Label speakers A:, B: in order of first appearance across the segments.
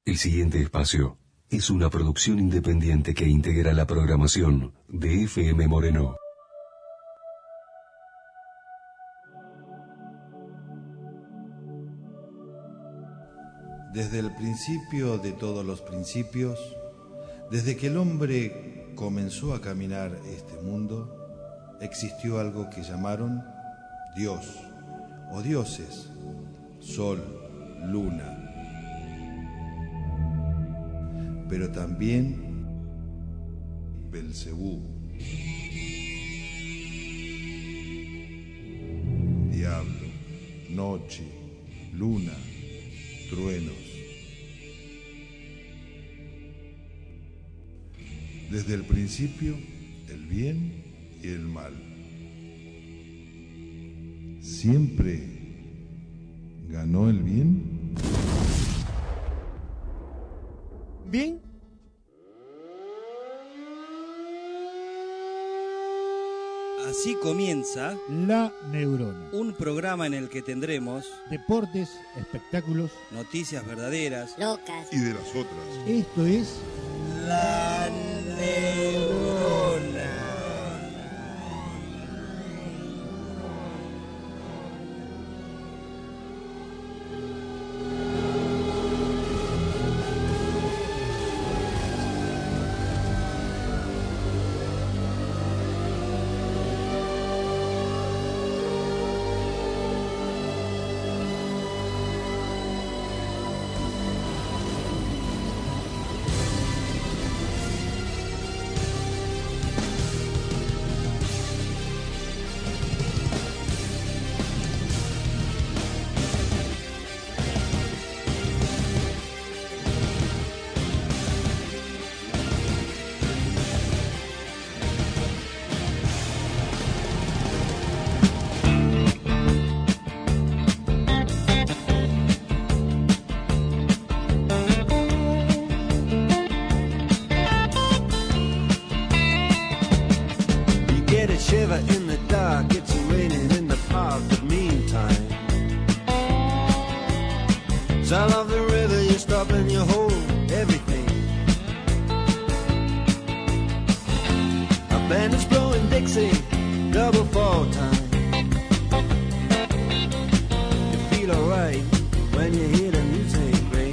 A: El siguiente espacio es una producción independiente que integra la programación de FM Moreno.
B: Desde el principio de todos los principios, desde que el hombre comenzó a caminar este mundo, existió algo que llamaron Dios o dioses, sol, luna, pero también Belcebú, diablo, noche, luna, truenos. Desde el principio, el bien y el mal. ¿Siempre ganó el bien?
C: Bien.
D: Así comienza
C: La Neurona,
D: un programa en el que tendremos
C: deportes, espectáculos,
D: noticias verdaderas,
E: locas
B: Y de las otras.
C: esto es
D: La Neurona.
F: Shiver in the dark, it's raining in the park, but meantime sound of the river, you stop and you hold everything. A band is blowing Dixie, double fall time. You feel alright when you hear the music ring.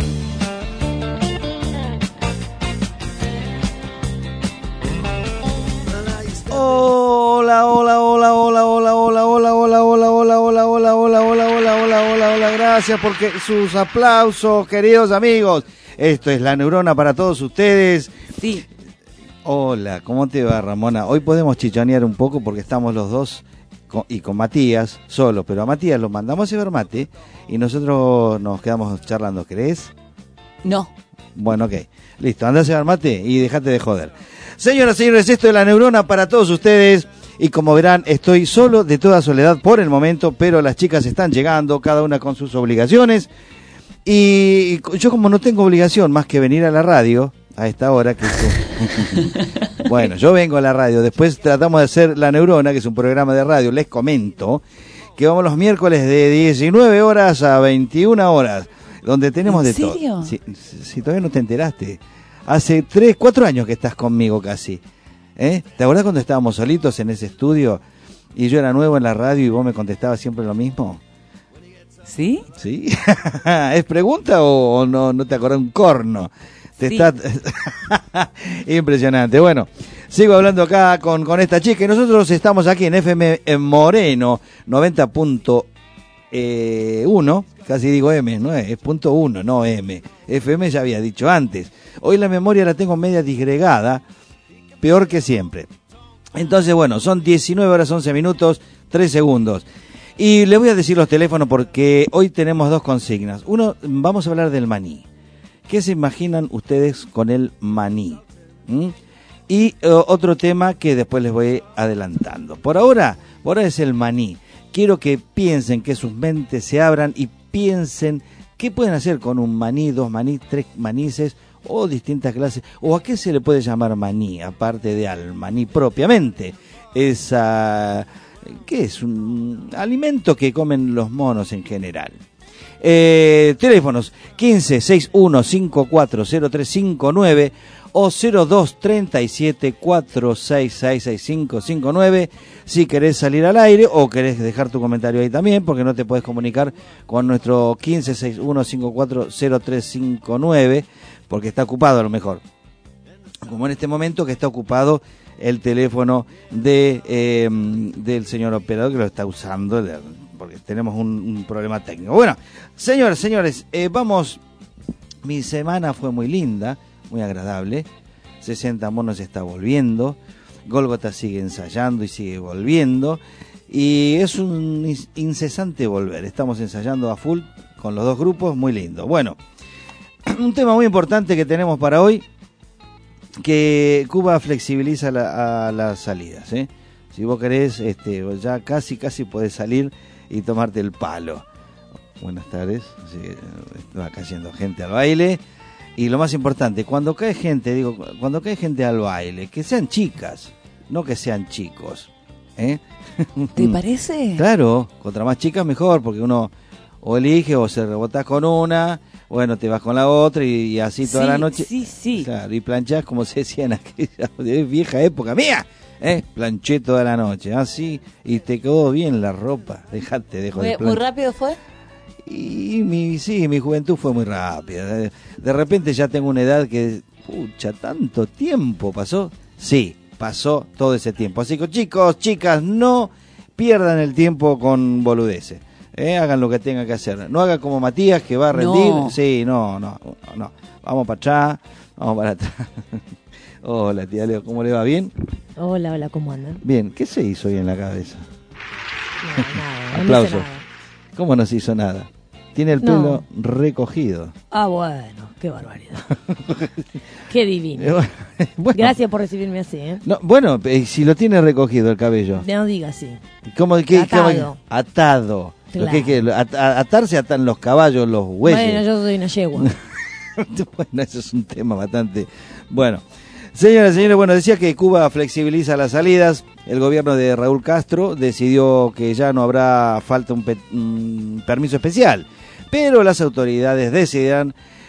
G: Hola, hola, hola, hola, hola, hola, hola, hola, hola, hola, hola, hola, hola, hola, hola, hola, hola, hola, gracias porque sus aplausos, queridos amigos. Esto es La Neurona para todos ustedes.
E: Sí.
G: Hola, ¿cómo te va, Ramona? Hoy podemos chichonear un poco porque estamos los dos y con Matías solo, pero a Matías lo mandamos a llevar mate y nosotros nos quedamos charlando, ¿querés?
E: No.
G: Bueno, ok, listo, andá a llevar mate y dejate de joder. Señoras y señores, esto es La Neurona para todos ustedes y como verán estoy solo de toda soledad por el momento, pero las chicas están llegando, cada una con sus obligaciones y yo como no tengo obligación más que venir a la radio a esta hora que bueno, yo vengo a la radio, después tratamos de hacer La Neurona, que es un programa de radio, les comento que vamos los miércoles de 19 horas a 21 horas, donde tenemos de todo.
E: ¿En serio?
G: Si todavía no te enteraste. Hace 3, 4 años que estás conmigo casi. ¿Te acordás cuando estábamos solitos en ese estudio y yo era nuevo en la radio y vos me contestabas siempre lo mismo?
E: ¿Sí?
G: ¿Sí? ¿Es pregunta o no te acordás un corno?
E: Sí.
G: Impresionante. Bueno, sigo hablando acá con esta chica y nosotros estamos aquí en FM en Moreno 90.1, casi digo M, no es punto 1, no M. FM ya había dicho antes. Hoy la memoria la tengo media disgregada, peor que siempre. Entonces, bueno, son 19 horas 11 minutos, 3 segundos. Y les voy a decir los teléfonos porque hoy tenemos dos consignas. Uno, vamos a hablar del maní. ¿Qué se imaginan ustedes con el maní? Y otro tema que después les voy adelantando. Por ahora es el maní. Quiero que piensen, que sus mentes se abran y piensen qué pueden hacer con un maní, 2 maní, 3 manices o distintas clases. ¿O a qué se le puede llamar maní, aparte de al maní propiamente? ¿Qué es? Un alimento que comen los monos en general. Teléfonos 1561540359 o 0237466659 si querés salir al aire o querés dejar tu comentario ahí también, porque no te podés comunicar con nuestro 1561540359 porque está ocupado a lo mejor, como en este momento que está ocupado el teléfono del señor operador que lo está usando porque tenemos un problema técnico. Bueno, señores, vamos. Mi semana fue muy linda, muy agradable. 60 monos está volviendo. Gólgota sigue ensayando y sigue volviendo. Y es un incesante volver. Estamos ensayando a full con los dos grupos, muy lindo. Bueno, un tema muy importante que tenemos para hoy, que Cuba flexibiliza a las salidas, ¿eh? Si vos querés, ya casi podés salir y tomarte el palo. Buenas tardes. Sí, va cayendo gente al baile. Y lo más importante, cuando cae gente al baile, que sean chicas, no que sean chicos, ¿eh?
E: ¿Te parece?
G: Claro, contra más chicas mejor, porque uno o elige o se rebotás con una, bueno, te vas con la otra y así toda la noche.
E: Sí.
G: Claro, y planchás como se decía en aquella vieja época mía. Planché toda la noche, así, y te quedó bien la ropa. Dejo de planchar.
E: ¿Muy rápido fue?
G: Y mi juventud fue muy rápida. De repente ya tengo una edad que, pucha, tanto tiempo pasó. Sí, pasó todo ese tiempo. Así que chicos, chicas, no pierdan el tiempo con boludeces. Hagan lo que tengan que hacer. No hagan como Matías, que va a rendir.
E: No.
G: Sí, no. Vamos para atrás, vamos para atrás. Hola, tía Leo, ¿cómo le va? ¿Bien?
H: Hola, ¿cómo andan?
G: Bien, ¿qué se hizo hoy en la cabeza?
H: Nada,
G: Aplausos.
H: no hice nada.
G: ¿Cómo no se hizo nada? Tiene el pelo recogido.
H: Ah, bueno, qué barbaridad. Qué divino.
G: Bueno,
H: Gracias por recibirme así, ¿eh?
G: no, bueno, si lo tiene recogido el cabello.
H: No digas así.
G: ¿Cómo,
H: Atado.
G: Atado.
H: Claro.
G: Atarse atan los caballos, los bueyes.
H: Bueno, yo soy una yegua.
G: Bueno, eso es un tema bastante... Bueno, señoras, bueno, decía que Cuba flexibiliza las salidas. El gobierno de Raúl Castro decidió que ya no habrá falta un permiso especial, pero las autoridades decidirán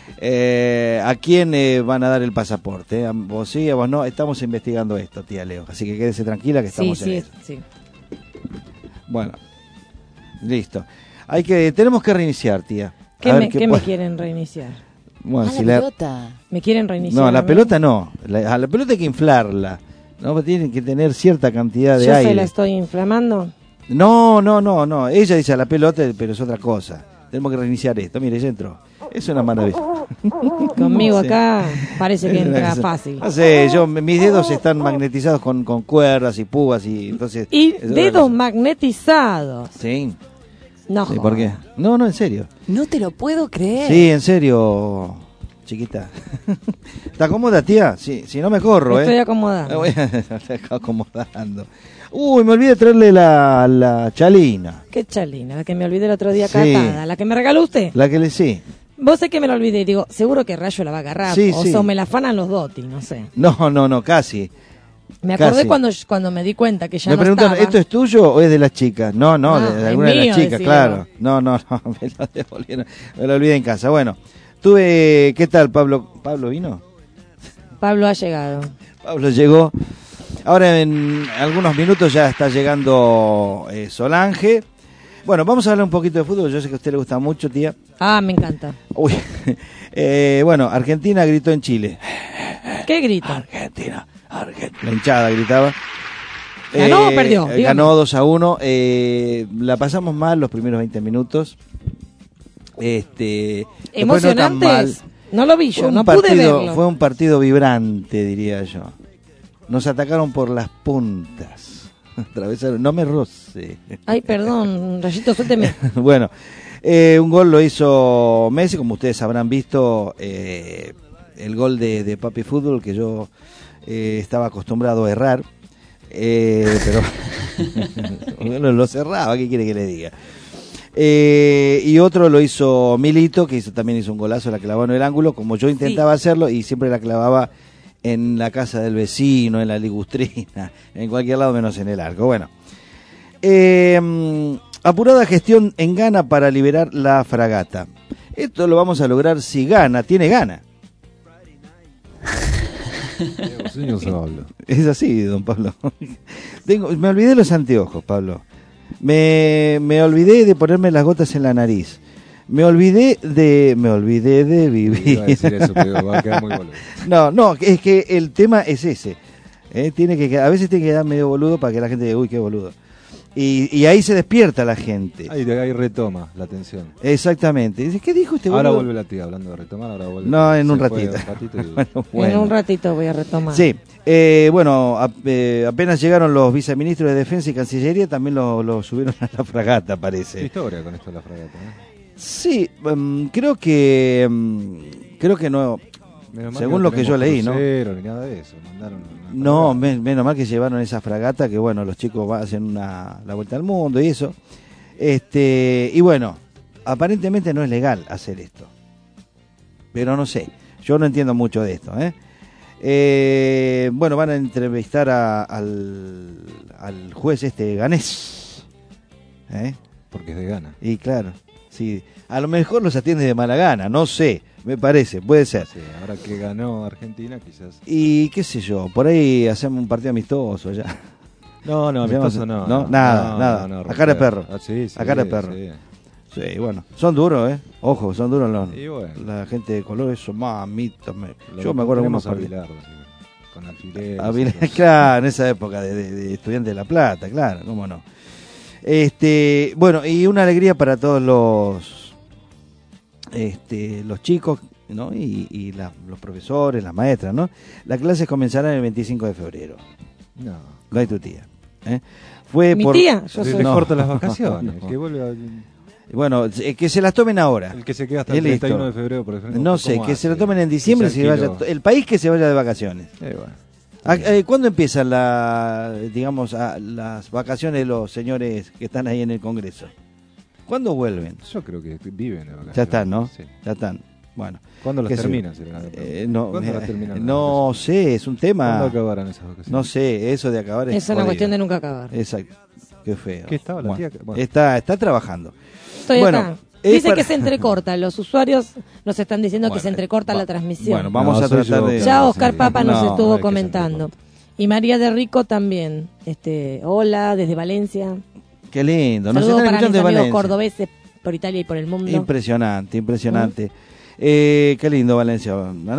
G: a quién van a dar el pasaporte. A vos sí, a vos no. Estamos investigando esto, tía Leo, así que quédese tranquila que estamos en eso.
H: Sí.
G: Bueno, listo. Tenemos que reiniciar, tía.
H: ¿Qué
G: A ver
H: me quieren reiniciar?
G: Bueno,
E: La pelota.
H: ¿Me quieren reiniciar?
G: No, la
H: a mí?
G: pelota no. A la pelota hay que inflarla. No, tienen que tener cierta cantidad de
H: ¿Yo
G: aire.
H: se la estoy inflamando?
G: No. Ella dice a la pelota, pero es otra cosa. Tenemos que reiniciar esto. Mire, ya entró. Es una maravilla.
H: Conmigo
G: Sí.
H: acá parece que
G: Es una
H: entra
G: cosa-
H: fácil.
G: No sé, mis dedos están magnetizados con cuerdas y púas y entonces...
H: Y
G: es otra
H: dedos
G: cosa.
H: magnetizados.
G: Sí.
H: No,
G: Sí, ¿por qué? No, en serio.
E: No te lo puedo creer.
G: Sí, en serio, chiquita. ¿Está cómoda, tía? Sí, si no me corro,
H: Me estoy acomodando.
G: Me voy acomodando. Uy, me olvidé traerle la chalina.
H: Qué chalina, la que me olvidé el otro día
G: Sí.
H: catada. La que me regaló usted.
G: La que le sí.
H: Vos sé que me la olvidé y digo, seguro que Rayo la va a agarrar.
G: Sí,
H: o
G: sí.
H: me la afanan los Dotti, no sé.
G: No, casi.
H: Me acordé
G: Casi.
H: cuando me di cuenta que ya
G: Me
H: no
G: preguntan,
H: estaba.
G: ¿esto es tuyo o es de las chicas? No,
H: Ah,
G: de
H: es
G: alguna de
H: mío,
G: las chicas,
H: decía
G: claro.
H: vos.
G: No, me lo devolvieron. Me lo olvidé en casa. Bueno, ¿qué tal, Pablo? ¿Pablo vino?
H: Pablo ha llegado.
G: Pablo llegó. Ahora en algunos minutos ya está llegando Solange. Bueno, vamos a hablar un poquito de fútbol. Yo sé que a usted le gusta mucho, tía.
H: Ah, me encanta.
G: Uy, bueno, Argentina gritó en Chile.
H: ¿Qué grita?
G: Argentina. La hinchada gritaba.
H: ¿Ganó o perdió? Dígame.
G: Ganó 2-1. La pasamos mal los primeros 20 minutos. Después no tan mal.
H: Emocionantes. No lo vi yo, no pude verlo.
G: Fue un partido vibrante, diría yo. Nos atacaron por las puntas. Atravesaron, no me roce.
H: Ay, perdón, Rayito, suélteme.
G: Bueno, un gol lo hizo Messi, como ustedes habrán visto, el gol de Papi Fútbol, que yo estaba acostumbrado a errar, pero lo cerraba, ¿qué quiere que le diga? Y otro lo hizo Milito, que también hizo un golazo, la clavó en el ángulo, como yo intentaba hacerlo, y siempre la clavaba en la casa del vecino, en la ligustrina, en cualquier lado menos en el arco. Bueno, Apurada gestión en Ghana para liberar la fragata. Esto lo vamos a lograr si Ghana tiene gana.
I: Señor Pablo.
G: Es así, don Pablo. Me olvidé los anteojos, Pablo. Me olvidé de ponerme las gotas en la nariz. Me olvidé de vivir.
I: Iba a decir eso, pero va a quedar muy boludo.
G: No, es que el tema es ese. A veces tiene que quedar medio boludo para que la gente diga, uy, qué boludo. Y ahí se despierta la gente.
I: Ahí retoma la atención.
G: Exactamente. Dice, ¿qué dijo este boludo?
I: Ahora vuelve la tía, hablando de retomar, ahora vuelve.
G: No, en un
I: Se fue
G: ratito.
I: y-
G: Bueno.
H: En un ratito voy a retomar.
G: Sí, apenas llegaron los viceministros de Defensa y Cancillería, también lo subieron a la fragata,
I: ¿Qué
G: parece.
I: historia con esto de la fragata?
G: Sí, creo que no.
I: Menos mal
G: Según
I: no
G: lo que yo
I: tenemos
G: leí, ¿no?
I: crucero ni nada de eso. Mandaron una
G: No,
I: fragata.
G: menos mal que llevaron esa fragata, que bueno, los chicos hacen la vuelta al mundo y eso. Y bueno, aparentemente no es legal hacer esto. Pero no sé, yo no entiendo mucho de esto, bueno, van a entrevistar al juez ganés.
I: Porque es de Ghana.
G: Y claro, sí, a lo mejor los atiende de mala gana, no sé, me parece, puede ser.
I: Sí, ahora que ganó Argentina, quizás.
G: Y qué sé yo, por ahí hacemos un partido amistoso ya.
I: No, amistoso
G: No,
I: no.
G: nada. A cara de perro.
I: Sí,
G: A cara de perro.
I: Sí.
G: Sí, bueno, son duros, ojo, son duros
I: Y bueno.
G: la gente de color, eso, mamita.
I: Lo
G: Yo me acuerdo
I: tenemos
G: unos
I: a
G: partidos.
I: Bilardo, sí, con alfileres.
G: Claro, en esa época de estudiante de La Plata, claro, cómo no. Bueno, y una alegría para todos los chicos, ¿no? Y los profesores, las maestras, ¿no? Las clases comenzarán el 25 de febrero.
I: No.
G: No hay tu tía. Fue
H: Mi
G: por...
H: tía, yo
I: Se
H: soy.
I: le
G: No.
I: cortan las vacaciones.
G: No.
I: Que vuelve
G: Bueno, que se las tomen ahora.
I: el que se queda hasta el
G: Listo.
I: 31 de febrero, por ejemplo.
G: No sé,
I: ¿cómo
G: que
I: hace?
G: se lo tomen en diciembre,
I: Se
G: se vaya,
I: alquiló.
G: el país que se vaya de vacaciones.
I: Bueno.
G: ¿Cuándo empiezan las vacaciones de los señores que están ahí en el Congreso? ¿Cuándo vuelven?
I: Yo creo que viven de vacaciones.
G: Ya están, ¿no?
I: Sí.
G: Ya están. Bueno.
I: ¿Cuándo las
G: qué sé yo.
I: terminan? ¿Cuándo las terminan?
G: No sé, es un tema.
I: ¿Cuándo acabarán esas vacaciones?
G: No sé, eso de acabar
H: Es una
G: jodido.
H: cuestión de nunca acabar.
G: Exacto. Qué feo.
I: ¿Qué estaba la
G: Bueno,
I: tía? Bueno.
G: Está trabajando.
H: Estoy
G: Bueno,
H: acá.
G: es
H: Dice
G: para-
H: que se entrecorta. Los usuarios nos están diciendo que
G: Bueno,
H: se entrecorta la transmisión.
G: Bueno, vamos
I: No,
G: a
I: soy
G: tratar
I: yo,
G: de...
H: Ya
I: no,
H: Oscar
I: sí.
H: Papa nos
G: No,
H: estuvo
I: hay que
H: comentando.
I: ser
H: Y María de Rico también. Hola, desde Valencia.
G: Qué lindo. Nos
H: Saludos
G: están
H: para mis
G: escuchando de
H: amigos
G: Valencia.
H: cordobeses por Italia y por el mundo.
G: Impresionante. Qué lindo Valencia.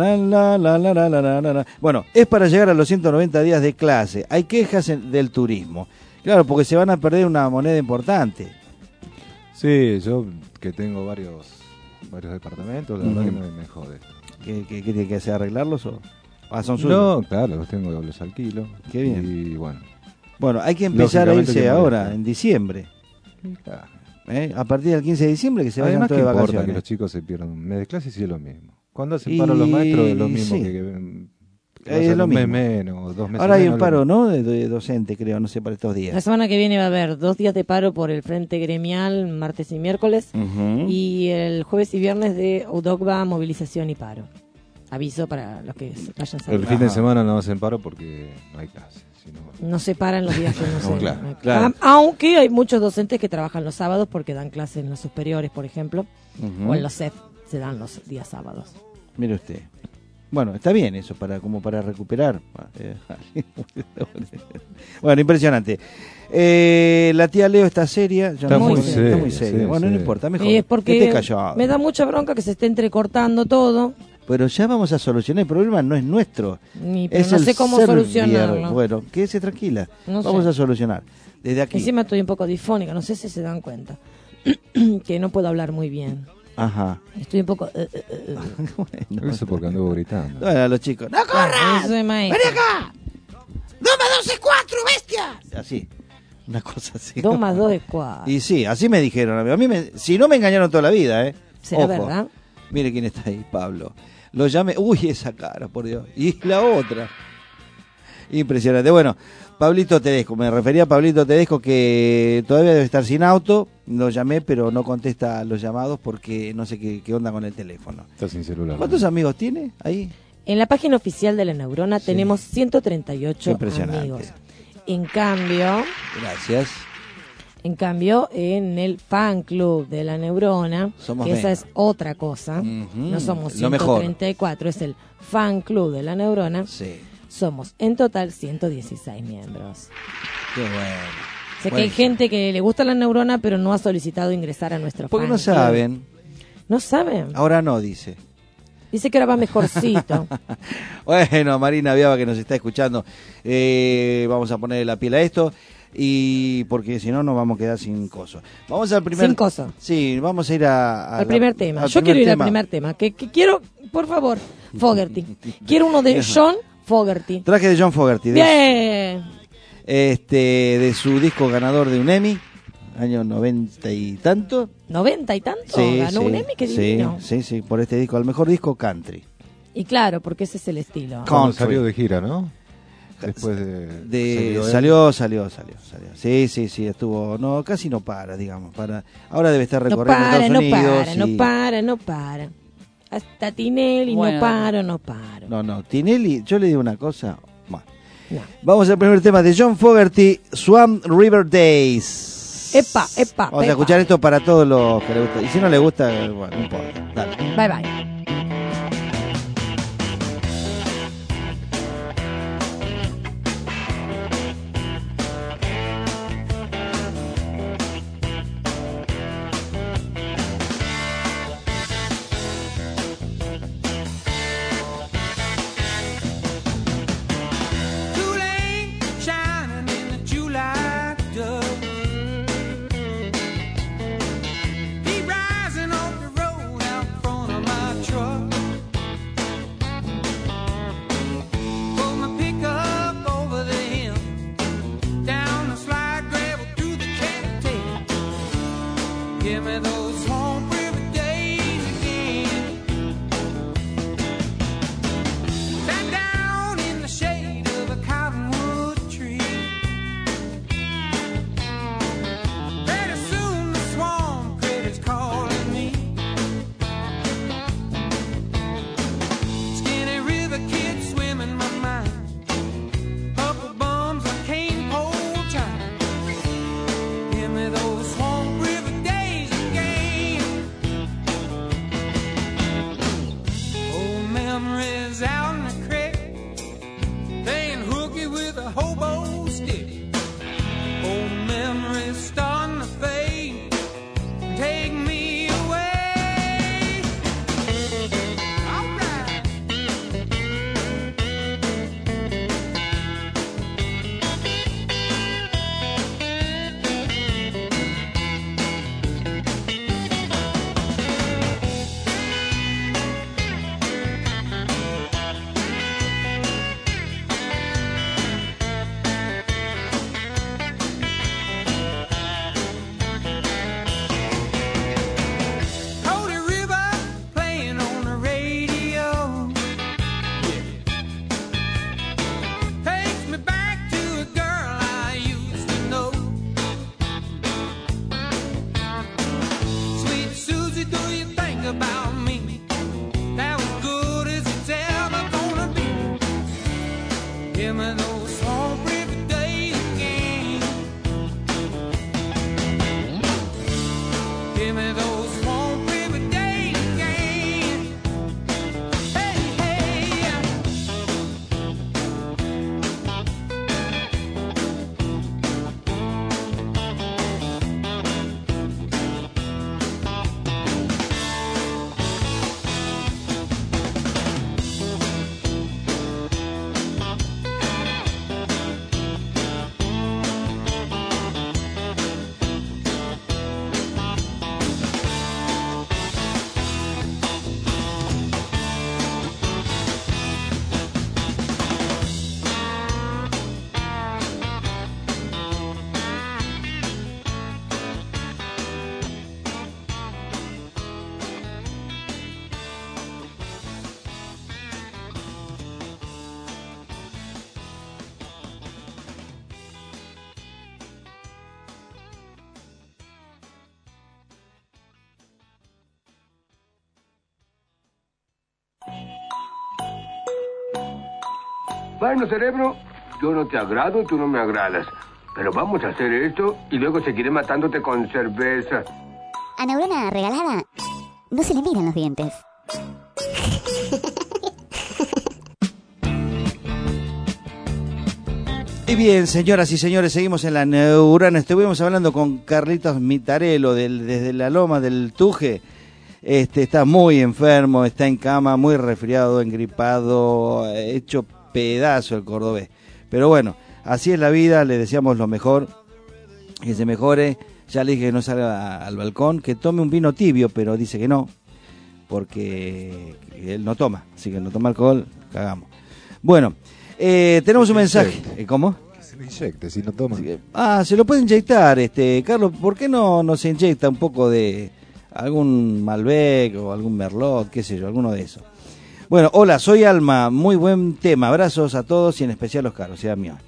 G: Bueno, es para llegar a los 190 días de clase. Hay quejas del turismo. Claro, porque se van a perder una moneda importante.
I: Sí, yo que tengo varios departamentos, la verdad que me jode.
G: ¿Qué tiene que hacer? ¿Arreglarlos o son suyos?
I: No, claro, los alquilo.
G: Qué bien.
I: Y bueno.
G: Bueno, hay que empezar a
I: Lógicamente
G: irse
I: que
G: ahora,
I: molesta.
G: en diciembre.
I: Claro.
G: A partir del 15 de diciembre que se vayan
I: Además,
G: todos
I: ¿qué
G: de
I: importa
G: vacaciones.
I: que los chicos se pierdan un mes de clase si es lo mismo? Cuando hacen
G: Y-
I: paro los maestros es lo mismo
G: sí.
I: que
G: Es lo
I: un mes
G: mismo.
I: menos, 2 meses
G: Ahora hay
I: menos,
G: un
I: lo
G: paro,
I: mismo.
G: ¿no? De docente, creo, no sé, para estos
H: La
G: días.
H: semana que viene va a haber 2 días de paro por el frente gremial, martes y miércoles.
G: Ujú.
H: Y el jueves y viernes de UDOCBA, movilización y paro. Aviso para los que vayan
I: El
H: saliendo.
I: fin de
G: Ajá.
I: semana no hacen paro porque no hay clase.
H: No se paran los días que no se...
G: claro,
H: no hay-
G: claro.
H: Aunque hay muchos docentes que trabajan los sábados porque dan clases en los superiores, por ejemplo,
G: Ujú.
H: o en los CEF se dan los días sábados.
G: Mire usted. Bueno, está bien eso, como para recuperar. Bueno, impresionante. La tía Leo está seria. Yo
I: Está
G: no
H: muy
G: sé,
H: seria,
G: está muy seria.
I: sí,
G: Bueno,
I: sí.
G: no importa, mejor.
H: Y es
G: que
H: porque
G: esté callado.
H: me da mucha bronca que se esté entrecortando todo,
G: Pero ya vamos a solucionar. El problema no es nuestro.
H: pero
G: Es
H: no
G: el
H: sé cómo
G: server.
H: solucionarlo.
G: Bueno, quédese tranquila.
H: No
G: Vamos
H: sé.
G: a solucionar. Desde aquí.
H: Encima estoy un poco difónica, no sé si se dan cuenta. Que no puedo hablar muy bien.
G: Ajá.
H: Estoy un poco...
G: Bueno,
I: Eso porque anduvo gritando.
G: bueno, los chicos. ¡No corras!
H: Soy maestra.
G: ¡Ven acá! ¡2 más 2 es 4, bestia! Así. Una cosa así.
H: 2 más 2 es 4.
G: Y sí, así me dijeron. A mí si no me engañaron toda la vida, ¿eh?
H: ¿Será
G: Ojo.
H: verdad?
G: Mire quién está ahí, Pablo. Lo llamé. Uy, esa cara, por Dios. Y la otra. Impresionante. Bueno, Pablito Tedesco. Me refería a Pablito Tedesco que todavía debe estar sin auto. Lo llamé, pero no contesta los llamados porque no sé qué onda con el teléfono.
I: Está sin celular.
G: ¿Cuántos amigos tiene ahí?
H: En la página oficial de La Neurona tenemos 138
G: Impresionante.
H: amigos. En cambio,
G: Gracias.
H: En cambio, en el fan club de la neurona,
G: Somos
H: que esa
G: menos.
H: es otra cosa,
G: Ujú.
H: no somos
G: Lo mejor.
H: 134, es el fan club de la neurona,
G: Sí,
H: somos en total 116 miembros.
G: qué bueno.
H: O sea que
G: Bueno.
H: hay gente que le gusta la neurona, pero no ha solicitado ingresar a nuestro
G: Porque
H: fan
G: no
H: club.
G: saben.
H: No saben.
G: Ahora no, dice.
H: Dice que ahora va mejorcito.
G: Bueno, Marina Viaba que nos está escuchando, vamos a ponerle la piel a esto y porque si no nos vamos a quedar sin coso. Vamos al primer
H: Sin coso.
G: Sí, vamos a ir
H: Al primer tema.
G: al
H: Yo quiero ir al
G: tema.
H: primer tema. Que quiero, por favor, Fogerty. Quiero uno de John Fogerty.
G: Traje de John Fogerty,
H: Bien.
G: de su disco ganador de un Emmy, año 90 y tanto.
H: 90 y tanto. Ganó un Emmy, qué divino.
G: Sí, por este disco, al mejor disco country.
H: Y claro, porque ese es el estilo.
G: Country.
I: Cuando salió de gira, ¿no? Después de...
G: Salió. Sí, estuvo, no, casi no para, digamos, ahora debe estar
H: No
G: recorriendo
H: para,
G: Estados Unidos.
H: no para. Hasta Tinelli,
E: Bueno.
H: no paro.
G: No, Tinelli, yo le digo una cosa. Bueno.
H: No.
G: Vamos al primer tema de John Fogerty, Swamp River Days.
H: Epa.
G: Vamos a escuchar esto para todos los que les gusta. Y si no les gusta, bueno, no importa. Dale.
H: Bye.
F: Shining in the July dust. He rising off the road out front of my truck. Pull my pickup over the hill, down the slide gravel through the cattail. Give me those home river days again. Sat down in the shade of a cottonwood tree. Pretty soon the swamp critters calling me. Skinny river kid swimming my mind. Couple bums I can't hold tight. Give me those swamp river days again. Old memories out in the creek, playing hooky with a hobo stick. Old memories starting to fade, take me away. All right. Cody River playing on the radio. Takes me back to a girl I used to know. Sweet Susie, do you think about me? That was good as it's ever gonna be. Give me those home river days again. Give me those home river days again. Hey.
J: Bueno, cerebro, yo no te agrado y tú no me agradas. Pero vamos a hacer esto y luego seguiré matándote con cerveza.
K: A neurona regalada no se le miran los dientes.
G: Y bien, señoras y señores, seguimos en la neurona. Estuvimos hablando con Carlitos Mitarello desde la Loma del Tuje. Está muy enfermo, está en cama, muy resfriado, engripado, hecho pedazo el cordobés. Pero bueno, así es la vida, le deseamos lo mejor, que se mejore. Ya le dije que no salga al balcón, que tome un vino tibio, pero dice que no, porque él no toma, así que no toma alcohol, cagamos. Bueno, tenemos un mensaje. ¿Cómo?
I: Que se lo inyecte si no toma.
G: Se lo puede inyectar, Carlos, ¿por qué no se inyecta un poco de algún Malbec o algún Merlot, qué sé yo, alguno de esos? Bueno, hola, soy Alma, muy buen tema, abrazos a todos y en especial a los Carlos, a mía.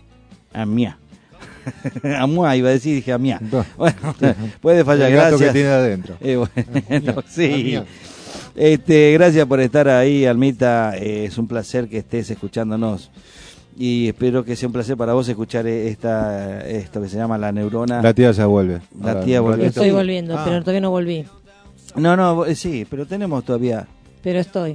G: A Mua iba a decir, dije a mía. Bueno, puede fallar,
I: el gato
G: gracias.
I: que tiene adentro.
G: Bueno, sí. Gracias por estar ahí, Almita, es un placer que estés escuchándonos. Y espero que sea un placer para vos escuchar esto que se llama La Neurona.
I: La tía ya vuelve.
G: La tía vuelve.
H: Yo estoy volviendo, pero todavía no volví.
G: No, sí, pero tenemos todavía.
H: Pero estoy.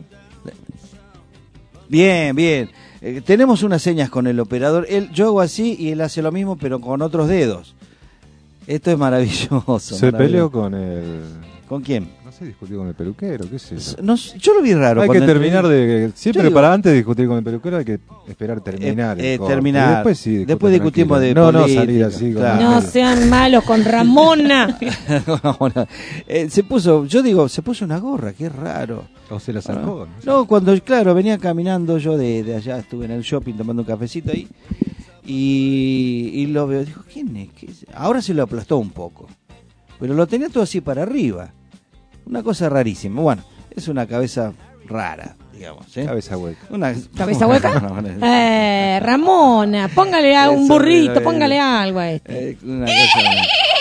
G: Bien. Tenemos unas señas con el operador. Yo hago así y él hace lo mismo, pero con otros dedos. Esto es maravilloso.
I: Se peleó con el...
G: ¿Con quién?
I: No sé, discutió con el peluquero, qué sé yo.
G: No, yo lo vi raro.
I: Hay que terminar de... Siempre para antes de discutir con el peluquero hay que esperar terminar.
G: Terminar.
I: Después
G: discutimos de
I: no
G: política.
I: Salir así.
G: Claro.
H: No sean malos con Ramona.
G: se puso una gorra, qué raro.
I: O se la sacó.
G: No, cuando, venía caminando yo de allá, estuve en el shopping tomando un cafecito ahí, y lo veo, dijo, ¿quién es? ¿Qué es? Ahora se lo aplastó un poco, pero lo tenía todo así para arriba, una cosa rarísima. Bueno, es una cabeza rara, digamos.
I: Cabeza hueca.
H: ¿Cabeza hueca? Ramona, póngale a un burrito, póngale algo a este.
G: Una cosa...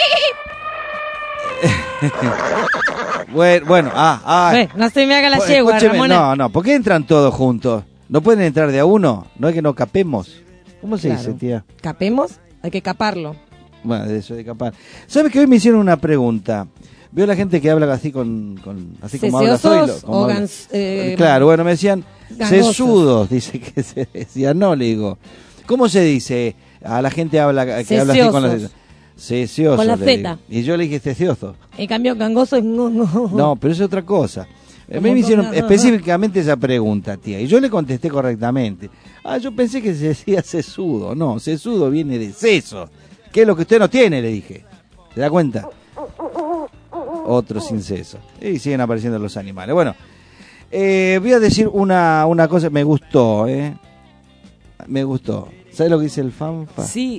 G: bueno,
H: no se me haga la yegua, Ramona.
G: No, ¿por qué entran todos juntos? ¿No pueden entrar de a uno? ¿No es que no capemos? ¿Cómo se dice, tía?
H: ¿Capemos? Hay que caparlo.
G: Bueno, de eso de capar. ¿Sabes que hoy me hicieron una pregunta? Veo la gente que habla así así como habla Zoilo. Claro, bueno, me decían
H: gangosos.
G: sesudos, dice que se decía. No, le digo. ¿Cómo se dice? A la gente que habla así con las... Cecioso.
H: Con la Z.
G: Y yo le dije cecioso.
H: En cambio, gangoso es
G: No, pero es otra cosa. Me hicieron específicamente esa pregunta, tía, y yo le contesté correctamente. Yo pensé que se decía sesudo. No, sesudo viene de seso, que es lo que usted no tiene, le dije. ¿Se da cuenta? Otro sin seso. Y siguen apareciendo los animales. Bueno, voy a decir una cosa, me gustó, Me gustó. ¿Sabes lo que dice el fanfa?
E: Sí.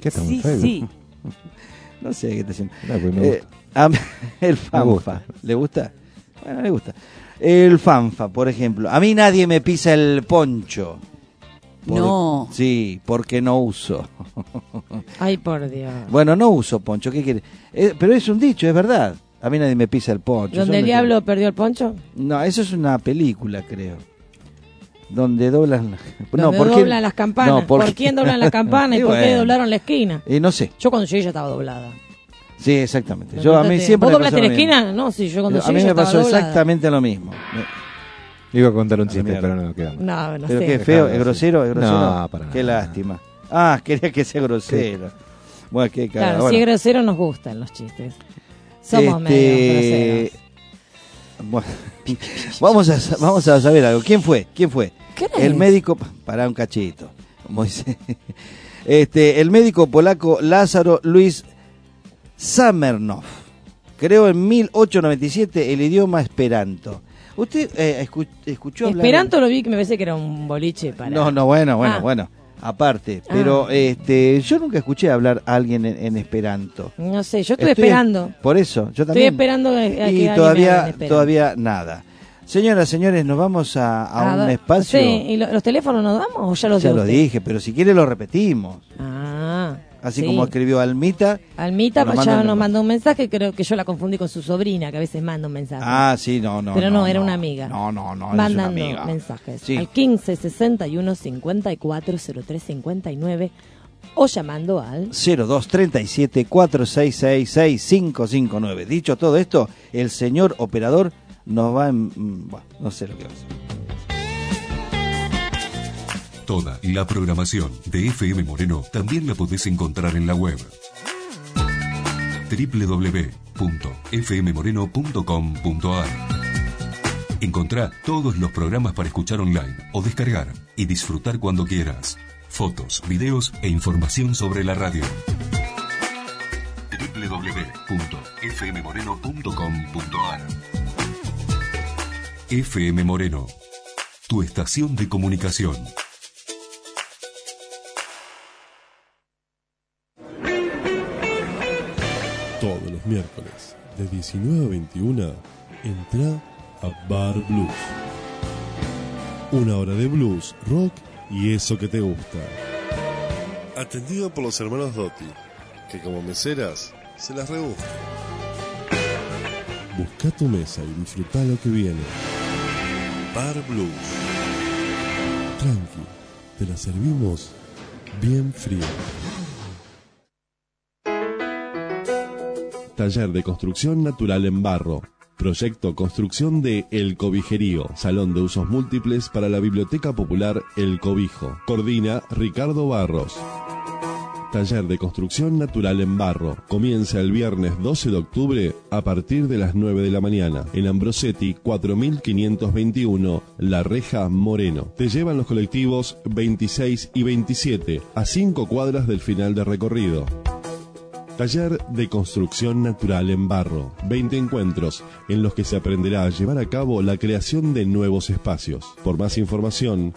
G: No sé qué está haciendo.
I: No,
G: el fanfa. ¿Le gusta? Bueno, le gusta. El fanfa, por ejemplo. A mí nadie me pisa el poncho.
E: No.
G: Sí, porque no uso.
H: Ay, por Dios.
G: Bueno, no uso poncho. ¿Qué quiere? Pero es un dicho, es verdad. A mí nadie me pisa el poncho.
H: ¿Donde el diablo perdió el poncho?
G: No, eso es una película, creo. Donde doblan...
H: doblan las campanas. ¿Por quién doblan las campanas y por qué doblaron la esquina?
G: No sé.
H: Yo cuando llegué ya estaba doblada.
G: Sí, exactamente. A mí siempre
H: ¿Vos doblaste la esquina? No, sí, yo cuando llegué ya estaba doblada.
G: A mí me pasó exactamente lo mismo.
I: Iba a contar un chiste, pero no quedamos.
H: No
G: ¿Pero
H: sé.
G: qué feo? ¿Es grosero?
I: No, para nada.
G: Qué lástima. Quería que sea grosero. Bueno, qué cara.
H: Claro,
G: bueno.
H: si es grosero nos gustan los chistes. Somos medio groseros.
G: Bueno, vamos a saber algo. ¿Quién fue? El médico... Pará un cachito. Moisés. El médico polaco Lázaro Luis Smirnoff creó en 1897 el idioma esperanto. ¿Usted escuchó hablar?
H: Esperanto lo vi que me parece que era un boliche para...
G: No, bueno. Aparte, pero yo nunca escuché hablar a alguien en esperanto.
H: No sé, yo estuve esperando.
G: Por eso, yo también.
H: Estoy esperando a
G: y
H: que
G: todavía nada. Señoras, señores, nos vamos a un espacio.
H: Sí, ¿y los teléfonos nos damos o ya los dio
G: Ya lo
H: usted?
G: dije, pero si quiere lo repetimos. Así
H: sí.
G: como escribió Almita.
H: Almita ya nos mandó un mensaje, creo que yo la confundí con su sobrina, que a veces manda un mensaje.
G: Sí, no.
H: Pero no, era una amiga.
G: No,
H: mandando
G: es una amiga.
H: mensajes.
G: Sí.
H: Al 15 61 54 03 59 o llamando al
G: 0237-466-6559. Dicho todo esto, el señor operador nos va bueno, no sé lo que va a hacer.
A: Toda la programación de FM Moreno también la podés encontrar en la web www.fmmoreno.com.ar. Encontrá todos los programas para escuchar online o descargar y disfrutar cuando quieras. Fotos, videos e información sobre la radio. www.fmmoreno.com.ar. FM Moreno, tu estación de comunicación.
L: Todos los miércoles, de 19 a 21, entra a Bar Blues. Una hora de blues, rock y eso que te gusta. Atendido por los hermanos Dotti, que como meseras se las rebuscan. Busca tu mesa y disfruta lo que viene. Bar Blues. Tranqui, te la servimos bien fría. Taller de construcción natural en barro. Proyecto construcción de El Cobijerío, salón de usos múltiples para la Biblioteca Popular El Cobijo. Coordina Ricardo Barros. Taller de construcción natural en barro. Comienza el viernes 12 de octubre a partir de las 9 de la mañana. En Ambrosetti 4521, La Reja, Moreno. Te llevan los colectivos 26 y 27, a 5 cuadras del final de recorrido. Taller de construcción natural en barro. 20 encuentros en los que se aprenderá a llevar a cabo la creación de nuevos espacios. Por más información,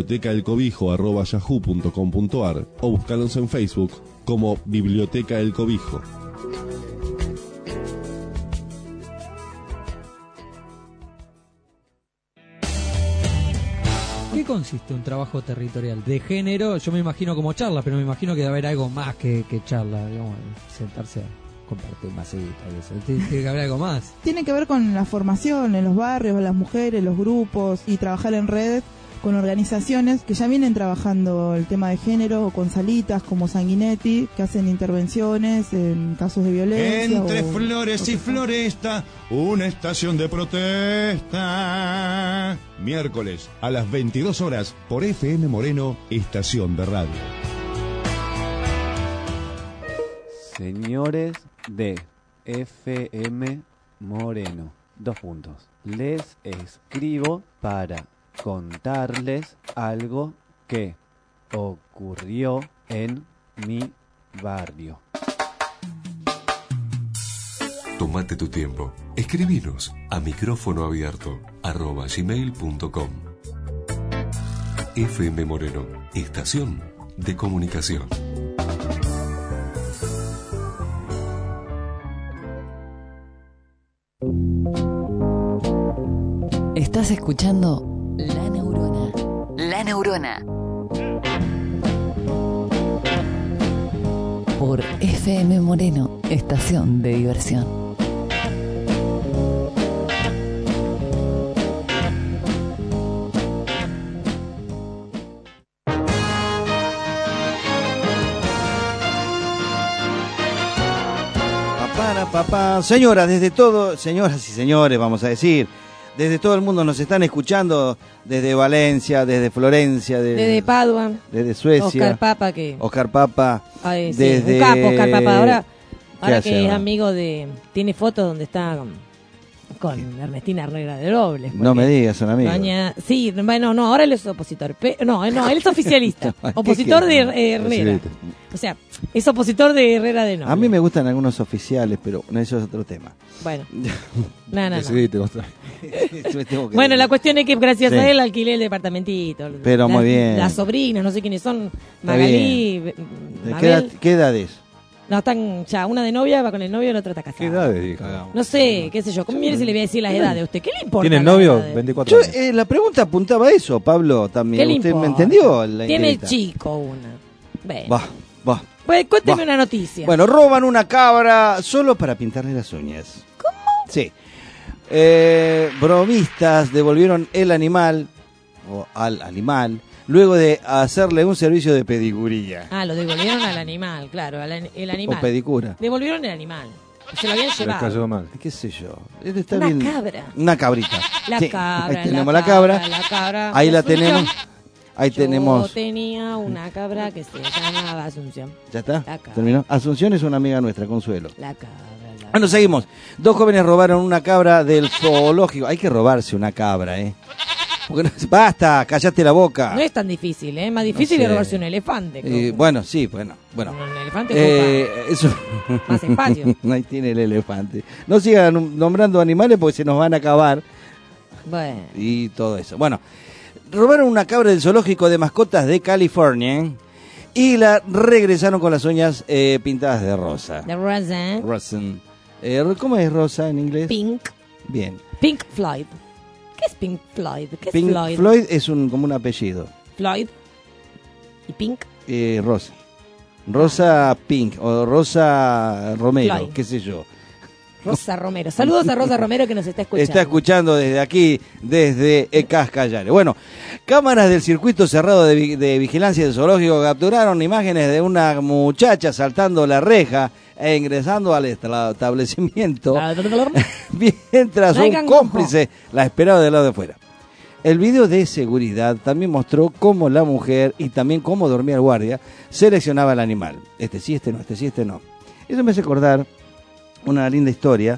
L: bibliotecaelcobijo@yahoo.com.ar o búscanos en Facebook como Biblioteca El Cobijo.
M: ¿Qué consiste un trabajo territorial de género? Yo me imagino como charla, pero me imagino que debe haber algo más que charla, digamos, sentarse a compartir un vasito y eso. Tiene que haber algo más.
N: Tiene que ver con la formación en los barrios, las mujeres, los grupos y trabajar en red con organizaciones que ya vienen trabajando el tema de género, o con salitas como Sanguinetti, que hacen intervenciones en casos de violencia.
O: Entre flores y floresta, una estación de protesta. Miércoles a las 22 horas por FM Moreno, estación de radio.
P: Señores de FM Moreno, 2 puntos. Les escribo para contarles algo que ocurrió en mi barrio.
A: Tómate tu tiempo. Escribinos a micrófonoabierto@gmail.com. FM Moreno, estación de comunicación.
E: Estás escuchando La Neurona. La Neurona. Por FM Moreno, estación de diversión.
G: Papá, señoras y señores, vamos a decir, desde todo el mundo nos están escuchando, desde Valencia, desde Florencia,
H: desde Padua,
G: desde Suecia. Oscar Papa.
H: Ay, sí,
G: desde...
H: un capo Oscar Papa. Ahora que es
G: ahora?
H: amigo de... Tiene fotos donde está con Ernestina Herrera de Robles.
G: No me digas, son amigos.
H: Sí, bueno, no, ahora él es opositor. No, él es oficialista. Opositor de Herrera. O sea, es opositor de Herrera de Noble.
G: A mí me gustan algunos oficiales, pero eso es otro tema.
H: Bueno. No.
G: Bueno,
H: la cuestión es que gracias a él alquilé el departamentito.
G: Pero muy bien.
H: Las sobrinas, no sé quiénes son. Magalí,
G: ¿Qué edad es?
H: No, están ya, una de novia va con el novio y la otra está casada.
I: ¿Qué edades?
H: No sé, qué sé yo. ¿Cómo mire si le voy a decir las edades a usted? ¿Qué le importa?
I: ¿Tiene novio? 24 años.
G: La pregunta apuntaba a eso, Pablo, también.
H: ¿Qué le
G: ¿Usted
H: importa?
G: me entendió?
H: Tiene chico una. Bueno.
G: Va.
H: Pues cuénteme una noticia.
G: Bueno, roban una cabra solo para pintarle las uñas.
H: ¿Cómo?
G: Sí. Bromistas devolvieron el animal, o al animal, luego de hacerle un servicio de pedicuría.
H: Ah, lo devolvieron al animal, claro, el animal.
G: O pedicura.
H: Devolvieron el animal. Se lo habían
I: Se les
H: llevado.
I: cayó mal.
G: ¿Qué sé yo? Este está
H: Una
G: bien.
H: cabra.
G: Una cabrita.
H: La
G: Sí,
H: cabra.
G: ahí tenemos la cabra.
H: La cabra.
G: Ahí la
H: Asunción.
G: tenemos. Ahí
H: Yo
G: tenemos.
H: tenía una cabra que se llamaba Asunción.
G: ¿Ya está?
H: La cabra.
G: ¿Terminó? Asunción es una amiga nuestra, Consuelo.
H: La cabra.
G: Bueno, seguimos. 2 jóvenes robaron una cabra del zoológico. Hay que robarse una cabra, ¿eh? Porque no- basta, callate la boca.
H: No es tan difícil, ¿eh? Más difícil
G: No sé.
H: es robarse un elefante.
G: Bueno, sí, bueno.
H: Un elefante ocupa
G: Eso...
H: más espacio.
G: Ahí tiene el elefante. No sigan nombrando animales porque se nos van a acabar
H: Bueno.
G: y todo eso. Bueno, robaron una cabra del zoológico de mascotas de California y la regresaron con las uñas pintadas de rosa.
H: The Rosa.
G: Rosen. ¿Cómo es rosa en inglés?
H: Pink.
G: Bien.
H: Pink Floyd. ¿Qué es Pink Floyd? ¿Qué
G: Pink
H: es Floyd?
G: Floyd es como un apellido.
H: Floyd. ¿Y Pink?
G: Rosa. Rosa Pink o Rosa Romero,
H: Floyd.
G: qué sé yo.
H: Rosa Romero. Saludos a Rosa Romero que nos está escuchando.
G: Está escuchando desde aquí, desde Cascayare. Bueno, cámaras del circuito cerrado de vigilancia del zoológico capturaron imágenes de una muchacha saltando la reja e ingresando al establecimiento mientras un cómplice la esperaba del lado de afuera. El video de seguridad también mostró cómo la mujer y también cómo dormía el guardia seleccionaba el animal. Este sí, este no, este sí, este no. Eso me hace acordar una linda historia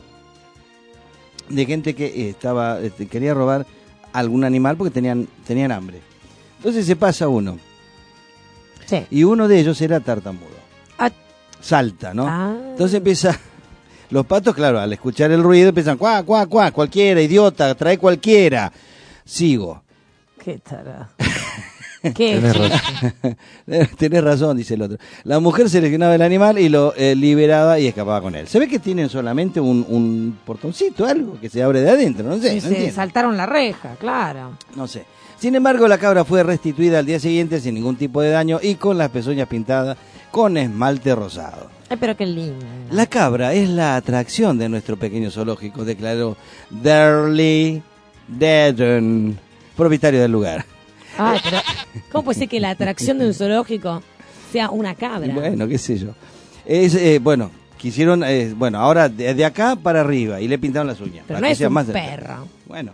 G: de gente que quería robar algún animal porque tenían hambre. Entonces se pasa uno.
H: Sí.
G: Y uno de ellos era tartamudo.
H: Ah.
G: Salta, ¿no?
H: Ah.
G: Entonces empieza... Los patos, claro, al escuchar el ruido empiezan, cuá, cuá, cuá, cualquiera, idiota, trae cualquiera. Sigo.
H: Qué tarado. ¿Qué?
I: Tenés razón.
G: Tenés razón, dice el otro. La mujer seleccionaba el animal y lo liberaba y escapaba con él. Se ve que tienen solamente un portoncito, algo que se abre de adentro, no sé.
H: Sí,
G: no
H: se
G: entiendo.
H: saltaron la reja, claro.
G: No sé. Sin embargo, la cabra fue restituida al día siguiente sin ningún tipo de daño y con las pezuñas pintadas con esmalte rosado.
H: Ay, pero qué lindo.
G: La cabra es la atracción de nuestro pequeño zoológico, declaró Darley Dedden, propietario del lugar.
H: Ay, pero ¿cómo puede ser que la atracción de un zoológico sea una cabra?
G: Bueno, qué sé yo. Bueno, quisieron, ahora de acá para arriba y le pintaron las uñas.
H: Pero
G: para
H: no
G: que
H: es
G: sea
H: un
G: más
H: perro.
G: Bueno,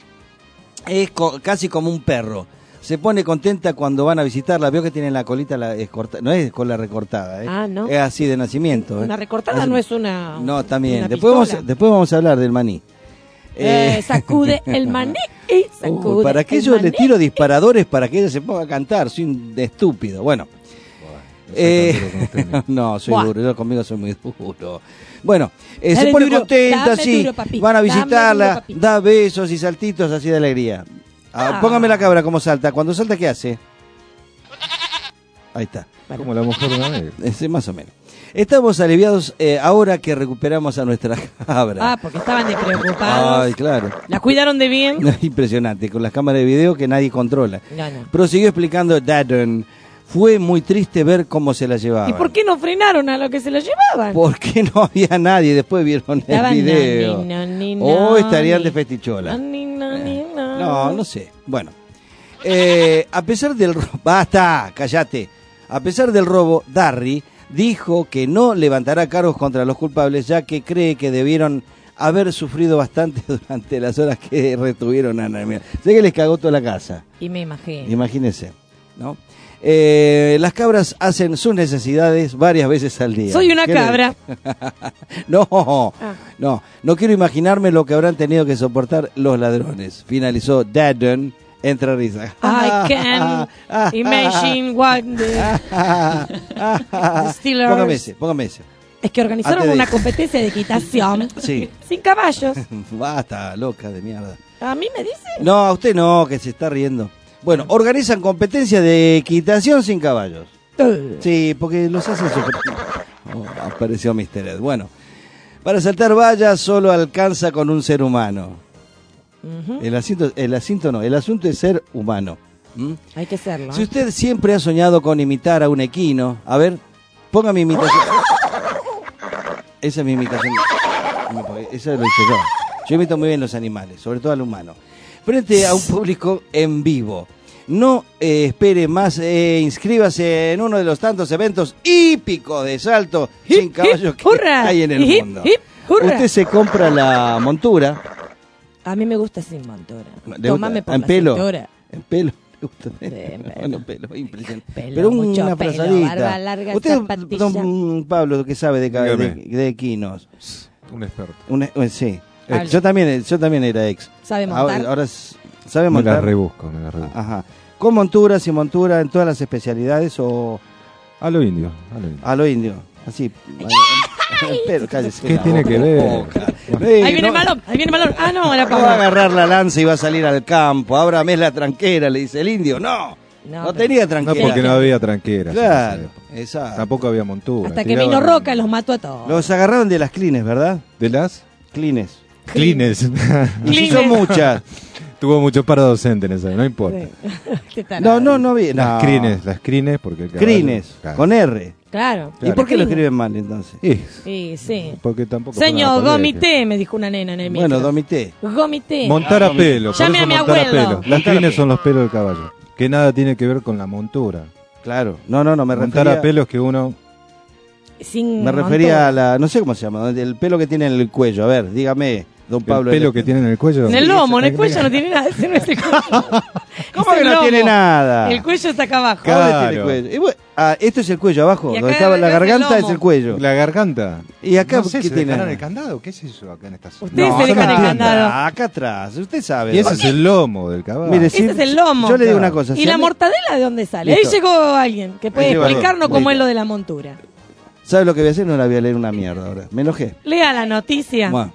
G: es casi como un perro. Se pone contenta cuando van a visitarla. Veo que tiene la colita, no es cola recortada, ¿eh?
H: Ah, ¿no?
G: Es así de nacimiento.
H: Una recortada no es una.
G: No, también.
H: una
G: Después
H: pistola.
G: vamos a hablar del maní.
H: Sacude el maní y sacude.
G: ¿Para qué
H: el
G: yo le
H: maní?
G: tiro disparadores para que ella se ponga a cantar? Soy un estúpido. Bueno. No, soy
H: Buah.
G: duro. Yo conmigo soy muy duro. Bueno, se
H: Dale
G: pone
H: duro,
G: contenta,
H: dame
G: sí.
H: duro, papi,
G: Van a
H: dame
G: visitarla,
H: duro, papi.
G: da besos y saltitos así de alegría.
H: Ah.
G: Póngame la cabra como salta. Cuando salta, ¿qué hace? Ahí está.
I: Como la mujer de una vez.
G: Ese más o menos. Estamos aliviados ahora que recuperamos a nuestra cabra.
H: Ah, porque estaban despreocupados.
G: Ay, claro.
H: ¿La cuidaron de bien?
G: Impresionante, con las cámaras de video que nadie controla.
H: No.
G: Prosiguió explicando Dadden. Fue muy triste ver cómo se la llevaban.
H: ¿Y por qué no frenaron a lo que se lo llevaban?
G: Porque no había nadie. Después vieron el
H: Estaban
G: video.
H: no,
G: O estarían de festichola.
H: No.
G: No sé. Bueno. A pesar del robo... Basta, cállate. A pesar del robo, Darry dijo que no levantará cargos contra los culpables, ya que cree que debieron haber sufrido bastante durante las horas que retuvieron a Ana. Sé que les cagó toda la casa.
H: Y me imagino.
G: Imagínense, ¿no? Las cabras hacen sus necesidades varias veces al día.
H: Soy una
G: ¿Qué
H: cabra.
G: No quiero imaginarme lo que habrán tenido que soportar los ladrones. Finalizó Dadden entre risas.
H: I can imagine what the Steelers.
G: Póngame ese.
H: Es que organizaron
G: Antes de-
H: una competencia de equitación
G: Sí.
H: sin caballos.
G: Basta, loca de mierda.
H: ¿A mí me dice?
G: No, a usted no, que se está riendo. Bueno, organizan competencia de equitación sin caballos. Sí, porque los hacen super... apareció Mr. Ed. Bueno, para saltar vallas solo alcanza con un ser humano.
H: Ujú.
G: El asunto es ser humano. ¿Mm?
H: Hay que serlo.
G: Si usted siempre ha soñado con imitar a un equino, a ver, ponga mi imitación. Esa es mi imitación. Esa lo hice yo. Yo imito muy bien los animales, sobre todo al humano. Frente a un público en vivo. No espere más, inscríbase en uno de los tantos eventos hípicos de salto sin caballos que hay en el mundo.
H: ¡Hurra!
G: Usted se compra la montura.
H: A mí me gusta sin montura.
G: ¿Le
H: Tómame
G: gusta?
H: por
G: ¿En
H: la
G: pelo?
H: cintura.
G: ¿En pelo? ¿Le gusta? Bueno, pelo, impresionante. Pero
H: mucho
G: una
H: pelo,
G: frazadita.
H: barba larga,
G: Usted,
H: zapatilla.
G: don Pablo, que sabe de equinos.
I: Un experto.
G: Sí.
I: Ex.
G: Yo también era ex.
H: ¿Sabe montar?
G: Ahora sabe montar.
I: Me la rebusco.
G: Ajá. ¿Con montura, sin montura, en todas las especialidades o...?
I: A lo indio.
G: A lo indio. Así. Pero cállese.
I: ¿Qué tiene que ver?
H: Ahí viene Malón, ahí viene Malón. Ah, no, era
G: Va a agarrar la lanza y va a salir al campo. Ábrame la tranquera, le dice el indio. No tenía tranquera.
I: No, porque no había tranquera.
G: Claro, exacto.
I: Tampoco había montura.
H: Hasta que vino Roca los mató a todos.
G: Los agarraron de las clines, ¿verdad?
I: ¿De las?
G: Clines.
I: Clines.
G: Y si son muchas.
I: Tuvo mucho paro docente en esa, no importa.
G: No había.
I: Las crines, porque el caballo-
G: Crines,
I: Claro.
G: con R.
H: Claro.
G: ¿Y por qué lo escriben mal entonces?
H: Sí.
I: Porque tampoco.
H: Señor,
I: fue una
H: gomité, me dijo una nena en el micro.
G: Bueno, domité.
H: Gomité.
I: Montar a pelo. por
H: Llame
I: eso
H: a mi
I: montar a
H: abuelo.
I: pelo. Las crines son los pelos del caballo. Que nada tiene que ver con la montura.
G: Claro. No, me
I: Montar
G: refería.
I: a pelo es que uno.
G: Me refería a la. No sé cómo se llama. El pelo que tiene en el cuello. A ver, dígame, don Pablo.
I: El pelo que tiene en el cuello.
H: En el lomo, en el cuello no tiene nada. Ese no es el cuello.
G: ¿Cómo
H: Es
G: que
H: el
G: no
H: lomo.
G: tiene nada?
H: El cuello está acá abajo.
G: ¿Dónde tiene el cuello? Y bueno, esto es el cuello abajo.
H: Y acá
G: Donde estaba la
H: arriba es el
G: garganta es
H: lomo.
G: el cuello.
I: La garganta.
G: ¿Y acá
I: No sé,
G: qué
I: ¿se
G: tiene?
I: dejaron el candado? ¿Qué es eso acá en esta zona?
H: Ustedes se dejan el candado.
G: Acá atrás, usted sabe.
I: Y ese es el lomo del caballo.
G: Mire,
H: Ese es el lomo.
G: Yo le digo una cosa.
H: ¿Y
G: si
H: la
G: a mí-
H: mortadela de dónde sale?
G: Listo.
H: Ahí llegó alguien que puede
G: Ahí llegó
H: explicarnos
G: alguien.
H: cómo es
G: Listo.
H: lo de la montura.
G: ¿Sabe lo que voy a hacer? No la voy a leer una mierda ahora. Me enojé.
H: Lea la noticia.
G: Bueno.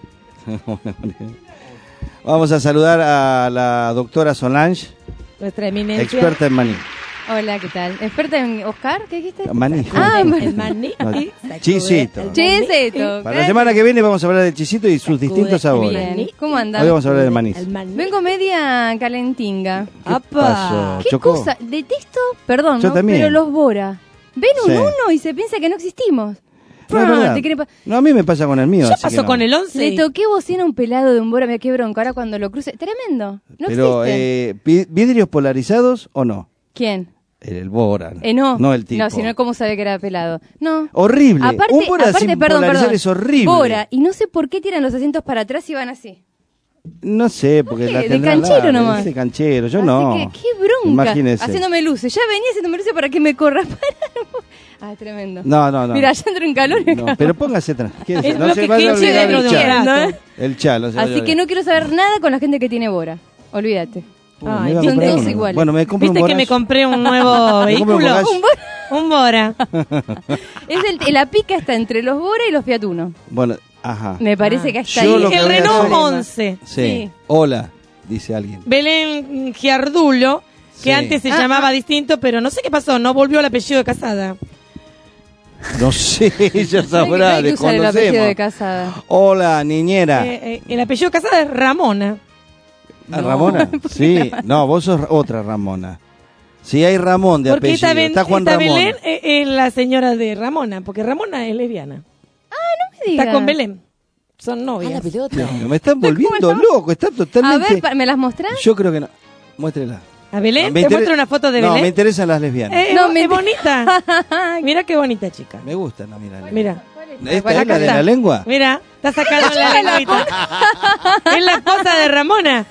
G: Vamos a saludar a la doctora Solange,
H: Nuestra eminencia.
G: experta en maní.
Q: Hola, ¿qué tal? ¿Experta en Oscar? ¿Qué dijiste?
G: Maní.
H: El maní.
G: No, chisito.
Q: Chisito.
G: Para la semana que viene vamos a hablar del chisito y sus distintos sabores.
Q: Bien. ¿Cómo andas?
G: Hoy vamos a hablar del maní.
Q: Vengo media calentinga.
G: pasó,
Q: ¿Qué
G: Chocó?
Q: cosa? Detesto, perdón,
G: Yo
Q: ¿no?
G: también.
Q: Pero los Bora. Ven un
G: Sí.
Q: uno y se piensa que no existimos.
G: No, es verdad.
Q: te quieren
G: No, a mí me pasa con el mío.
H: Yo
G: así que
H: paso
G: no.
H: con el 11.
Q: Le toqué bocina a un pelado de un Bora, mira qué bronca. Ahora cuando lo cruce, tremendo. No
G: Pero,
Q: existe.
G: ¿vidrios polarizados o no?
Q: ¿Quién?
G: El Bora.
Q: No.
G: No el tipo.
Q: No, si no, ¿cómo sabe que era pelado? No.
G: Horrible.
Q: Aparte,
G: Un Bora sin polarizar es horrible.
Q: Bora, y no sé por qué tiran los asientos para atrás y van así.
G: No sé, porque la
Q: de
G: tendrán
Q: canchero
G: larga,
Q: nomás.
G: es de canchero, yo
Q: Así
G: no.
Q: que, qué bronca.
G: Imagínese.
Q: Haciéndome luces. Ya venía haciéndome luces para que me corra. Ah, tremendo.
G: No.
Q: Mira, ya entro en calor.
G: No, pero póngase tranquilo.
Q: Es
G: No
Q: lo
G: se
Q: que
G: vaya a
Q: quede
G: olvidar
Q: dentro
G: el
Q: de un
G: chal.
Q: rato.
G: El chal. No se vaya a
Q: Así que
G: olvidar.
Q: no quiero saber nada con la gente que tiene Bora. Olvídate.
G: Me iba a
Q: son
G: comprar
Q: todos
G: uno.
Q: iguales.
G: Bueno, me compro un
H: ¿Viste que me
G: Borash.
H: compré un nuevo
G: ¿Me compro un
H: vehículo?
G: Borash?
H: Un Bora.
Q: La pica está entre los Bora y los Fiat Uno.
G: Bueno, ajá.
Q: Me parece que está
G: Yo
Q: ahí.
G: lo que
H: El
G: voy a
H: Renault
G: hacer-
H: 11.
G: Sí. Hola, dice alguien.
H: Belén Giardulo, que
G: Sí.
H: antes se llamaba distinto, pero no sé qué pasó, no volvió al apellido de Casada.
G: No sé, ella sabrá,
Q: Hay que usar el apellido de
G: desconocemos.
Q: Casada.
G: Hola, niñera.
H: El apellido de Casada es Ramona.
G: ¿Ah, ¿Ramona? Sí, no, vos sos otra Ramona. Sí, hay Ramón de
H: Porque
G: apellido. Está Juan
H: esta
G: Ramón.
H: Belén es la señora de Ramona, porque Ramona es lesbiana.
Q: Me digas.
H: Está con Belén. Son novias.
G: Me están volviendo loco, está
Q: A
G: totalmente...
Q: ver, ¿me las mostrás?
G: Yo creo que no. Muéstrela.
H: ¿A Belén?
G: Me
H: ¿Te
G: inter-
H: muestro una foto de
G: No,
H: Belén?
G: me interesan las lesbianas.
H: No, es bonita. Mira qué bonita chica.
G: Me gustan, no, mira.
H: Mira.
G: ¿Esta es la de la lengua?
H: Mira, está sacando la lengüita. Es la esposa de Ramona.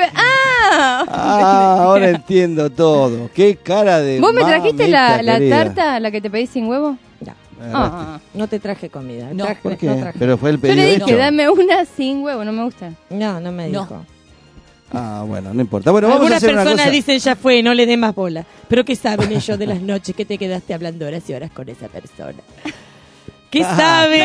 G: Ah, ahora entiendo todo. Qué cara de
Q: ¿Vos me trajiste la
G: mamita querida.
Q: tarta, la que te pedí sin huevo?
G: Ah,
H: No te traje comida.
Q: No.
H: Traje-
G: ¿Por qué?
H: no traje.
G: Pero fue el
Q: Yo
G: pedido
Q: le dije,
G: hecho.
Q: dame una sin huevo, no me gusta.
H: No, no me dijo.
G: Ah, bueno, no importa. Bueno, vamos a
H: Algunas
G: hacer una
H: personas
G: cosa.
H: dicen ya fue, no le dé más bola. Pero ¿qué saben ellos de las noches que te quedaste hablando horas y horas con esa persona? ¿Qué saben?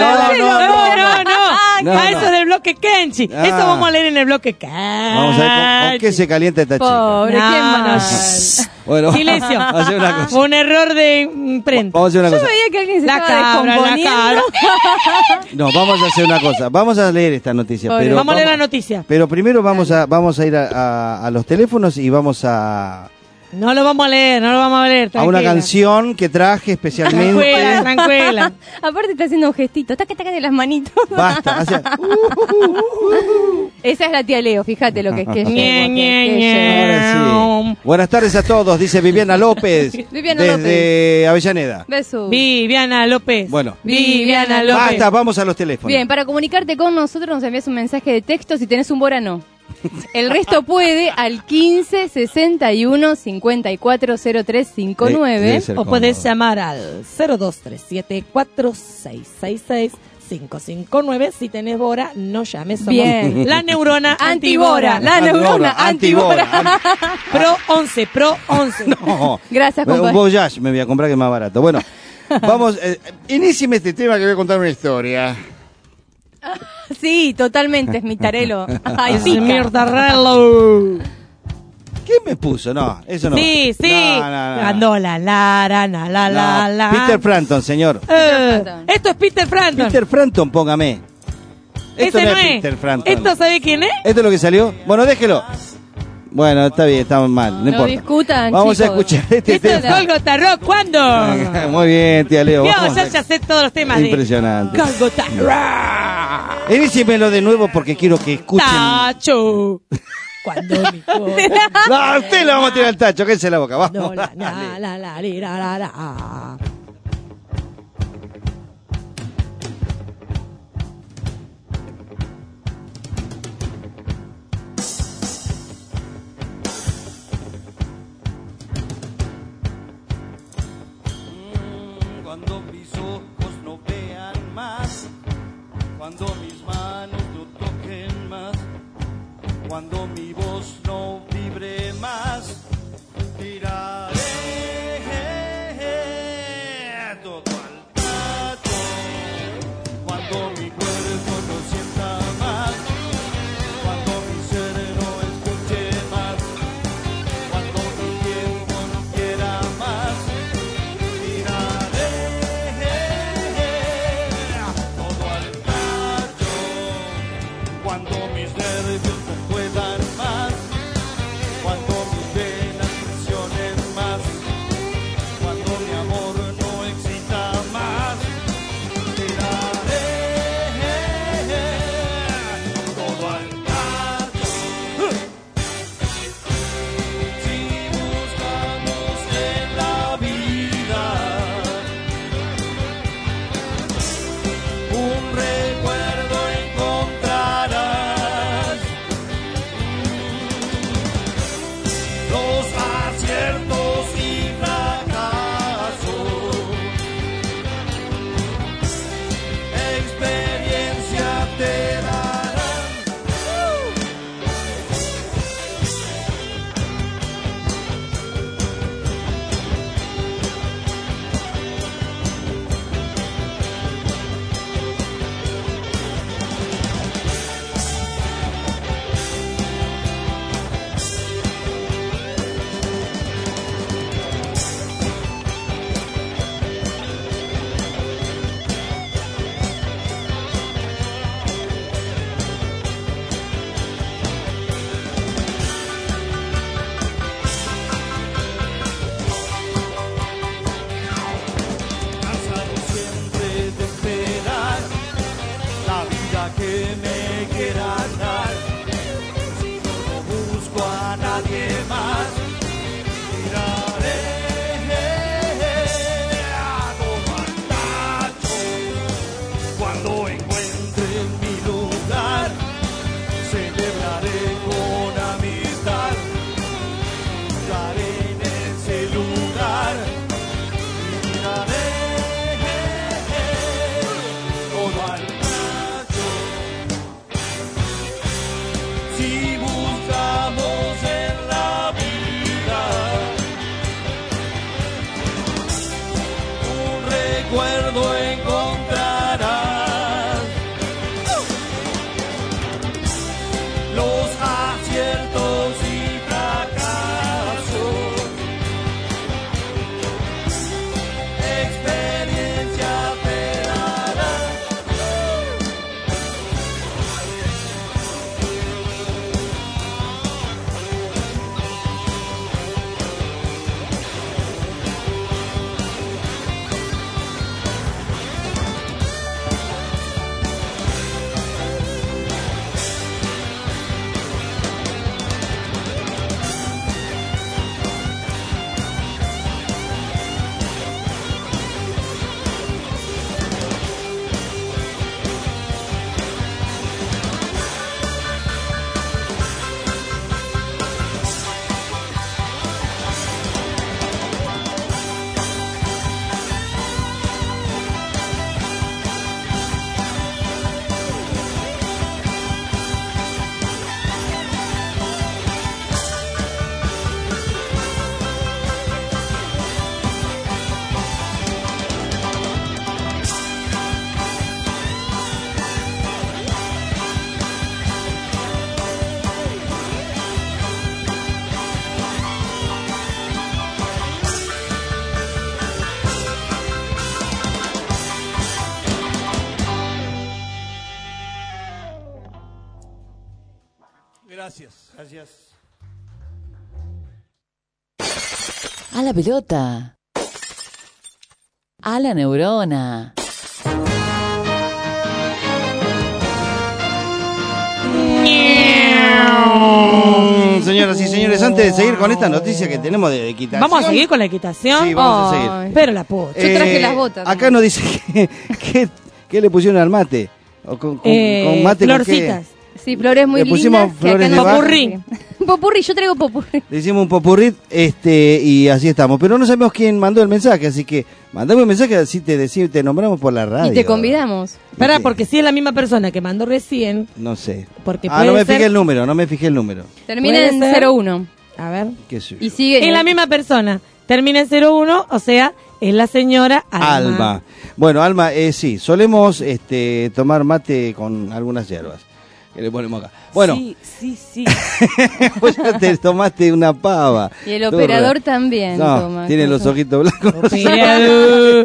G: No,
H: Ah,
G: no.
H: eso es del bloque Kenchi.
G: Ah.
H: Eso vamos a leer en el bloque Kenchi.
G: Vamos a ver con qué se calienta esta chica.
Q: Pobre,
H: No,
Q: qué
H: no,
Q: mal.
H: shh.
G: Bueno,
H: Silencio.
G: vamos a hacer una cosa.
H: Un error de imprenta.
G: Vamos a hacer una
Q: Yo
G: cosa.
Q: veía que alguien se
H: La
Q: estaba
H: cabra, la
Q: descomponiendo.
G: No, vamos a hacer una cosa. Vamos a leer esta noticia.
Q: Pobre.
G: Pero
H: Vamos a leer la noticia.
G: Pero primero vamos a ir a los teléfonos y vamos a
H: No lo vamos a leer, no lo vamos a leer.
G: una
H: tranquila.
G: canción que traje especialmente.
H: Tranquila, tranquila.
Q: Aparte está haciendo un gestito, taca, taca de las manitos.
G: Basta.
Q: Esa es la tía Leo, fíjate lo que es que
G: Ahora sí. Buenas tardes a todos, dice Viviana López.
Q: Viviana
G: desde Avellaneda.
Q: Besos.
H: Viviana López.
G: Bueno.
H: Viviana López.
G: Basta, vamos a los teléfonos.
Q: Bien, para comunicarte con nosotros nos envías un mensaje de texto si tenés un Borano. El resto puede al 15 61 54 0359
H: o puedes llamar al 0237 4666 559. Si tenés Bora, no llames. Somos
Q: Bien.
H: La neurona
Q: Antibora.
H: antibora.
Q: La neurona antibora.
H: Pro 11, Pro 11.
G: No.
Q: Gracias,
G: Un
Q: compadre.
G: Voyage me voy a comprar que es más barato. Bueno, vamos, inícieme este tema que voy a contar una historia.
Q: Sí, totalmente, es mi tarelo. Ay,
H: Es
Q: pica.
H: mi tarelo.
G: ¿Qué me puso? No, eso no.
H: Sí, sí.
G: No.
H: Gandola, la.
G: Peter Frampton, señor.
H: Esto es Peter Frampton.
G: Peter Frampton, póngame. Esto
H: Ese
G: no
H: no
G: es
H: es.
G: Peter Frampton.
H: ¿Esto sabe quién es?
G: ¿Esto es lo que salió? Bueno, déjelo. Bueno, está bien, estamos mal, no importa.
Q: discutan,
G: Vamos
Q: chicos.
G: a escuchar este
H: Esto es
G: tema.
H: Golgotha Rock. ¿Cuándo?
G: Muy bien, tía Leo.
H: Yo
G: vamos a-
H: ya sé todos los temas
G: Impresionante.
H: de Golgotha Rock.
G: Iníciemelo de nuevo porque quiero que escuchen.
H: Tacho. Cuando mi corazón.
G: No, usted le vamos a tirar el tacho, que se la boca, vamos.
H: No, la.
R: Cuando mis ojos no vean más, cuando mis manos no toquen más, cuando mi voz no vibre más, tiraré todo al tacho. Cuando mi cuerpo no sienta más, cuando mi ser no escuche más, cuando mi tiempo no quiera más, tiraré todo al tacho. Cuando mis nervios no puedan más, cuando mis venas presionen más, cuando mi amor no excita más, tiraré todo al tacho. Si buscamos en la vida un recuerdo encontrarás, los aciertos y fracasos, experiencia te darán. Cansado siempre de esperar la vida que me quiera dar. Si no lo busco a nadie más, tiraré todo al tacho. Cuando encuentre mi lugar, celebraré con amistad. Estaré en ese lugar. Tiraré todo al tacho. Si buscamos en la vida un recuerdo encontrarás, los aciertos y fracasos, experiencia te dará.
G: Gracias.
E: A la pelota. A la neurona.
G: Señoras y señores, antes de seguir con esta noticia que tenemos de equitación.
H: ¿Vamos a seguir con la equitación?
G: Sí, vamos a seguir.
H: Pero la puta.
Q: Yo traje las botas.
G: Acá nos dice que le pusieron al mate. O con mate
H: florcitas.
G: con qué.
Q: Sí, flores muy
G: Le pusimos
Q: lindas.
G: flores de
H: popurrí.
Q: Popurrí, yo traigo popurrí.
G: Le hicimos un popurrí y así estamos. Pero no sabemos quién mandó el mensaje, así que mandame un mensaje así te nombramos por la radio.
Q: Y te convidamos.
H: Espera, porque si es la misma persona que mandó recién.
G: No sé.
H: Porque
G: no me fijé el número, no me fijé el número.
Q: Termina en 01.
H: A ver.
G: ¿Qué sé yo?
Q: Y sigue.
H: Es la misma persona. Termina en 01, o sea, es la señora
G: Alma. Bueno, Alma, sí, solemos tomar mate con algunas hierbas. Que le ponemos acá. Bueno.
H: Sí.
G: Pues ya te tomaste una pava.
Q: Y el operador también toma.
G: Tiene los ojitos blancos.
H: Operador.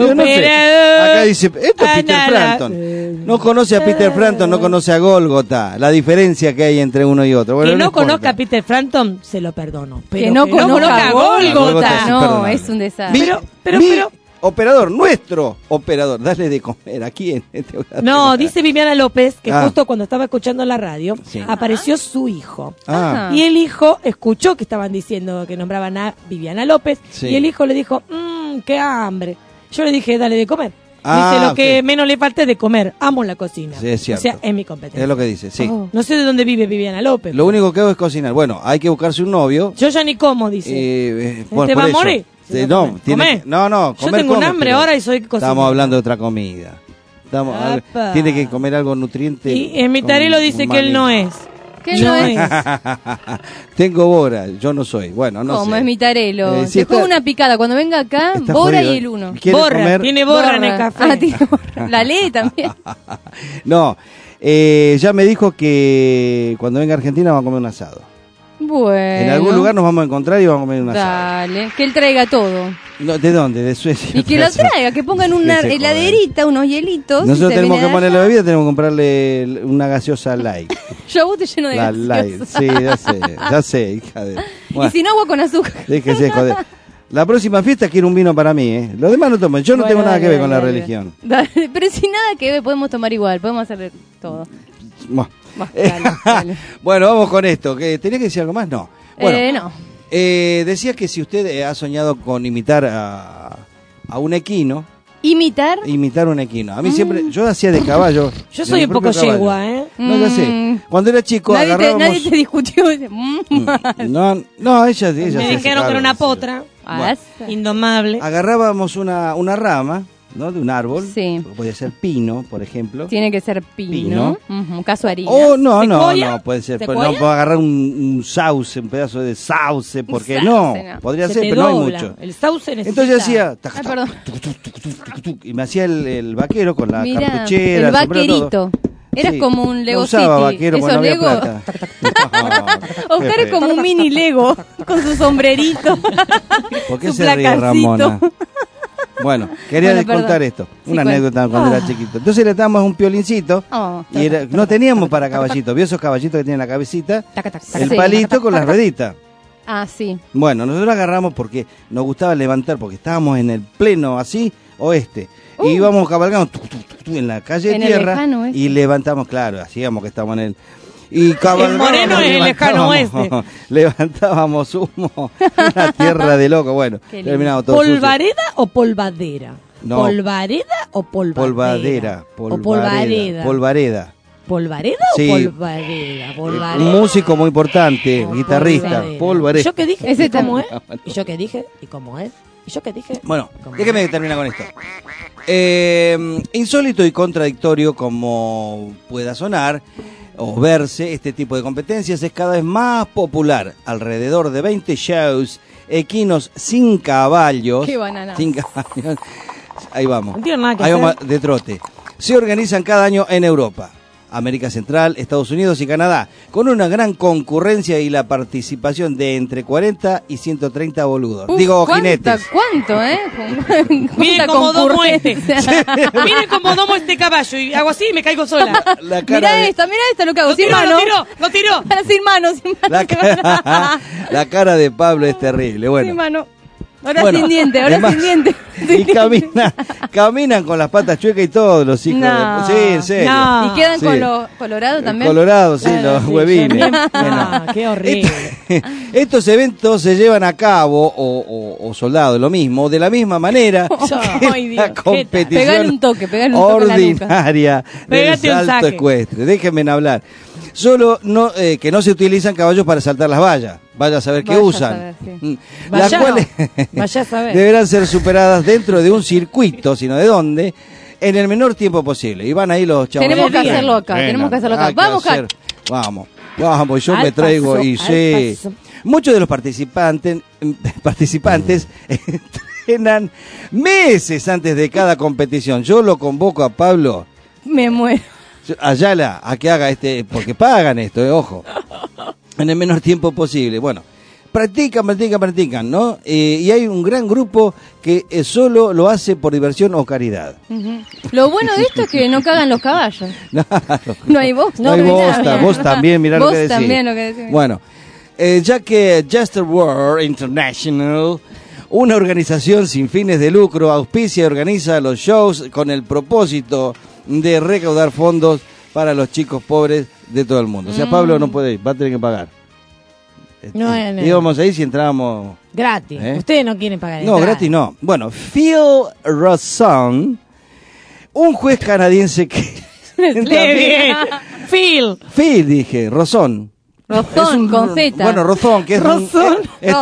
G: Acá dice, esto es Peter Frampton. No conoce a Peter Frampton, no conoce a Gólgota. La diferencia que hay entre uno y otro. Bueno,
H: que no
G: importa.
H: conozca a Peter Frampton, se lo perdono. Pero
Q: que no conozca a
G: Gólgota.
Q: No, es un desastre.
H: Pero
G: operador, nuestro operador, dale de comer aquí en
H: No, dice Viviana López que justo cuando estaba escuchando la radio apareció su hijo. Y el hijo escuchó que estaban diciendo que nombraban a Viviana López y el hijo le dijo, qué hambre. Yo le dije, dale de comer. Dice, lo que menos le falta es de comer. Amo la cocina.
G: Sí, es cierto.
H: O sea, es mi competencia.
G: Es lo que dice, sí.
H: No sé de dónde vive Viviana López.
G: Lo único que hago es cocinar. Bueno, hay que buscarse un novio.
H: Yo ya ni como, dice.
G: ¿Te
H: va a morir?
G: No,
H: comer.
G: No,
H: yo tengo un hambre ahora y soy cocinero.
G: Estamos hablando de otra comida. Tiene que comer algo nutriente.
H: Y en mi tarelo dice que él no es.
Q: ¿Qué no es?
G: Tengo Bora, yo no soy. Bueno, no sé.
Q: ¿Cómo es mi tarelo?
G: Si
Q: Después una picada. Cuando venga acá, Bora
G: jodido.
Q: y el uno.
H: Borra, tiene borra en el café.
Q: Ah, tiene borra. La lee también.
G: No, ya me dijo que cuando venga a Argentina vamos a comer un asado.
Q: Bueno.
G: En algún lugar nos vamos a encontrar y vamos a comer un asado.
Q: Dale, que él traiga todo.
G: No, ¿de dónde? De Suecia.
Q: Y que lo traiga, que pongan una heladerita, unos hielitos.
G: Nosotros tenemos que ponerle la bebida, tenemos que comprarle una gaseosa light.
Q: Yo a vos te lleno de gaseosa.
G: Light. Sí, ya sé, hija de... Bueno,
Q: y si no, agua con azúcar.
G: Déjese joder. La próxima fiesta quiero un vino para mí, ¿eh? Los demás no toman. Yo no tengo nada que ver con la religión.
Q: Dale, pero sin nada que ver, podemos tomar igual, podemos hacer todo. Dale.
G: Bueno, vamos con esto. ¿Tenía que decir algo más? No. Bueno,
Q: no.
G: Decía que si usted ha soñado con imitar a un equino.
Q: ¿Imitar?
G: Imitar un equino. A mí siempre, yo hacía de caballo.
H: Yo soy un poco yegua, ¿eh?
G: No, ya sé. Cuando era chico agarrábamos...
Q: Nadie te discutió.
G: No, ella
H: me dijeron que era una potra.
G: Bueno,
H: indomable.
G: Agarrábamos una rama, ¿no? De un árbol.
Q: Sí.
G: Puede ser pino, por ejemplo.
Q: Tiene que ser pino. Un caso harina.
G: No, puede ser. No puedo agarrar un sauce, un pedazo de sauce, porque no. Podría ser, pero no hay mucho.
H: El sauce necesita.
G: Entonces hacía...
Q: perdón.
G: Y me hacía el vaquero con la cartuchera.
Q: El vaquerito. Eras como un Lego City.
G: Usaba vaquero porque no había plata.
Q: Oscar es como un mini Lego con su sombrerito.
G: ¿Por qué se ríe Ramona? Bueno, quería contar esto. Una anécdota cuando era chiquito. Entonces le dábamos un piolincito y no teníamos para caballitos. ¿Vio esos caballitos que tienen la cabecita? El palito con las rueditas.
Q: Ah, sí.
G: Bueno, nosotros agarramos porque nos gustaba levantar, porque estábamos en el pleno así, oeste. Y íbamos cabalgando en la calle de tierra y levantamos, claro, hacíamos que estábamos en el... Y
H: el Moreno es el lejano oeste.
G: Levantábamos humo, una tierra de loco. Bueno, terminamos todo.
H: ¿Polvareda o polvadera?
G: No.
H: ¿Polvareda o polvadera?
G: Polvareda.
H: ¿Polvareda
G: sí.
H: o polvareda?
G: Un músico muy importante, guitarrista. Polvareda.
H: ¿Yo qué dije? ¿Y cómo es? ¿Y yo qué dije? ¿Y cómo es? ¿Y yo qué dije?
G: Bueno, déjeme terminar con esto. Insólito y contradictorio como pueda sonar o verse, este tipo de competencias es cada vez más popular. Alrededor de 20 shows equinos sin caballos.
Q: ¡Qué banana!
G: Sin caballos. Ahí vamos.
H: No tiene nada que
G: Ahí
H: hacer.
G: vamos de trote. Se organizan cada año en Europa. América Central, Estados Unidos y Canadá, con una gran concurrencia y la participación de entre 40 y 130 boludos. Digo, jinetes.
Q: ¿Cuánto,
H: Miren cómo domo Miren cómo domo este caballo y hago así y me caigo sola.
Q: Mirá esto lo que hago. Sin mano.
H: Lo tiró.
Q: Sin mano.
G: La cara de Pablo es terrible. Bueno.
Q: Sin mano. Ahora sin diente.
G: Y caminan con las patas chuecas y todos los hijos de... Sí, en serio.
Q: ¿Y quedan con los colorados también?
G: Colorados, sí, los huevines.
H: Qué horrible.
G: Estos eventos se llevan a cabo, o soldados, lo mismo, de la misma manera que la competición
Q: Pegale un toque
G: ordinaria del salto ecuestre. Déjenme hablar. Solo que no se utilizan caballos para saltar las vallas. Vaya a saber qué usan. Las cuales deberán ser superadas dentro de un circuito, sino de dónde, en el menor tiempo posible. Y van ahí los chavales.
Q: Tenemos que hacerlo acá.
G: Vamos, yo me traigo y sé. Muchos de los participantes entrenan meses antes de cada competición. Yo lo convoco a Pablo.
Q: Me muero.
G: Ayala, a que haga porque pagan esto, ojo, en el menor tiempo posible. Bueno, practican, ¿no? Y hay un gran grupo que solo lo hace por diversión o caridad.
Q: Lo bueno de esto es que no cagan los caballos. No hay bosta.
G: No hay bosta, vos también, mirá lo que decís.
Q: Vos también lo que decís.
G: Bueno, ya que Just World International, una organización sin fines de lucro, auspicia y organiza los shows con el propósito de recaudar fondos para los chicos pobres de todo el mundo. O sea, Pablo no puede ir, va a tener que pagar.
H: No.
G: Íbamos ahí si entrábamos...
H: Gratis. Ustedes no quieren pagar.
G: No, gratis no. Bueno, Phil Roson, un juez canadiense que...
H: Phil,
G: dije, Roson.
Q: Rozón, con Z.
G: Bueno, Rozón, que es
Q: Rozón.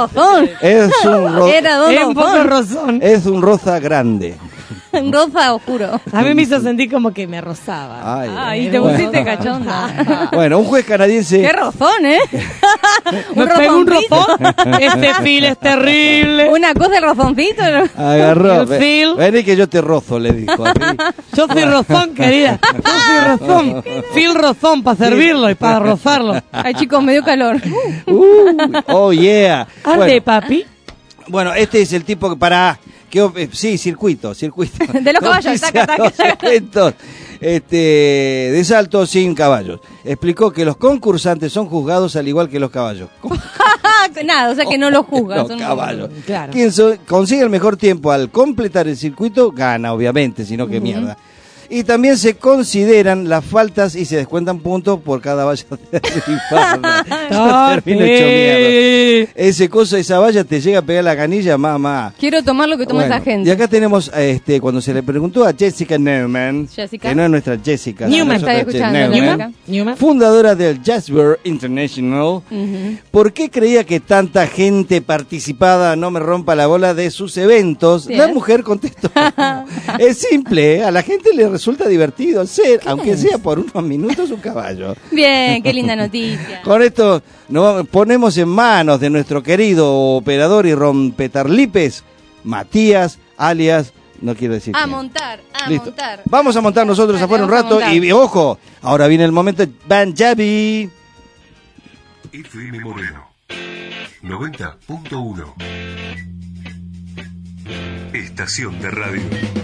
G: Es un rosa grande.
Q: Un rosa oscuro.
H: A mí me hizo sentir como que me rozaba.
Q: Ay, te pusiste cachonda.
G: Bueno, un juez canadiense...
Q: ¡Qué rozón,
H: Me pegó un rozón. Este Phil es terrible.
Q: Una cosa, el rozoncito.
G: Agarró. Vení que yo te rozo, le dijo.
H: Yo soy rozón, querida. Yo soy rozón. Phil rozón para servirlo y para rozarlo.
Q: Ay, chicos, me dio calor.
G: Oh, yeah.
H: Arde, papi.
G: Bueno, este es el tipo que sí, circuito.
Q: De los caballos,
G: eventos de salto sin caballos. Explicó que los concursantes son juzgados al igual que los caballos.
Q: Nada, o sea que no los juzgan.
G: Los caballos.
H: Claro.
G: Quien consigue el mejor tiempo al completar el circuito, gana, obviamente, sino que mierda. Y también se consideran las faltas y se descuentan puntos por cada valla derribada. Termino hecho mierda. Ese coso, esa valla te llega a pegar la canilla, mamá.
Q: Quiero tomar lo que toma esa gente.
G: Y acá tenemos, cuando se le preguntó a Jessica Neumann, que no es nuestra Jessica,
Q: Newman,
G: fundadora del Jasper International, ¿por qué creía que tanta gente participada no me rompa la bola de sus eventos? La mujer contestó, es simple, a la gente le resulta divertido ser, aunque sea por unos minutos, un caballo.
Q: Bien, qué linda noticia.
G: Con esto nos ponemos en manos de nuestro querido operador y rompetarlipes, Matías, alias, no quiero decir quién.
Q: Montar.
G: Vamos a montar nosotros afuera un rato y ojo, ahora viene el momento de Banjabi.
A: FM Moreno 90.1 Estación de radio.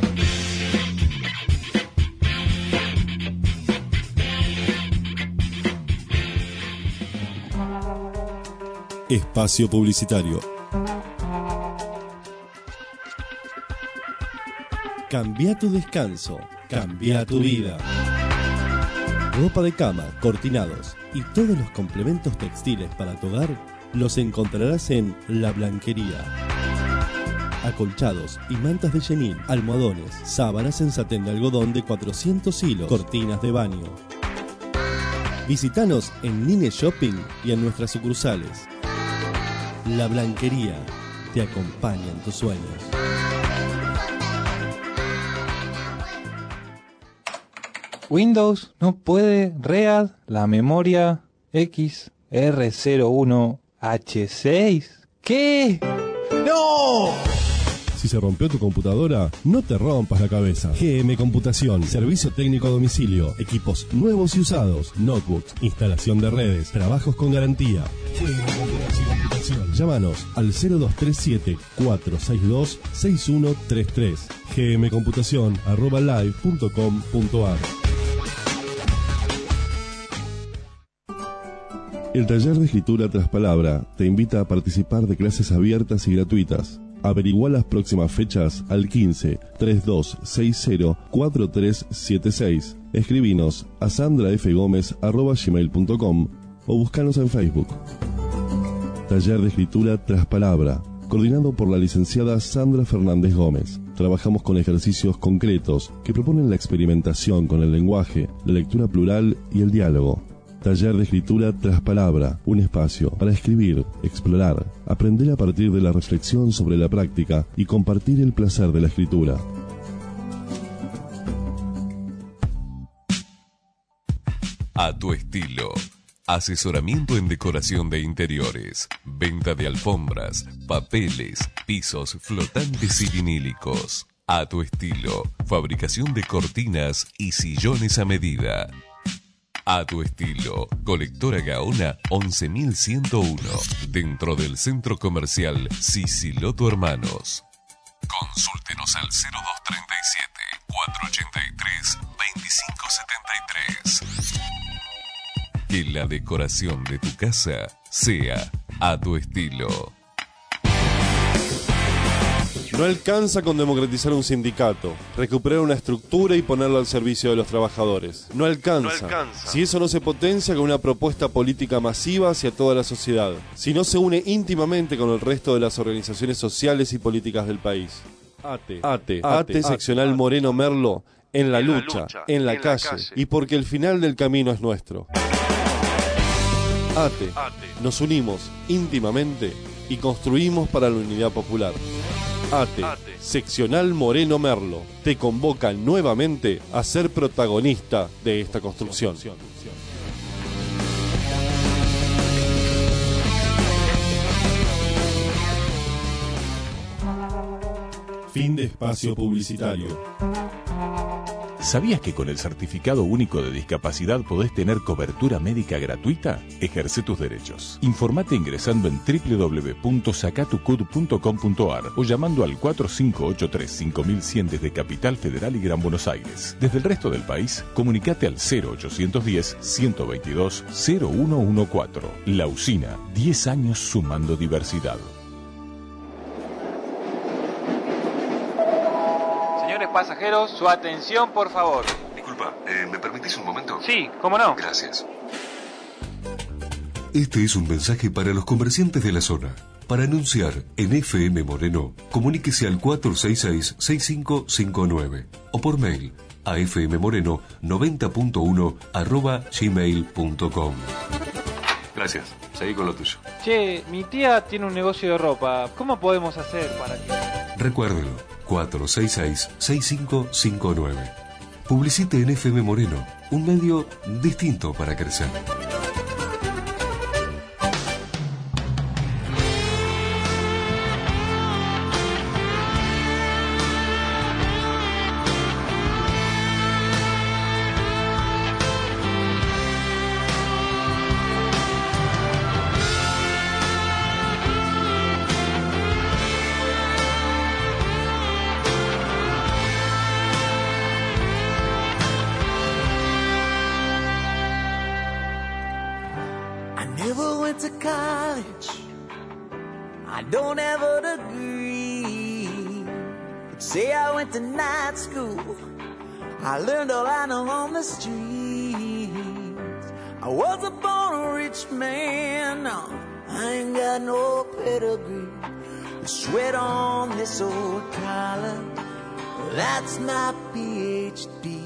L: Espacio publicitario. Cambia tu descanso, cambia tu vida. Ropa de cama, cortinados y todos los complementos textiles para tu hogar los encontrarás en La Blanquería. Acolchados y mantas de chenil, almohadones, sábanas en satén de algodón de 400 hilos, cortinas de baño. Visítanos en Nine Shopping y en nuestras sucursales. La Blanquería te acompaña en tus sueños.
S: Windows no puede read la memoria XR01H6. ¿Qué? ¡No!
L: Si se rompió tu computadora, no te rompas la cabeza. GM Computación, servicio técnico a domicilio, equipos nuevos y usados, notebooks, instalación de redes, trabajos con garantía. GM Computación. Llámanos al 0237-462-6133. gmcomputacion@live.com.ar. El taller de escritura tras palabra te invita a participar de clases abiertas y gratuitas. Averigua las próximas fechas al 15 3260 4376. Escribinos a sandrafgomez@gmail.com o búscanos en Facebook. Taller de escritura tras palabra, coordinado por la licenciada Sandra Fernández Gómez. Trabajamos con ejercicios concretos que proponen la experimentación con el lenguaje, la lectura plural y el diálogo. Taller de escritura tras palabra, un espacio para escribir, explorar, aprender a partir de la reflexión sobre la práctica y compartir el placer de la escritura.
A: A tu estilo. Asesoramiento en decoración de interiores, venta de alfombras, papeles, pisos flotantes y vinílicos. A tu estilo. Fabricación de cortinas y sillones a medida. A tu estilo, Colectora Gaona 11101, dentro del centro comercial Siciloto Hermanos. Consúltenos al 0237-483-2573. Que la decoración de tu casa sea a tu estilo.
L: No alcanza con democratizar un sindicato, recuperar una estructura y ponerlo al servicio de los trabajadores. No alcanza. Si eso no se potencia con una propuesta política masiva hacia toda la sociedad. Si no se une íntimamente con el resto de las organizaciones sociales y políticas del país. ATE, seccional Moreno Merlo, en la lucha, en la calle, y porque el final del camino es nuestro. ATE, nos unimos íntimamente y construimos para la unidad popular. ATE, seccional Moreno Merlo, te convoca nuevamente a ser protagonista de esta construcción. Fin de espacio publicitario.
T: ¿Sabías que con el Certificado Único de Discapacidad podés tener cobertura médica gratuita? Ejerce tus derechos. Informate ingresando en www.sacatucud.com.ar o llamando al 4583-5100 desde Capital Federal y Gran Buenos Aires. Desde el resto del país, comunicate al 0810-122-0114. La Usina, 10 años sumando diversidad.
S: Pasajeros, su atención, por favor.
A: Disculpa, ¿me permitís un momento?
S: Sí, ¿cómo no?
A: Gracias. Este es un mensaje para los comerciantes de la zona. Para anunciar en FM Moreno, comuníquese al 466-6559 o por mail a fmmoreno90.1@gmail.com. Gracias, seguí con lo tuyo.
S: Che, mi tía tiene un negocio de ropa. ¿Cómo podemos hacer para que...?
A: Recuérdelo, 466-6559. Publicite en FM Moreno, un medio distinto para crecer.
R: I learned all I know on the streets. I wasn't born a rich man, no, I ain't got no pedigree. The sweat on this old collar, that's my PhD.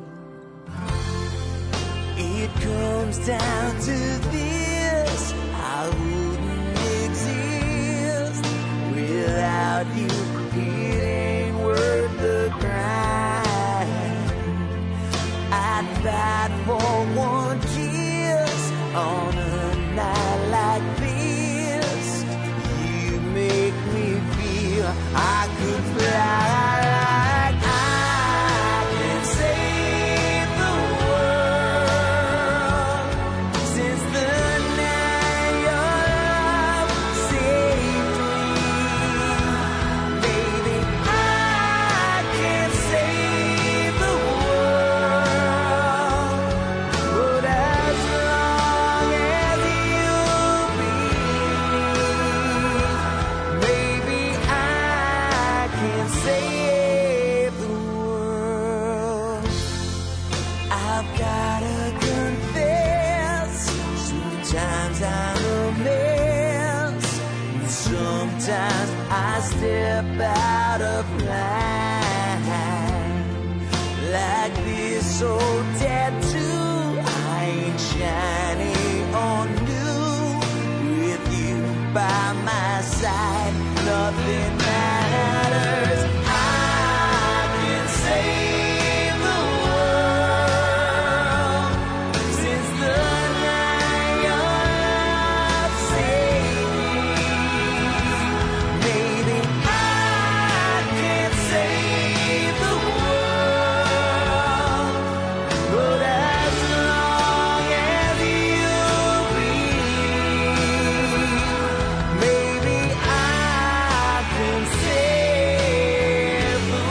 R: It comes down to this, I wouldn't exist without you. It ain't worth the grind. I'd fight for one kiss on a night like this. You make me feel I could about a plan like this old tattoo. I ain't shiny or new with you by my side. Nothing matters. I can save the world since the night your love saved me. Maybe I can save the world, but as long as you breathe, maybe I can save the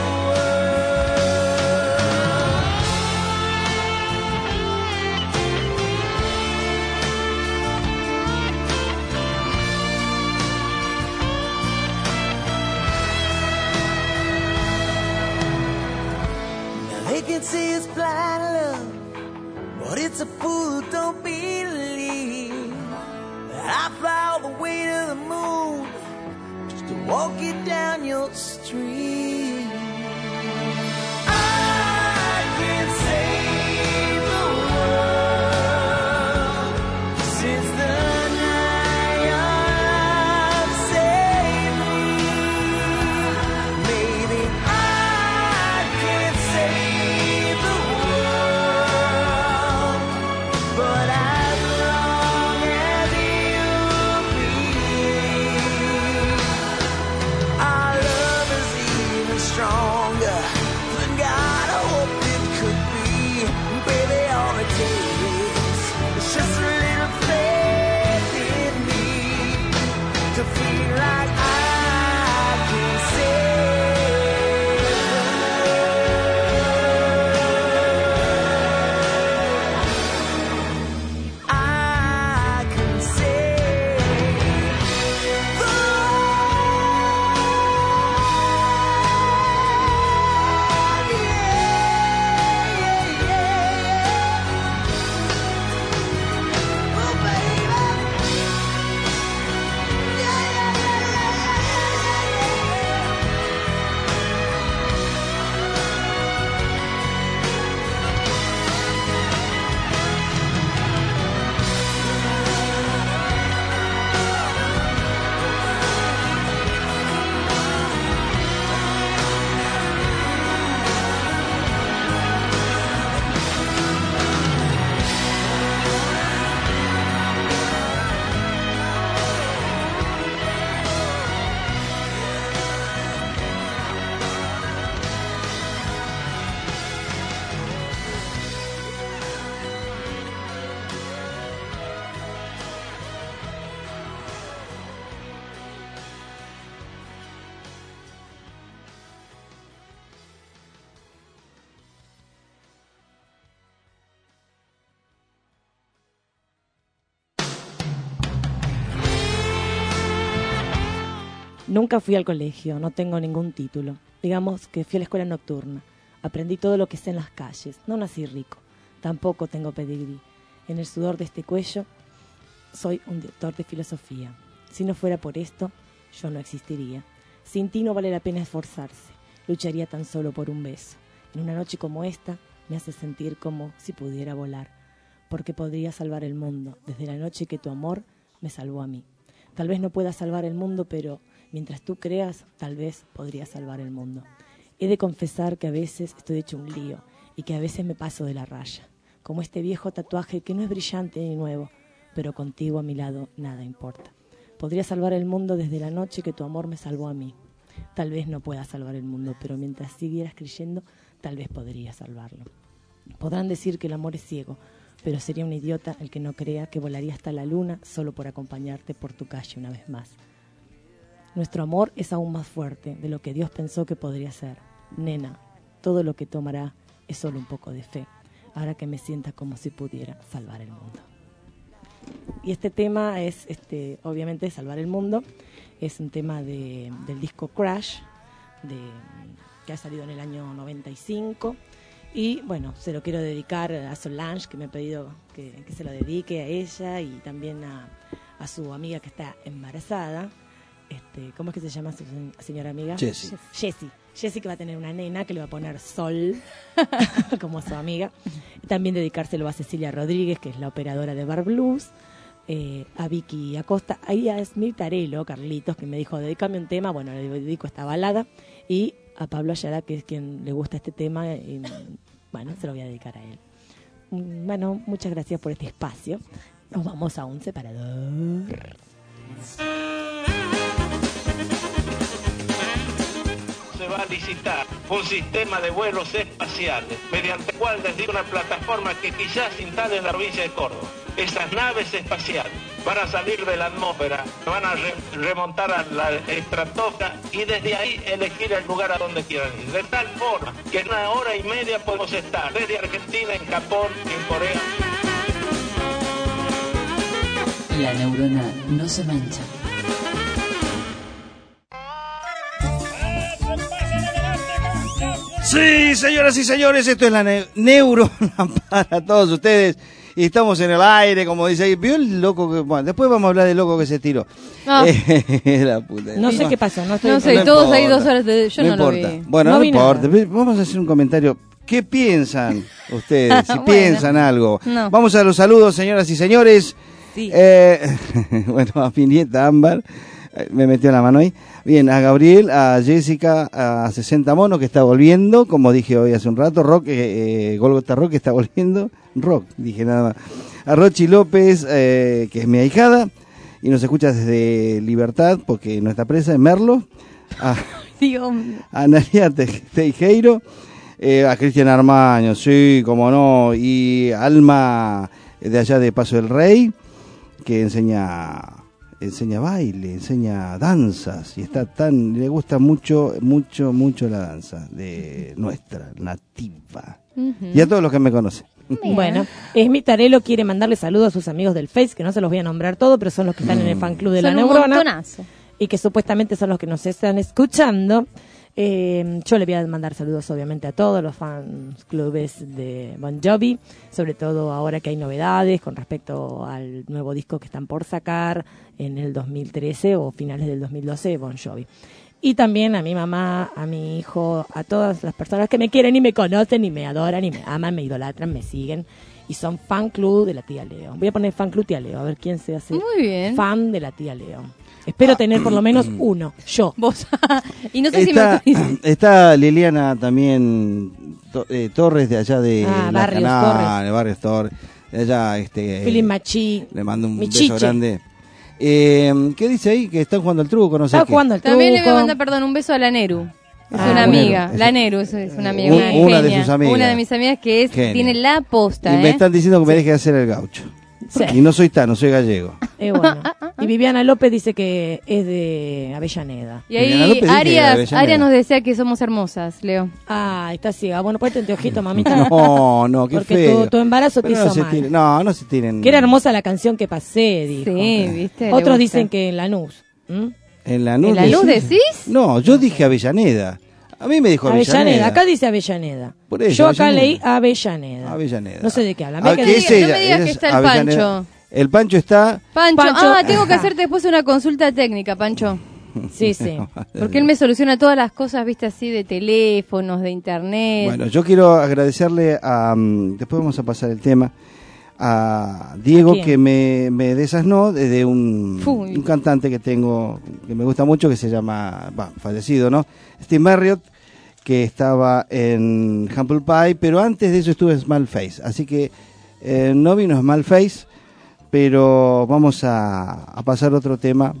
R: Now they can say it's blind love, but it's a fool who don't believe that I fly all the way to the moon just to walk it down your street. I can save the world since the night your love saved me. Maybe I can save the world, but as long as you breathe, our love is even stronger than God hoped it could be. Baby, all it takes is just a little faith in me to feel like I can save the world. I can save the
H: Nunca fui al colegio, no tengo ningún título. Digamos que fui a la escuela nocturna. Aprendí todo lo que sé en las calles. No nací rico. Tampoco tengo pedigrí. En el sudor de este cuello soy un doctor de filosofía. Si no fuera por esto, yo no existiría. Sin ti no vale la pena esforzarse. Lucharía tan solo por un beso. En una noche como esta me hace sentir como si pudiera volar. Porque podría salvar el mundo desde la noche que tu amor me salvó a mí. Tal vez no pueda salvar el mundo, pero mientras tú creas, tal vez podría salvar el mundo. He de confesar que a veces estoy hecho un lío y que a veces me paso de la raya. Como este viejo tatuaje que no es brillante ni nuevo, pero contigo a mi lado nada importa. Podría salvar el mundo desde la noche que tu amor me salvó a mí. Tal vez no pueda salvar el mundo, pero mientras siguieras creyendo, tal vez podría salvarlo. Podrán decir que el amor es ciego, pero sería un idiota el que no crea que volaría hasta la luna solo por acompañarte por tu calle una vez más. Nuestro amor es aún más fuerte de lo que Dios pensó que podría ser. Nena, todo lo que tomará es solo un poco de fe, ahora que me sienta como si pudiera salvar el mundo. Y este tema es, obviamente, Salvar el Mundo. Es un tema del disco Crash, que ha salido en el año 95. Y bueno, se lo quiero dedicar a Solange, que me ha pedido que se lo dedique a ella y también a su amiga que está embarazada. ¿cómo es que se llama su señora amiga?
G: Jessie,
H: que va a tener una nena que le va a poner Sol como su amiga. También dedicárselo a Cecilia Rodríguez, que es la operadora de Bar Blues, a Vicky Acosta, ahí a Smith Arelo, Carlitos, que me dijo, dedícame un tema, bueno, le dedico esta balada, y a Pablo Ayala, que es quien le gusta este tema, y bueno, se lo voy a dedicar a él. Bueno, muchas gracias por este espacio. Nos vamos a un separador.
U: Se va a licitar un sistema de vuelos espaciales, mediante el cual desde una plataforma que quizás se instale en la provincia de Córdoba. Esas naves espaciales van a salir de la atmósfera, van a remontar a la estratosfera y desde ahí elegir el lugar a donde quieran ir. De tal forma que en 1 hora y media podemos estar desde Argentina, en Japón, en Corea.
E: La neurona no se mancha.
G: Sí, señoras y señores, esto es la neurona para todos ustedes. Y estamos en el aire, como dice ahí. ¿Vio el loco que...? Bueno, después vamos a hablar del loco que se tiró.
H: No,
G: la puta.
H: No sé qué pasó. No sé,
Q: todos
G: importa,
Q: ahí 2 horas yo no lo vi.
G: Bueno, no importa.
H: Nada.
G: Vamos a hacer un comentario. ¿Qué piensan ustedes? Si
Q: Bueno,
G: piensan algo.
Q: no.
G: Vamos a los saludos, señoras y señores.
Q: Sí.
G: Bueno, a mi nieta Ámbar. Me metió la mano ahí. Bien, a Gabriel, a Jessica, a 60 Monos, que está volviendo, como dije hoy hace un rato. Rock, Golgota Rock, que está volviendo. Rock, dije nada más. A Rochi López, que es mi ahijada, y nos escucha desde Libertad, porque no está presa, en Merlo. A Analia Teijeiro, a Cristian Armaño, sí, como no, y Alma, de allá de Paso del Rey, que enseña baile, enseña danzas, y le gusta mucho la danza de nuestra, nativa. Y a todos los que me conocen.
H: Bueno, Smith Arelo quiere mandarle saludos a sus amigos del Face, que no se los voy a nombrar todos, pero son los que están en el fan club de La Neurona. Y que supuestamente son los que nos están escuchando. Yo le voy a mandar saludos obviamente a todos los fans clubes de Bon Jovi, sobre todo ahora que hay novedades con respecto al nuevo disco que están por sacar en el 2013 o finales del 2012, Bon Jovi. Y también a mi mamá, a mi hijo, a todas las personas que me quieren y me conocen y me adoran y me aman, me idolatran, me siguen. Y son fan club de la tía Leo. Voy a poner fan club tía Leo, a ver quién se hace fan de la tía Leo. Espero tener por lo menos uno, yo.
Q: Vos. Y no sé si me
G: está Liliana también, Torres, de allá de
H: Barrios
G: Canal, de Barrios Torres. De allá,
H: Philip Machi.
G: Le mando un beso grande. ¿Qué dice ahí? Que están jugando al truco, no sé
H: qué. Jugando al truco.
Q: También le voy a mandar, un beso a la Neru. Es una amiga. La Neru es una amiga.
G: Una de sus amigas.
Q: Una de mis amigas que tiene la posta.
G: Y me están diciendo que me deje de hacer el gaucho. Sí. Y no soy tano, soy gallego.
H: Bueno. Y Viviana López dice que es de Avellaneda.
Q: Y ahí Arias nos desea que somos hermosas, Leo.
H: Está ciega. Bueno, ponete anteojito, mamita.
G: No, qué
H: porque
G: feo.
H: Porque tu embarazo te hizo mal.
G: No se tiren.
H: Que era hermosa la canción que pasé, dijo.
Q: Sí, viste.
H: Otros dicen que en Lanús.
G: ¿En Lanús?
Q: ¿En Lanús decís?
G: No, yo dije Avellaneda. A mí me dijo Avellaneda.
H: Acá dice Avellaneda.
G: Por eso,
H: yo acá leí Avellaneda. No sé de qué habla.
G: No me digas
Q: que está el Pancho.
G: El Pancho está...
Q: Pancho. Tengo que hacerte después una consulta técnica, Pancho. Sí. Porque él me soluciona todas las cosas, viste, así de teléfonos, de internet.
G: Bueno, yo quiero agradecerle a... después vamos a pasar el tema. A Diego, que me desasnó de un cantante que tengo, que me gusta mucho, que se llama... fallecido, ¿no? Steve Marriott, que estaba en Humble Pie, pero antes de eso estuvo en Small Face. Así que no vino Small Face, pero vamos a pasar otro tema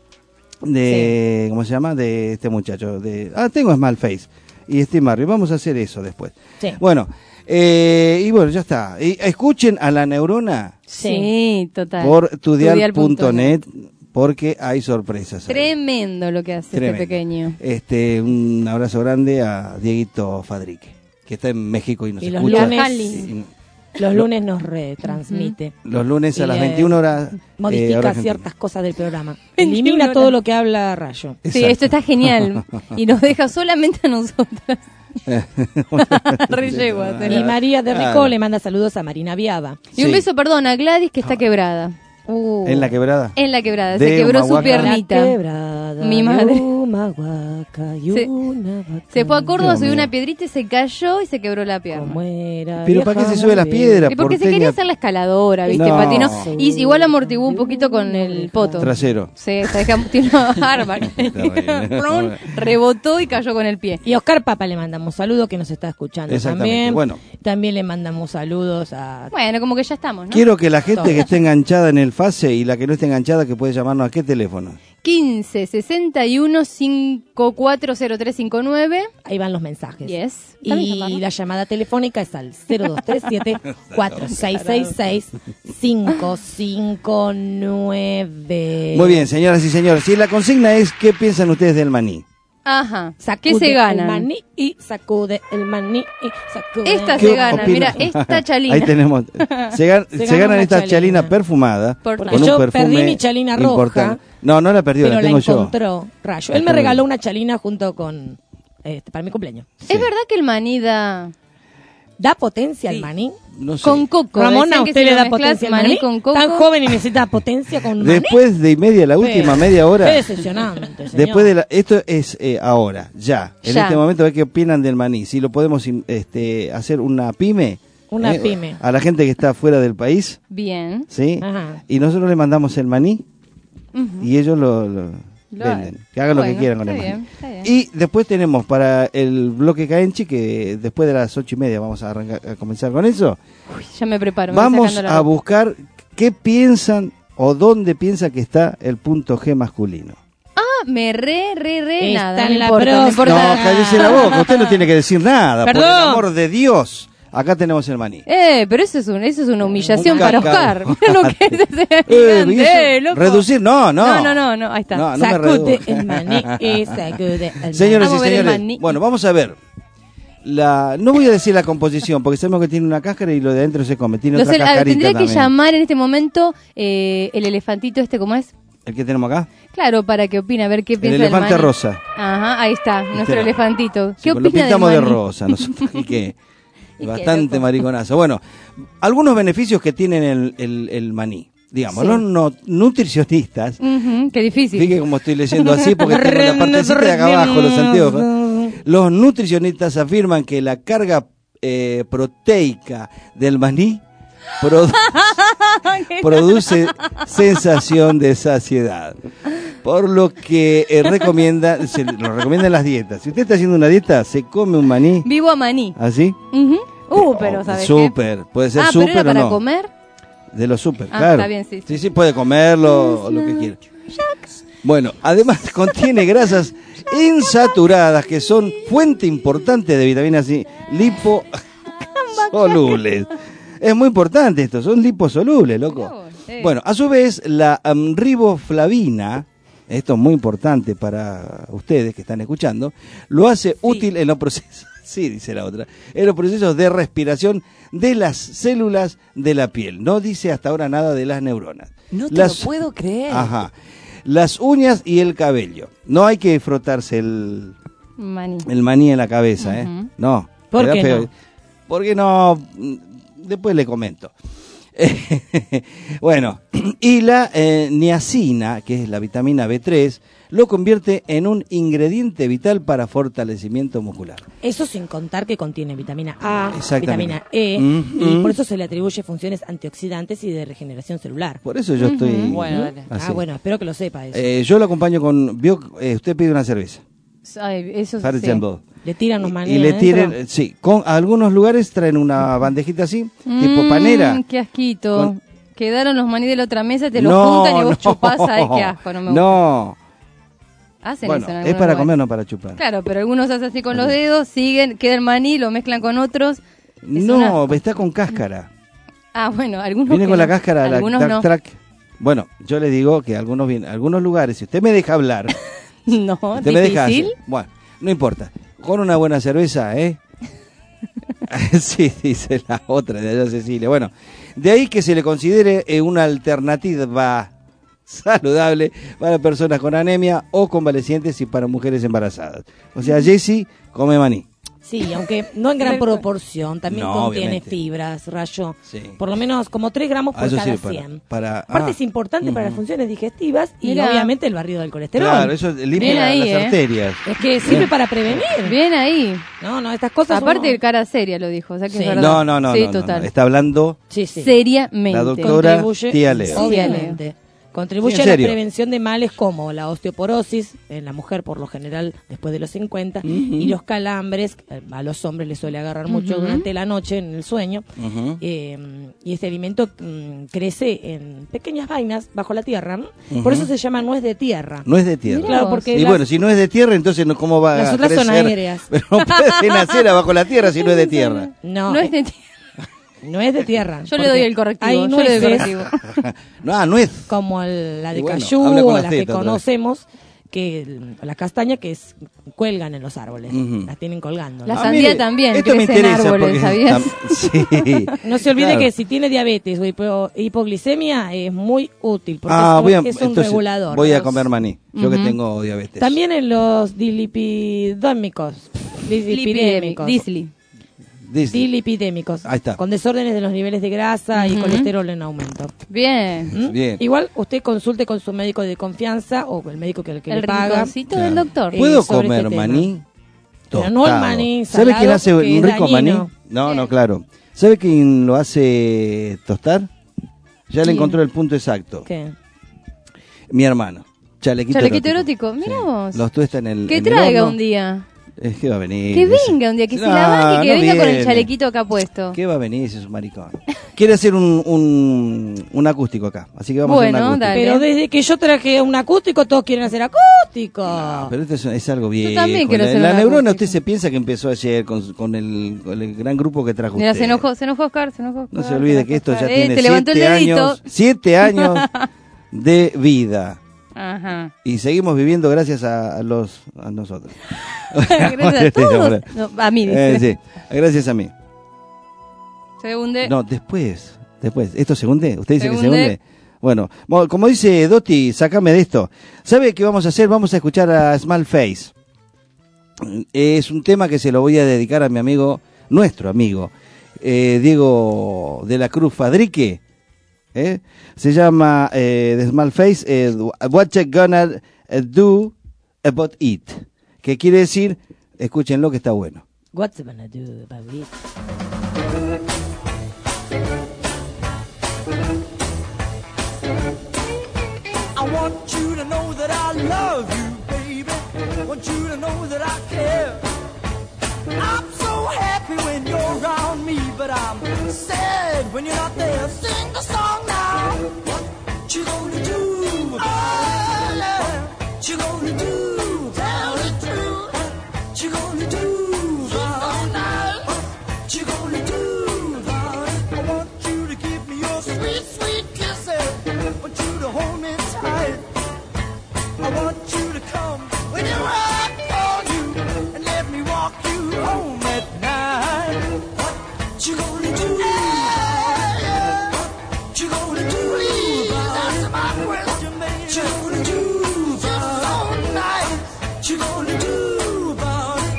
G: de... ¿Cómo se llama? De este muchacho. Tengo Small Face y Steve Marriott. Vamos a hacer eso después.
H: Sí.
G: Bueno, y bueno, ya está. Escuchen a La Neurona.
Q: Sí, total.
G: Por tudial.net. Porque hay sorpresas.
Q: Tremendo lo que hace este pequeño.
G: Un abrazo grande a Dieguito Fadrique, que está en México y nos escucha.
H: Los lunes nos retransmite.
G: Los lunes a las 21 horas.
H: Modifica ciertas cosas del programa. Elimina todo lo que habla Rayo.
Q: Exacto. Sí, esto está genial. Y nos deja solamente a nosotras.
H: Y María de Rico le manda saludos a Marina Viaba.
Q: Y un beso, a Gladys, que está quebrada.
G: ¿En la quebrada?
Q: En la quebrada,
G: De
Q: se quebró su
G: Humahuaca.
Q: piernita.
H: La quebrada,
Q: Mi madre.
H: Humahuaca, y una vaca.
Q: Se fue a Córdoba,
G: Dios
Q: subió
G: mío.
Q: una piedrita y se cayó y se quebró la pierna.
G: ¿Pero para qué se sube las piedras?
Q: Y porque se
G: porteña?
Q: quería hacer la escaladora, ¿viste?
G: No.
Q: Patinó. Y igual amortiguó un poquito con el poto.
G: Trasero.
Q: Sí, se deja, tiene una barba. Plum, rebotó y cayó con el pie.
H: Y Oscar Papa le mandamos saludos, que nos está escuchando
G: Exactamente,
H: también.
G: bueno.
H: También le mandamos saludos a...
Q: Bueno, como que ya estamos, ¿no?
G: Quiero que la gente
H: Todos.
G: que esté enganchada en el FASE y la que no esté enganchada, que puede llamarnos a qué teléfono.
Q: 15 61 540359.
H: Ahí van los mensajes.
Q: Yes.
H: Y la llamada telefónica es al 0237-4666-559.
G: Muy bien, señoras y señores. Y la consigna es, ¿qué piensan ustedes del maní?
Q: Ajá.
H: Sacude
Q: ¿Qué se gana?
H: el maní y sacude el maní y sacude.
Q: Esta
G: ¿Qué
Q: se gana,
G: opina?
Q: mira, esta chalina.
G: Ahí tenemos. Se ganan
H: una
G: estas
H: chalina.
G: chalinas perfumadas.
H: Porque
G: con un
H: yo
G: perfume
H: perdí mi chalina roja.
G: importante. No la perdió,
H: Pero
G: la
H: la
G: tengo yo.
H: encontró Rayo.
G: La
H: Él me
G: tengo
H: regaló
G: yo.
H: una chalina junto con... para mi cumpleaños.
Q: ¿Es verdad que el maní da
H: potencia al maní?
G: No sé.
Q: con coco?
H: Ramona, ¿a
Q: Decían que
H: usted
Q: si
H: le
Q: lo
H: da
Q: mezclas
H: potencia al
Q: maní
H: maní?
Q: con coco.
H: Tan joven y necesita potencia con maní.
G: Después de la última media hora.
H: Qué decepcionante, señor.
G: Después de esto es ahora, ya. En
H: Ya.
G: este momento, a ver qué opinan del maní. Si lo podemos hacer una pyme.
H: Una pyme.
G: A la gente que está fuera del país.
Q: Bien.
G: ¿Sí?
H: Ajá.
G: Y nosotros le mandamos el maní
Q: Ujú.
G: y ellos lo venden. Que hagan lo que
Q: Bueno,
G: quieran con el
Q: está
G: maní.
Q: bien, está bien.
G: Y después tenemos para el bloque Caenchi, que después de las 8:30 vamos a comenzar con eso.
Q: Uy, ya me preparo. me voy
G: Vamos
Q: sacando la
G: a
Q: ropa.
G: buscar qué piensan o dónde piensa que está el punto G masculino.
Q: Me
H: Está
Q: nada.
H: en
Q: No
H: la
Q: importa, no
H: próxima.
Q: importa.
G: No, cállese la boca, usted no tiene que decir nada.
H: Perdón.
G: Por el amor de Dios. Acá tenemos el maní.
Q: Pero eso es una humillación
G: Un
Q: para
G: cacao.
Q: Oscar. Mira lo que es ese
G: ¿y eso?
Q: gigante, loco.
G: Reducir, no.
Q: No, ahí está.
G: No, no me
H: Sacude
G: reduzca.
H: el maní y sacude el maní.
G: Señores
Q: Vamos
G: y
Q: a ver el
G: señores,
Q: maní.
G: bueno, vamos a ver. No voy a decir la composición, porque sabemos que tiene una cáscara y lo de adentro se come. Tiene otra cascarita
Q: Tendría que
G: también.
Q: llamar en este momento el elefantito ¿cómo es?
G: ¿El que tenemos acá?
Q: Claro, para que opine, a ver qué
G: El
Q: piensa del
G: elefante
Q: maní.
G: rosa.
Q: Ajá, ahí está, nuestro
G: Este,
Q: elefantito.
G: Sí,
Q: ¿Qué
G: pues lo
Q: opina del
G: pintamos de
Q: maní?
G: rosa, nosotros. ¿Y qué?
Q: ¿Y qué,
G: Bastante
Q: loco?
G: mariconazo. Bueno, algunos beneficios que tienen el maní. Digamos,
Q: Sí.
G: los nutricionistas.
Q: Ujú, qué difícil.
G: Fíjate cómo estoy leyendo así porque tengo la partecita de acá abajo, los anteojos. Los nutricionistas afirman que la carga proteica del maní produce sensación de saciedad. Por lo que lo recomiendan las dietas. Si usted está haciendo una dieta, se come un maní.
Q: Vivo a maní.
G: ¿Así?
Q: Ujú. Pero ¿sabes qué?
G: Súper. Puede ser
Q: pero
G: súper
Q: era
G: o
Q: para
G: no.
Q: comer.
G: De lo súper,
Q: Ah,
G: claro.
Q: está bien, sí.
G: Sí, puede comerlo o lo que quiera. Bueno, además contiene grasas insaturadas que son fuente importante de vitaminas C, liposolubles. Es muy importante esto, son liposolubles, loco. Bueno, a su vez, la riboflavina, esto es muy importante para ustedes que están escuchando, lo hace útil en los procesos, sí, dice la otra, en los procesos de respiración de las células de la piel. No dice hasta ahora nada de las neuronas.
E: No te lo puedo creer.
G: Ajá. Las uñas y el cabello. No hay que frotarse el maní en la cabeza, ¿eh? No.
H: ¿Por
G: queda
H: qué
G: feo.
H: no?
G: Porque no. Después le comento. Bueno, y la niacina, que es la vitamina B3, lo convierte en un ingrediente vital para fortalecimiento muscular.
H: Eso sin contar que contiene vitamina A,
G: Exactamente.
H: vitamina E,
G: Mm,
H: y por eso se le atribuye funciones antioxidantes y de regeneración celular.
G: Por eso yo estoy.
H: Bueno, dale.
G: así.
H: Bueno, espero que lo sepa eso.
G: Yo lo acompaño con. Usted pide una cerveza.
Q: Ay, eso
G: For
Q: sí.
G: example.
H: Le tiran los maní
G: Y le
H: adentro.
G: tiren, sí, con algunos lugares traen una bandejita así, tipo panera.
Q: Qué asquito.
G: Con-
Q: Quedaron los maní de la otra mesa, te los
G: No,
Q: juntan y vos
G: no.
Q: chupás. Ay, qué asco, no me gusta.
G: No,
Q: Hacen
G: bueno,
Q: eso en
G: es
Q: algunos
G: para
Q: lugares.
G: comer, no para chupar.
Q: Claro, pero algunos hacen así con los dedos, siguen, queda el maní, lo mezclan con otros.
G: No, está con cáscara.
Q: Ah, bueno, algunos
G: Viene
Q: que
G: con la
Q: no.
G: cáscara, la
Q: Algunos
G: Dark
Q: no.
G: Track. Bueno, yo le digo que algunos lugares, si usted me deja hablar,
Q: No,
G: usted me deja
Q: difícil.
G: hacer- bueno, no importa, con una buena cerveza, ¿eh? Sí, dice la otra de allá Cecilia. Bueno, de ahí que se le considere una alternativa saludable para personas con anemia o convalecientes y para mujeres embarazadas. O sea, Jessie come maní.
H: Sí, aunque no en gran proporción, también
G: No,
H: contiene
G: obviamente.
H: fibras, Rayo.
G: Sí.
H: Por lo menos como 3 gramos por
G: Eso
H: cada
G: sirve para-
H: 100.
G: para-
H: Aparte
G: ah.
H: es importante para las funciones digestivas y
Q: Mirá.
H: obviamente el barrido del colesterol.
G: Claro, eso limpia
Q: Bien ahí,
G: las arterias.
H: Es que sirve para prevenir.
Q: Bien ahí.
H: No, estas cosas
Q: Aparte
H: uno-
Q: cara seria lo dijo, o sea que
H: Sí.
Q: es verdad.
G: No,
Q: Sí,
G: no,
Q: total.
G: no. Está hablando
Q: Seriamente.
G: la doctora
H: Contribuye-
G: Tía Leo.
H: Obviamente. Contribuye
G: Sí, en
H: a la
G: serio.
H: prevención de males como la osteoporosis, en la mujer por lo general después de los 50, y los calambres, a los hombres les suele agarrar mucho
Q: Ujú.
H: durante la noche en el sueño.
G: Ujú.
H: Y este alimento crece en pequeñas vainas bajo la tierra.
G: Ujú.
H: Por eso se llama nuez de tierra.
G: No es de tierra.
H: Claro, porque
G: y
H: las-
G: bueno, si no es de tierra, entonces no, ¿cómo va
H: Las
G: a
H: otras son
G: crecer?
H: aéreas.
G: Pero no puede nacer abajo la tierra si no es de tierra.
H: No,
Q: No es de tierra.
H: no es de tierra.
Q: Yo le
H: porque
Q: doy el correctivo.
H: Hay
Q: Yo le doy el
H: nueces
Q: correctivo.
G: No, nuez.
H: como la de
G: Y bueno,
H: cayú
G: habla con
H: o
G: la
H: las que
G: Z otra vez.
H: conocemos, la castaña cuelgan en los árboles,
G: Ujú.
H: las tienen colgando.
Q: La
H: ¿no?
Q: sandía
G: mire,
Q: también
G: esto me
Q: crece en
G: interesa
Q: árboles,
G: porque
Q: ¿sabías?
G: Sí.
H: No se olvide
G: Claro.
H: que si tiene diabetes o hipoglicemia es muy útil porque
G: Voy a-
H: es un
G: entonces
H: regulador.
G: voy a
H: Los-
G: comer maní, yo que
Q: Ujú.
G: tengo diabetes.
H: También en los dislipidémicos.
Q: Disli.
G: Disney.
H: Dilipidémicos.
G: Ahí está.
H: Con desórdenes de los niveles de grasa y
Q: Ujú.
H: colesterol en aumento.
Q: Bien.
H: ¿Mm?
G: Bien.
H: Igual usted consulte con su médico de confianza o el médico que
Q: El
H: le paga.
Q: rinconcito del doctor.
G: ¿Puedo
H: sobre
G: comer
H: este tema.
G: maní?
H: Pero no el
G: Tostado.
H: maní
G: ¿Sabe
H: salado,
G: quién hace
H: porque
G: un
H: es
G: rico maní?
H: dañino.
G: No, claro. ¿Sabe quién lo hace tostar? Ya le
Q: ¿Quién?
G: encontró el punto exacto.
H: ¿Qué?
G: Mi hermano. Chalequito,
Q: Chalequito erótico. Mira vos.
G: Los tuesta en el
Q: Que
G: en el
Q: traiga
G: horno.
Q: un día.
G: Es que va a venir.
Q: Que venga un día, que se la banque, que venga con el chalequito acá puesto.
G: ¿Qué va a venir ese es un maricón? Quiere hacer un acústico acá. Así que vamos a hacer un
Q: Bueno,
G: acústico.
Q: dale.
H: Pero desde que yo traje un acústico, todos quieren hacer acústico.
G: Pero esto es algo viejo.
Q: también quiero hacer
G: la
Q: un
G: neurona
Q: acústico.
G: usted se piensa que empezó ayer con el gran grupo que trajo
Q: Mira,
G: usted.
Q: se enojó Oscar, se enojó Oscar.
G: No se olvide que esto ya tiene
Q: te levantó el
G: 7
Q: dedito.
G: años, 7 años de vida.
Q: Ajá.
G: Y seguimos viviendo gracias a nosotros.
Q: Gracias a todos. No, a mí, dice.
G: Sí, gracias a mí.
Q: Se hunde.
G: No, después. ¿Esto se hunde? ¿Usted dice
Q: Se
G: que se
Q: hunde.
G: hunde? Bueno, como dice Doti, sácame de esto. ¿Sabe qué vamos a hacer? Vamos a escuchar a Small Face. Es un tema que se lo voy a dedicar a mi amigo, nuestro amigo, Diego de la Cruz Fadrique. Se llama The Small Face, What You Gonna Do About It. Que quiere decir, escúchenlo que está bueno.
H: What's it gonna do about it?
R: I want you to know that I love you, baby. I want you to know that I care. I'm so happy when you're around me, but I'm sad when you're not there. Sing the song now. What you gonna do? Oh, yeah. What you gonna do? Tell the truth. What you gonna do? What you gonna do about it? I want you to give me your sweet, sweet kisses. I want you to hold me tight. I want you to come when you're right for you and let me walk you home at night. What you gonna do? What you gonna do? Please answer my question, baby. What you gonna do? It's so nice. What you gonna do about it?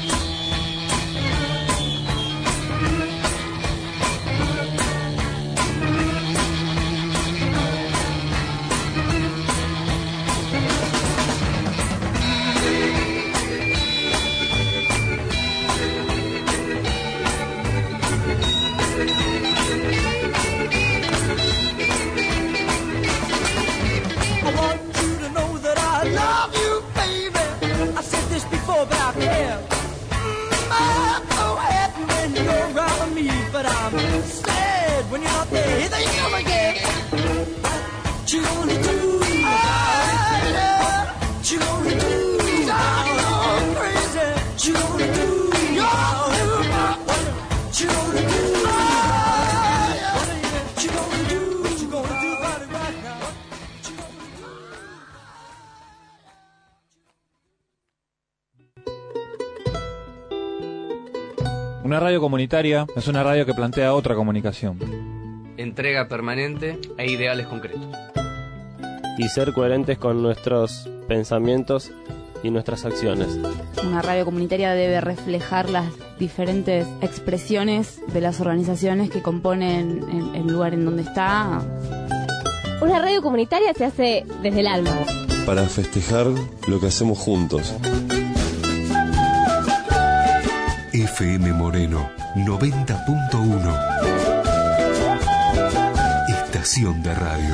R: I want you to know that I love you, baby. I said this before, but I care. I'm so happy when you're around me, but I'm sad when you're not there. Here they come again. What you gonna do? What you gonna do? I'm going crazy. What you gonna do? What you gonna do? What you gonna do? What you gonna do about it right now?
S: Una radio comunitaria es una radio que plantea otra comunicación.
B: Entrega permanente e ideales concretos.
V: Y ser coherentes con nuestros pensamientos
C: y nuestras acciones.
V: Una radio comunitaria debe reflejar las diferentes expresiones de las organizaciones que componen el lugar en donde está.
Q: Una radio comunitaria se hace desde el alma.
L: Para festejar lo que hacemos juntos.
A: FM Moreno 90.1. Estación de radio.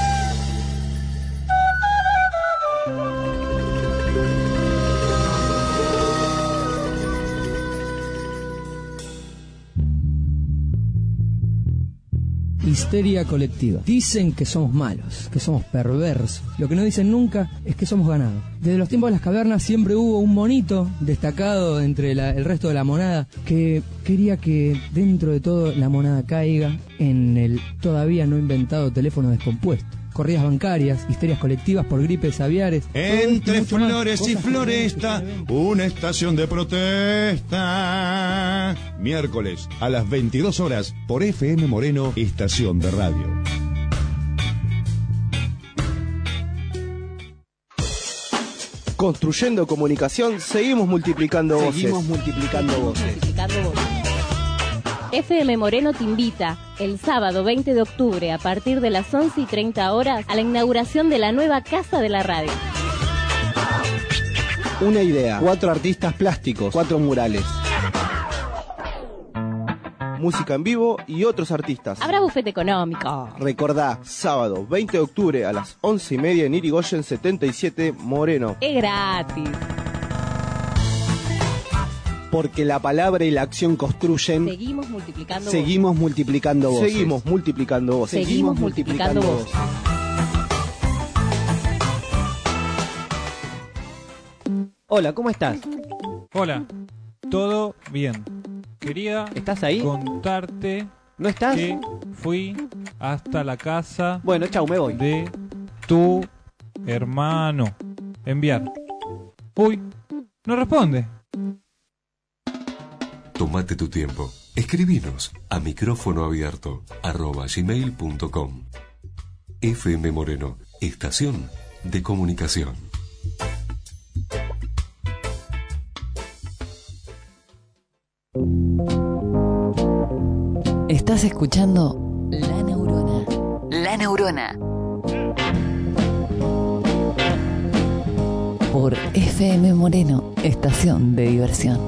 M: Histeria colectiva. Dicen que somos malos, que somos perversos. Lo que no dicen nunca es que somos ganados. Desde los tiempos de las cavernas siempre hubo un monito destacado entre el resto de la monada que quería que dentro de todo la monada caiga en el todavía no inventado teléfono descompuesto. Corridas bancarias, histerias colectivas por gripes aviares.
O: Entre flores y floresta, una estación de protesta. Miércoles a las 22 horas por FM Moreno, estación de radio.
W: Construyendo comunicación, seguimos multiplicando voces.
B: Seguimos multiplicando voces.
Q: FM Moreno te invita el sábado 20 de octubre a partir de las 11:30 horas a la inauguración de la nueva Casa de la Radio.
W: Una idea, 4 artistas plásticos, 4 murales. Música en vivo y otros artistas.
Q: Habrá bufete económico.
W: Recordá, sábado 20 de octubre a las 11:30 en Irigoyen 77 Moreno.
Q: Es gratis.
W: Porque la palabra y la acción construyen.
Q: Seguimos multiplicando voces.
W: Seguimos multiplicando voces. Seguimos multiplicando voces.
Q: Seguimos multiplicando voces.
B: Hola, ¿cómo estás?
X: Hola, todo bien. Quería
B: ¿Estás ahí?
X: Contarte
B: ¿No estás?
X: que fui hasta la casa.
B: Bueno, chau, me voy.
X: De tu hermano. Enviar. Uy, no responde.
A: Tómate tu tiempo. Escribinos a micrófonoabierto@gmail.com. FM Moreno, estación de comunicación.
E: Estás escuchando La Neurona. La Neurona. Por FM Moreno, estación de diversión.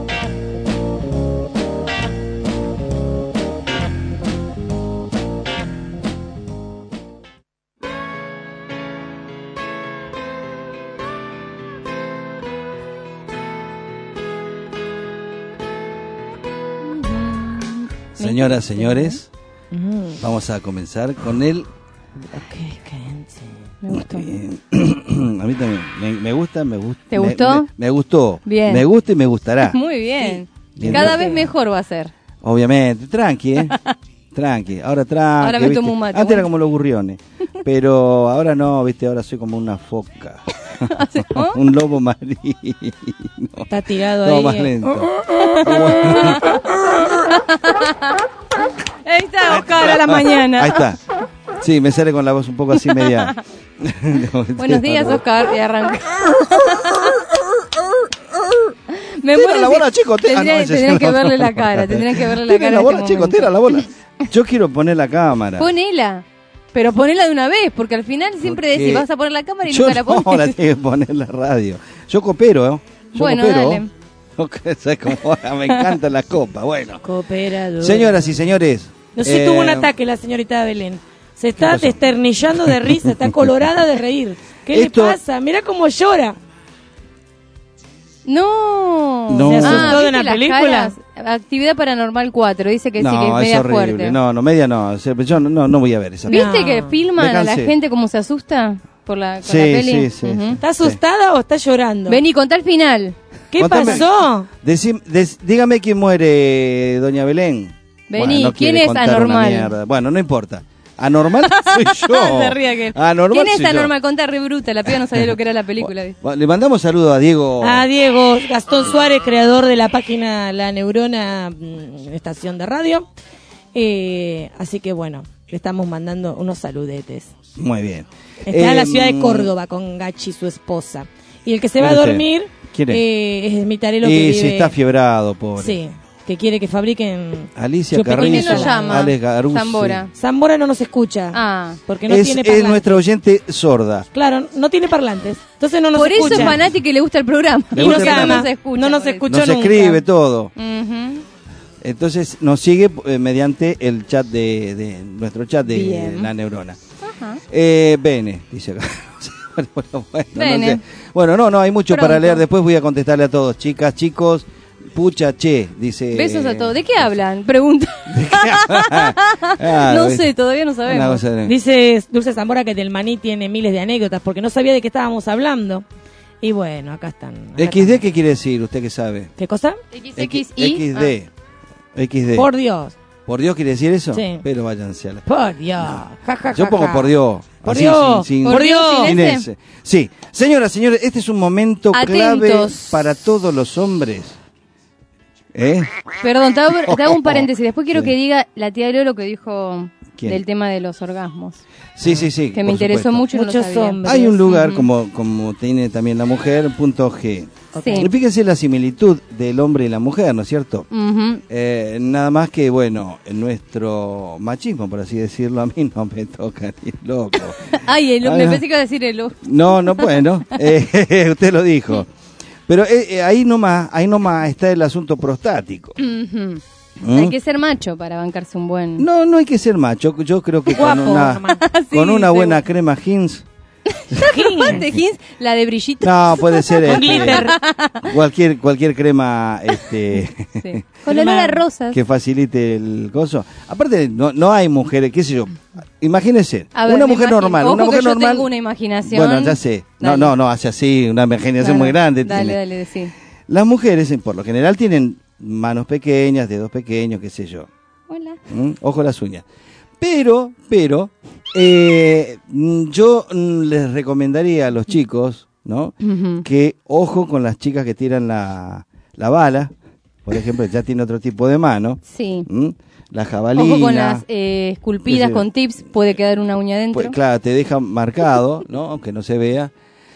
G: Señoras, señores, vamos a comenzar con el...
Q: Me gustó.
G: A mí también, me gusta.
Q: ¿Te gustó?
G: Me gustó.
Q: Bien.
G: Me gusta y me gustará.
Q: Muy bien.
G: Bien.
Q: Cada vez mejor va a ser.
G: Obviamente, tranqui, tranqui. Ahora tranqui.
Q: Ahora me
G: ¿viste?
Q: tomo un mate.
G: Antes
Q: bueno.
G: era como los gurriones, pero ahora no, viste, ahora soy como una foca. Un lobo marino.
H: Está tirado
G: Todo
H: ahí.
G: más lento.
Q: Ahí está Oscar a la mañana.
G: Ahí está. Sí, me sale con la voz un poco así media.
Q: Buenos días, Oscar. Y arranca. Me
G: Tira
Q: muero
G: la
Q: si-
G: bola, chico.
Q: Tendrían que verle la cara. Tendrían que verle la
G: Tira
Q: cara.
G: la
Q: en
G: bola,
Q: este
G: chico,
Q: momento.
G: tira la bola. Yo quiero poner la cámara.
Q: Ponela. Pero ponela de una vez, porque al final siempre
G: Porque
Q: decís, vas a poner la cámara y
G: Yo
Q: nunca la pones.
G: no, la tengo que poner la radio. Yo coopero, ¿eh? Yo
Q: Bueno,
G: coopero.
Q: dale.
G: ¿Sabes cómo? Me encantan las copas. Bueno.
H: Cooperador.
G: Señoras y señores.
H: No sé, tuvo un ataque la señorita Belén. Se está
G: pasó?
H: desternillando de risa, está colorada de reír. ¿Qué
G: Esto-
H: le pasa? Mira cómo llora.
Q: No.
G: No.
H: ¿Se asustó de
Q: ¿viste
H: una
Q: las
H: película?
Q: caras? Actividad Paranormal 4. Dice que sí, que es
G: No, es
Q: media
G: horrible.
Q: fuerte.
G: No, media no. O sea, yo no voy a ver esa
Q: ¿Viste
G: película.
Q: que filman
G: Me
Q: a la
G: cansé.
Q: gente como se asusta con la
G: Sí,
Q: peli?
G: sí, sí,
Q: Ujú.
G: sí.
H: ¿Está asustada o está llorando?
Q: Vení, contá el final.
H: ¿Qué
G: Contame.
H: pasó?
G: Dígame quién muere, doña Belén.
Q: Vení,
G: no
Q: ¿quién
G: quiere
Q: es
G: contar una
Q: anormal?
G: mierda. Bueno, no importa. Anormal soy yo.
Q: Se ríe aquel.
G: Anormal
Q: ¿Quién es
G: soy yo.
Q: anormal? Contá re bruta. La piba no sabía lo que era la película.
G: Bueno, le mandamos saludos a Diego.
H: A Diego Gastón Suárez, creador de la página La Neurona, estación de radio. Así que bueno, le estamos mandando unos saludetes.
G: Muy bien.
H: Está en la ciudad de Córdoba con Gachi, su esposa. Y el que se va a dormir es Mitarelo, que vive...
G: sí, está fiebrado, pobre.
H: Sí, que quiere que fabriquen...
G: Alicia Carrizo,
Q: ¿Quién lo llama?
G: Alex Garuzzi.
H: Zambora no nos escucha. Porque no tiene
G: es
H: parlantes.
G: nuestra oyente sorda.
H: Claro, no tiene parlantes. Entonces no nos
Q: Por
H: escucha.
Q: eso es fanático y le gusta el programa.
H: Y nos ama. No nos escucha. No nos escuchó
G: Nos
H: nunca.
G: escribe todo.
Q: Ujú.
G: Entonces nos sigue mediante el chat de nuestro chat de
Q: Bien.
G: La Neurona.
Q: Ajá.
G: Bene, dice acá.
Q: Bene.
G: No sé. Bueno, no, hay mucho
Q: Pronto.
G: para leer. Después voy a contestarle a todos. Chicas, chicos, pucha, che, dice.
Q: Besos a todos. ¿De qué hablan? Pregunta.
G: Ah,
Q: No
G: ¿viste?
Q: sé, todavía no
G: Una
Q: sabemos.
G: cosa de-
H: Dice Dulce Zambora que del maní tiene miles de anécdotas porque no sabía de qué estábamos hablando. Y bueno, acá están.
G: XD, ¿qué quiere decir? ¿Usted qué sabe?
H: ¿Qué cosa?
Q: XXI.
G: XD. XD.
H: Por Dios.
G: ¿Por Dios quiere decir eso?
H: Sí.
G: Pero váyanse a la...
H: Por Dios. Ja, ja,
G: Yo
H: ja,
G: pongo
H: ja.
G: por Dios.
H: Por
G: Así,
H: Dios.
Q: ¿Por Dios sin
G: sin
Q: ese?
G: ese. Sí. Señoras, señores, este es un momento clave
Q: Atentos.
G: para todos los hombres. ¿Eh?
Q: Perdón, te hago un paréntesis. Después quiero
G: Sí.
Q: que diga la tía Leo lo que dijo
G: ¿Quién?
Q: del tema de los orgasmos.
G: Sí, sí, sí.
Q: Que me
G: por
Q: interesó
G: supuesto.
Q: mucho y no lo
H: Muchos
Q: sabía.
H: hombres.
G: Hay un lugar,
Q: Ujú.
G: como tiene también la mujer, punto G.
Q: Sí.
G: Y fíjense la similitud del hombre y la mujer, ¿no es cierto?
Q: Ujú.
G: Nada más que, bueno, en nuestro machismo, por así decirlo, a mí no me toca ni loco.
Q: Ay, me
G: Ah,
Q: pensé que iba a decir el
G: No, bueno, usted lo dijo. Pero ahí nomás está el asunto prostático.
Q: Ujú.
G: ¿Mm?
Q: Hay que ser macho para bancarse un buen...
G: No hay que ser macho. Yo creo que con
H: Guapo,
G: una,
H: nomás.
Q: Sí,
G: con una buena
Q: seguro.
G: crema Hins.
Q: ¿De Hins? La de brillito.
G: No, puede ser
H: Con glitter.
G: cualquier crema
Q: Sí. Con olor a rosas.
G: que facilite el coso. Aparte, no hay mujeres, qué sé yo. Imagínese,
Q: A ver,
G: una
Q: me
G: mujer
Q: imagino.
G: normal.
Q: Ojo
G: Una mujer
Q: que yo
G: normal.
Q: tengo una imaginación.
G: Bueno, ya sé.
Q: Dale.
G: No, hace así, una imaginación
Q: Claro.
G: muy grande.
Q: Dale,
G: tiene.
Q: dale, decí.
G: Las mujeres, por lo general, tienen manos pequeñas, dedos pequeños, qué sé yo.
Q: Hola.
G: Ojo las uñas. Pero, yo les recomendaría a los chicos, ¿no?
Q: Ujú.
G: Que ojo con las chicas que tiran la bala, por ejemplo, ya tiene otro tipo de mano.
Q: Sí.
G: La jabalina.
Q: Ojo con las esculpidas
G: Sí.
Q: con tips, puede quedar una uña dentro.
G: Pues, claro, te deja marcado, ¿no? Aunque no se vea.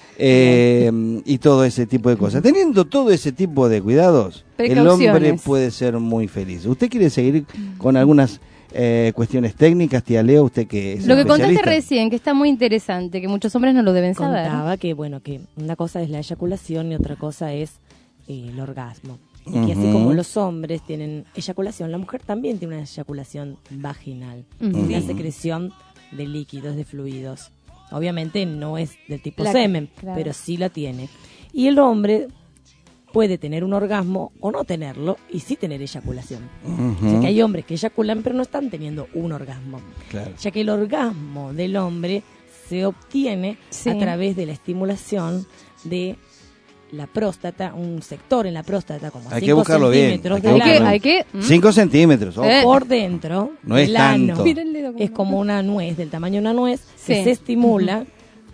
G: Y todo ese tipo de cosas. Teniendo todo ese tipo de cuidados, el hombre
Q: Precauciones.
G: puede ser muy feliz. ¿Usted quiere seguir con algunas cuestiones técnicas, tía Leo? Usted que es
Q: Lo que contaste
G: especialista.
Q: recién, que está muy interesante, que muchos hombres no lo deben saber.
H: Contaba que, bueno, que una cosa es la eyaculación y otra cosa es el orgasmo. Y que así
G: Ujú.
H: como los hombres tienen eyaculación, la mujer también tiene una eyaculación vaginal.
Q: Ujú.
H: Una
Q: Sí.
H: secreción de líquidos, de fluidos. Obviamente no es del tipo
Q: La-
H: semen,
Q: claro.
H: pero sí la tiene. Y el hombre puede tener un orgasmo o no tenerlo y sí tener eyaculación.
G: Ujú.
H: O sea que hay hombres que eyaculan pero no están teniendo un orgasmo.
G: Claro.
H: Ya que el orgasmo del hombre se obtiene
Q: Sí.
H: a través de la estimulación de la próstata, un sector en la próstata como
G: Hay
H: 5
G: que buscarlo bien.
H: centímetros
G: Hay que
H: del
G: buscarlo
H: ano.
Q: Hay que-
G: 5 centímetros. ojo.
H: Por dentro
G: No es
H: del ano.
G: tanto.
Q: Mira el dedo como-
H: Es como una nuez, del tamaño de una nuez,
Q: Sí.
H: que se estimula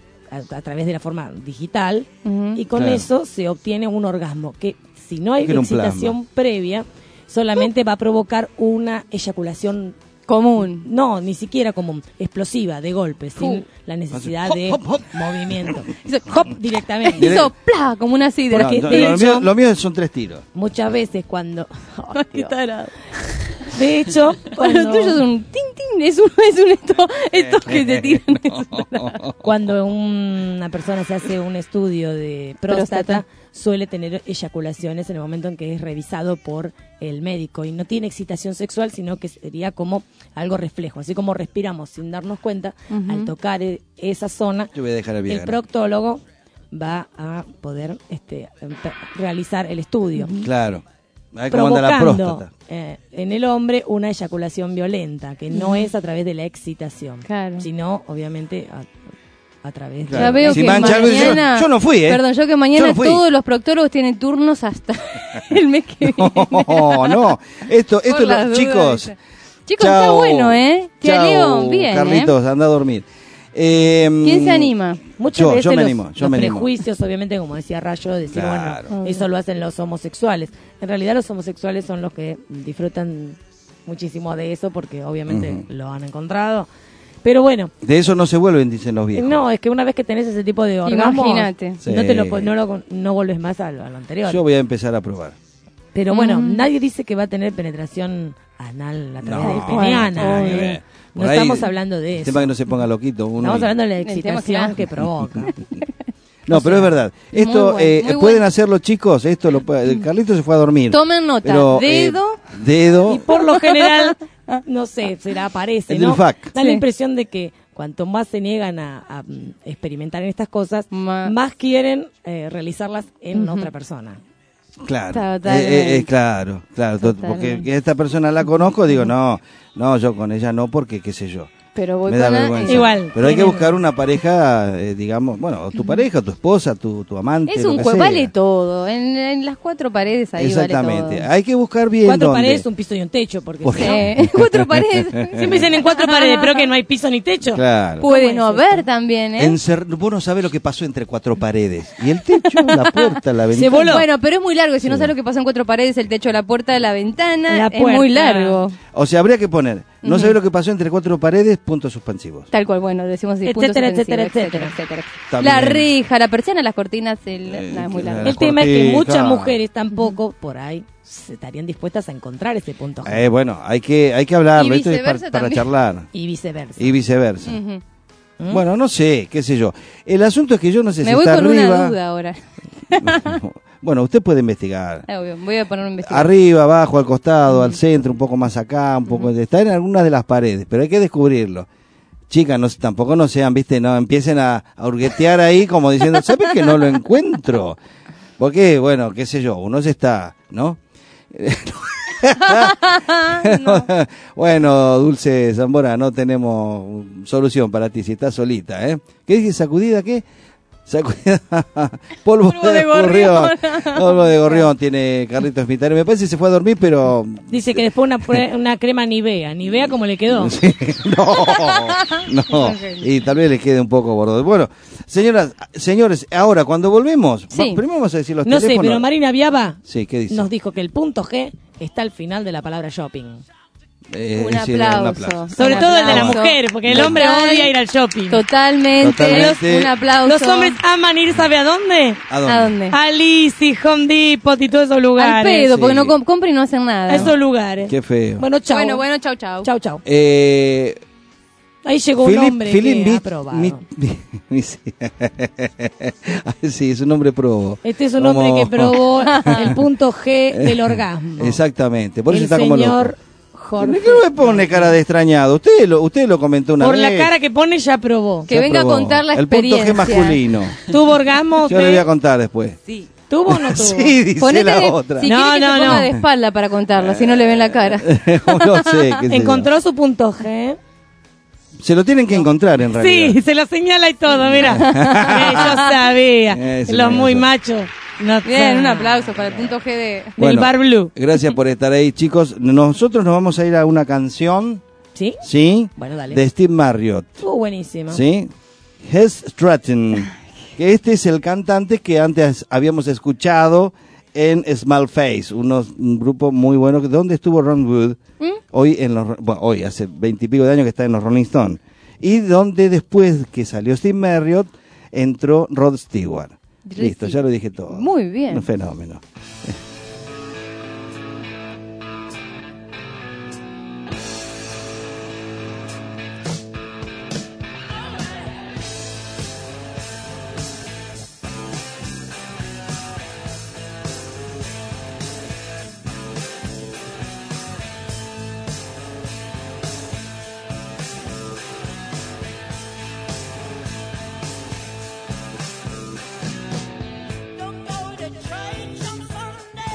H: a través de la forma digital
Q: Ujú.
H: y con
G: Claro.
H: eso se obtiene un orgasmo que si no hay
G: Que era un
H: excitación previa solamente va a provocar una eyaculación
Q: común.
H: No, ni siquiera común, explosiva, de golpe, sin la necesidad de movimiento.
Q: Hizo
H: hop directamente.
Q: Hizo plá, como una sidra.
H: Porque,
G: No,
H: de
G: lo,
H: hecho,
G: mío, lo mío son 3 tiros.
H: muchas veces cuando... Ay,
Q: Qué
H: Dios.
Q: tarado.
H: De hecho,
Q: Bueno, lo tuyo es un tin tin, es un estos que te tiran.
H: cuando una persona se hace un estudio de próstata, suele tener eyaculaciones en el momento en que es revisado por el médico y no tiene excitación sexual, sino que sería como algo reflejo, así como respiramos sin darnos cuenta.
Q: Ujú.
H: Al tocar esa zona,
G: Yo voy a dejar el
H: el
G: Viagra.
H: proctólogo va a poder realizar el estudio.
G: Claro. A ver cómo anda la
H: Provocando
G: próstata.
H: en el hombre una eyaculación violenta, que no es a través de la excitación,
Q: Claro.
H: sino obviamente a través
G: Claro.
Q: Ya veo
G: Si
Q: que
G: mancha algo,
Q: mañana...
G: yo no fui, ¿eh?
Q: Perdón, yo que
G: Yo
Q: mañana
G: no fui.
Q: todos los proctólogos tienen turnos hasta el mes que viene.
G: No. Esto
Q: Por las
G: lo,
Q: dudas,
G: chicos.
Q: dice. Chicos, está
G: chao.
Q: bueno, ¿eh? Tía
G: Chao,
Q: León, bien,
G: Carlitos, anda a dormir.
Q: ¿Quién se anima?
H: Muchas
G: Yo
H: veces
G: me
H: los,
G: animo, yo
H: los
G: me animo.
H: prejuicios, obviamente, como decía Rayo, decir,
G: Claro.
H: bueno, eso lo hacen los homosexuales. En realidad los homosexuales son los que disfrutan muchísimo de eso porque obviamente
G: Ujú.
H: lo han encontrado. Pero bueno.
G: De eso no se vuelven, dicen los viejos.
H: No, es que una vez que tenés ese tipo de orgasmo,
Q: imagínate.
H: No vuelves más a lo anterior.
G: Yo voy a empezar a probar.
H: Pero bueno, nadie dice que va a tener penetración anal a través del peneana. No estamos hablando de eso.
G: Tema que no se ponga loquito.
H: Estamos hablando de la excitación que provoca.
G: No, pero es verdad. Esto muy pueden bueno. Hacerlo, chicos. Esto Carlito se fue a dormir.
Q: Tomen nota.
G: Pero, dedo.
H: Y por lo general, no sé, aparece, ¿no? Da la impresión de que cuanto más se niegan a experimentar en estas cosas, más quieren realizarlas en otra persona.
G: Claro, claro, porque esta persona la conozco, digo, no, yo con ella no, porque qué sé yo.
Q: Pero voy
G: me da vergüenza.
H: Igual.
G: Pero hay que buscar una pareja, digamos, bueno, tu pareja, tu esposa, tu amante.
Q: Es un juego, vale todo. En las 4 paredes ahí
G: exactamente.
Q: Vale todo.
G: Hay que buscar bien
H: 4
G: dónde.
H: paredes, un piso y un techo, porque
Q: sí. 4 paredes.
H: Siempre dicen en 4 paredes, pero que no hay piso ni techo.
G: Claro.
Q: Puede no haber también, ¿eh?
G: Vos no sabés lo que pasó entre 4 paredes. Y el techo, la puerta, la ventana.
Q: Bueno, pero es muy largo. Si no sabes lo que pasó en 4 paredes, el techo, la puerta, la ventana, es muy largo.
G: O sea, habría que poner, no sabés lo que pasó entre 4 paredes, puntos suspensivos.
Q: Tal cual, bueno, decimos así,
H: etcétera.
Q: La reja, la persiana, las cortinas, es muy largo.
H: El tema es que muchas mujeres tampoco, por ahí, estarían dispuestas a encontrar ese punto.
G: Bueno, hay que hablarlo, esto es para charlar.
H: Y viceversa.
G: Bueno, no sé, qué sé yo. El asunto es que yo no sé si
Q: Me
G: está
Q: voy con
G: arriba.
Q: una duda ahora.
G: Bueno, usted puede investigar.
Q: Obvio, voy a poner una investigación.
G: Arriba, abajo, al costado, al centro, un poco más acá, un poco... Está en algunas de las paredes, pero hay que descubrirlo. Chicas, tampoco no sean, viste, no empiecen a hurguetear ahí como diciendo, ¿sabes que no lo encuentro? Porque, bueno, qué sé yo, uno se está, ¿no? No. Bueno, Dulce Zambora, no tenemos solución para ti si estás solita, ¿eh? ¿Qué dije? ¿Sacudida qué? Polvo de gorrión. Polvo de gorrión tiene Carlitos Mitari. Me parece que se fue a dormir, pero...
H: Dice que después una crema Nivea. ¿Nivea cómo le quedó?
G: Sí, no. Y tal vez le quede un poco bordo. Bueno, señores, ahora cuando volvemos, primero vamos a decir los teléfonos.
H: No sé, pero Marina Viaba
G: ¿qué dice?
H: Nos dijo que el punto G está al final de la palabra shopping.
Q: Un aplauso.
H: Sobre todo el de la mujer, porque el hombre odia ir al shopping.
Q: Totalmente. Un aplauso.
H: Los hombres aman ir, ¿sabe a dónde?
Q: ¿A dónde?
H: A Lizzy, Home Depot y todos esos lugares.
Q: Al pedo, porque no compran y no hacen nada.
H: A esos lugares.
G: Qué feo.
H: Bueno, chau.
Q: Bueno, chau.
H: Chau. Ahí llegó un hombre que ha probado.
G: Sí, es un hombre probo.
H: Este es un hombre que probó el punto G del orgasmo.
G: Exactamente. Por eso está como
H: señor Jorge.
G: ¿Qué me pone cara de extrañado? Usted lo comentó una vez.
H: Por la cara que pone ya probó.
Q: Que venga a contar la experiencia.
G: El punto G masculino.
H: ¿Tuvo orgasmo?
G: Yo le voy a contar después.
H: Sí. ¿Tuvo o no tuvo?
G: Sí, dice la otra.
Q: Si quiere que se ponga de espalda para contarla, si no le ven la cara.
G: No sé.
H: ¿Encontró su punto G?
G: Se lo tienen que encontrar en realidad.
H: Sí, se lo señala y todo, mira. Yo sabía. Los muy machos. No,
Q: bien, un aplauso para el punto G
H: del Bar Blue.
G: Gracias por estar ahí, chicos. Nosotros nos vamos a ir a una canción.
H: ¿Sí?
G: Sí.
H: Bueno, dale.
G: De Steve Marriott.
H: Buenísimo.
G: Sí. Hess Stratton. Que este es el cantante que antes habíamos escuchado en Small Face, un grupo muy bueno. ¿Dónde estuvo Ron Wood? Hoy hace 20 y pico de años que está en los Rolling Stones. Y donde después que salió Steve Marriott, entró Rod Stewart. Listo, ya lo dije todo.
Q: Muy bien.
G: Un fenómeno.
R: Don't go to church on Sunday.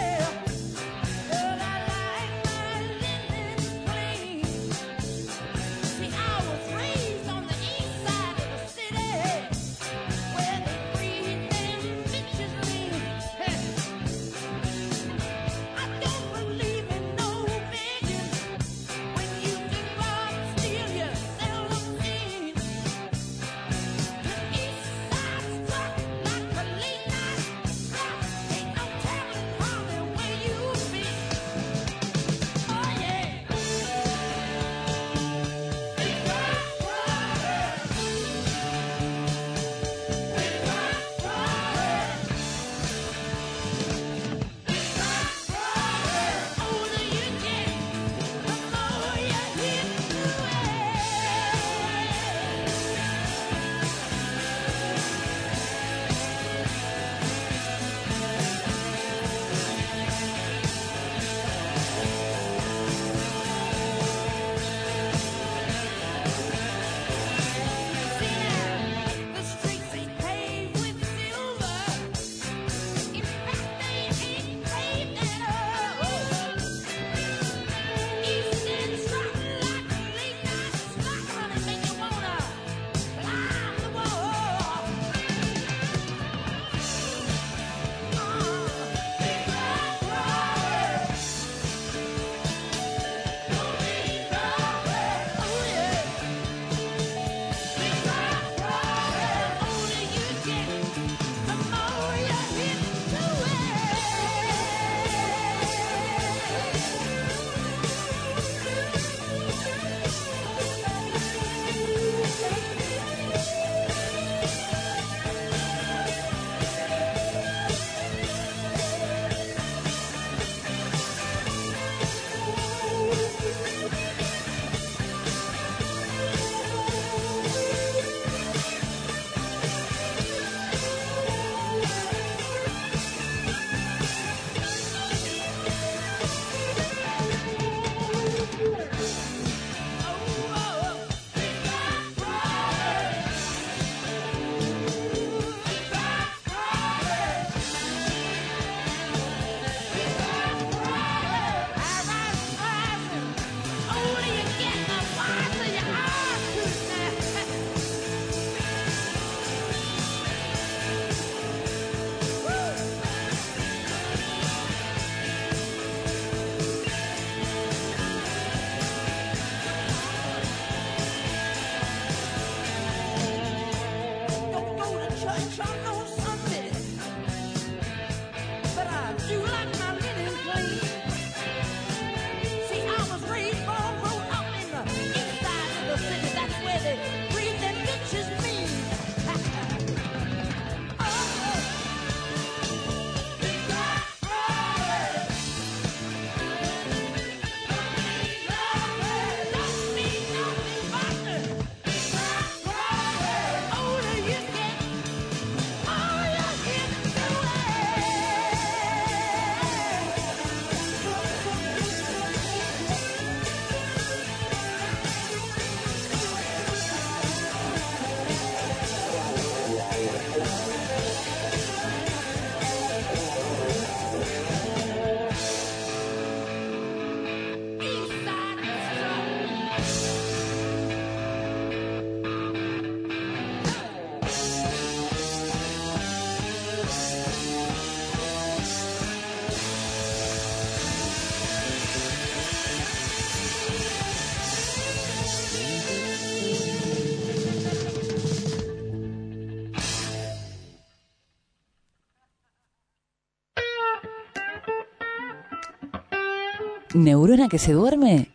E: ¿Neurona que se duerme?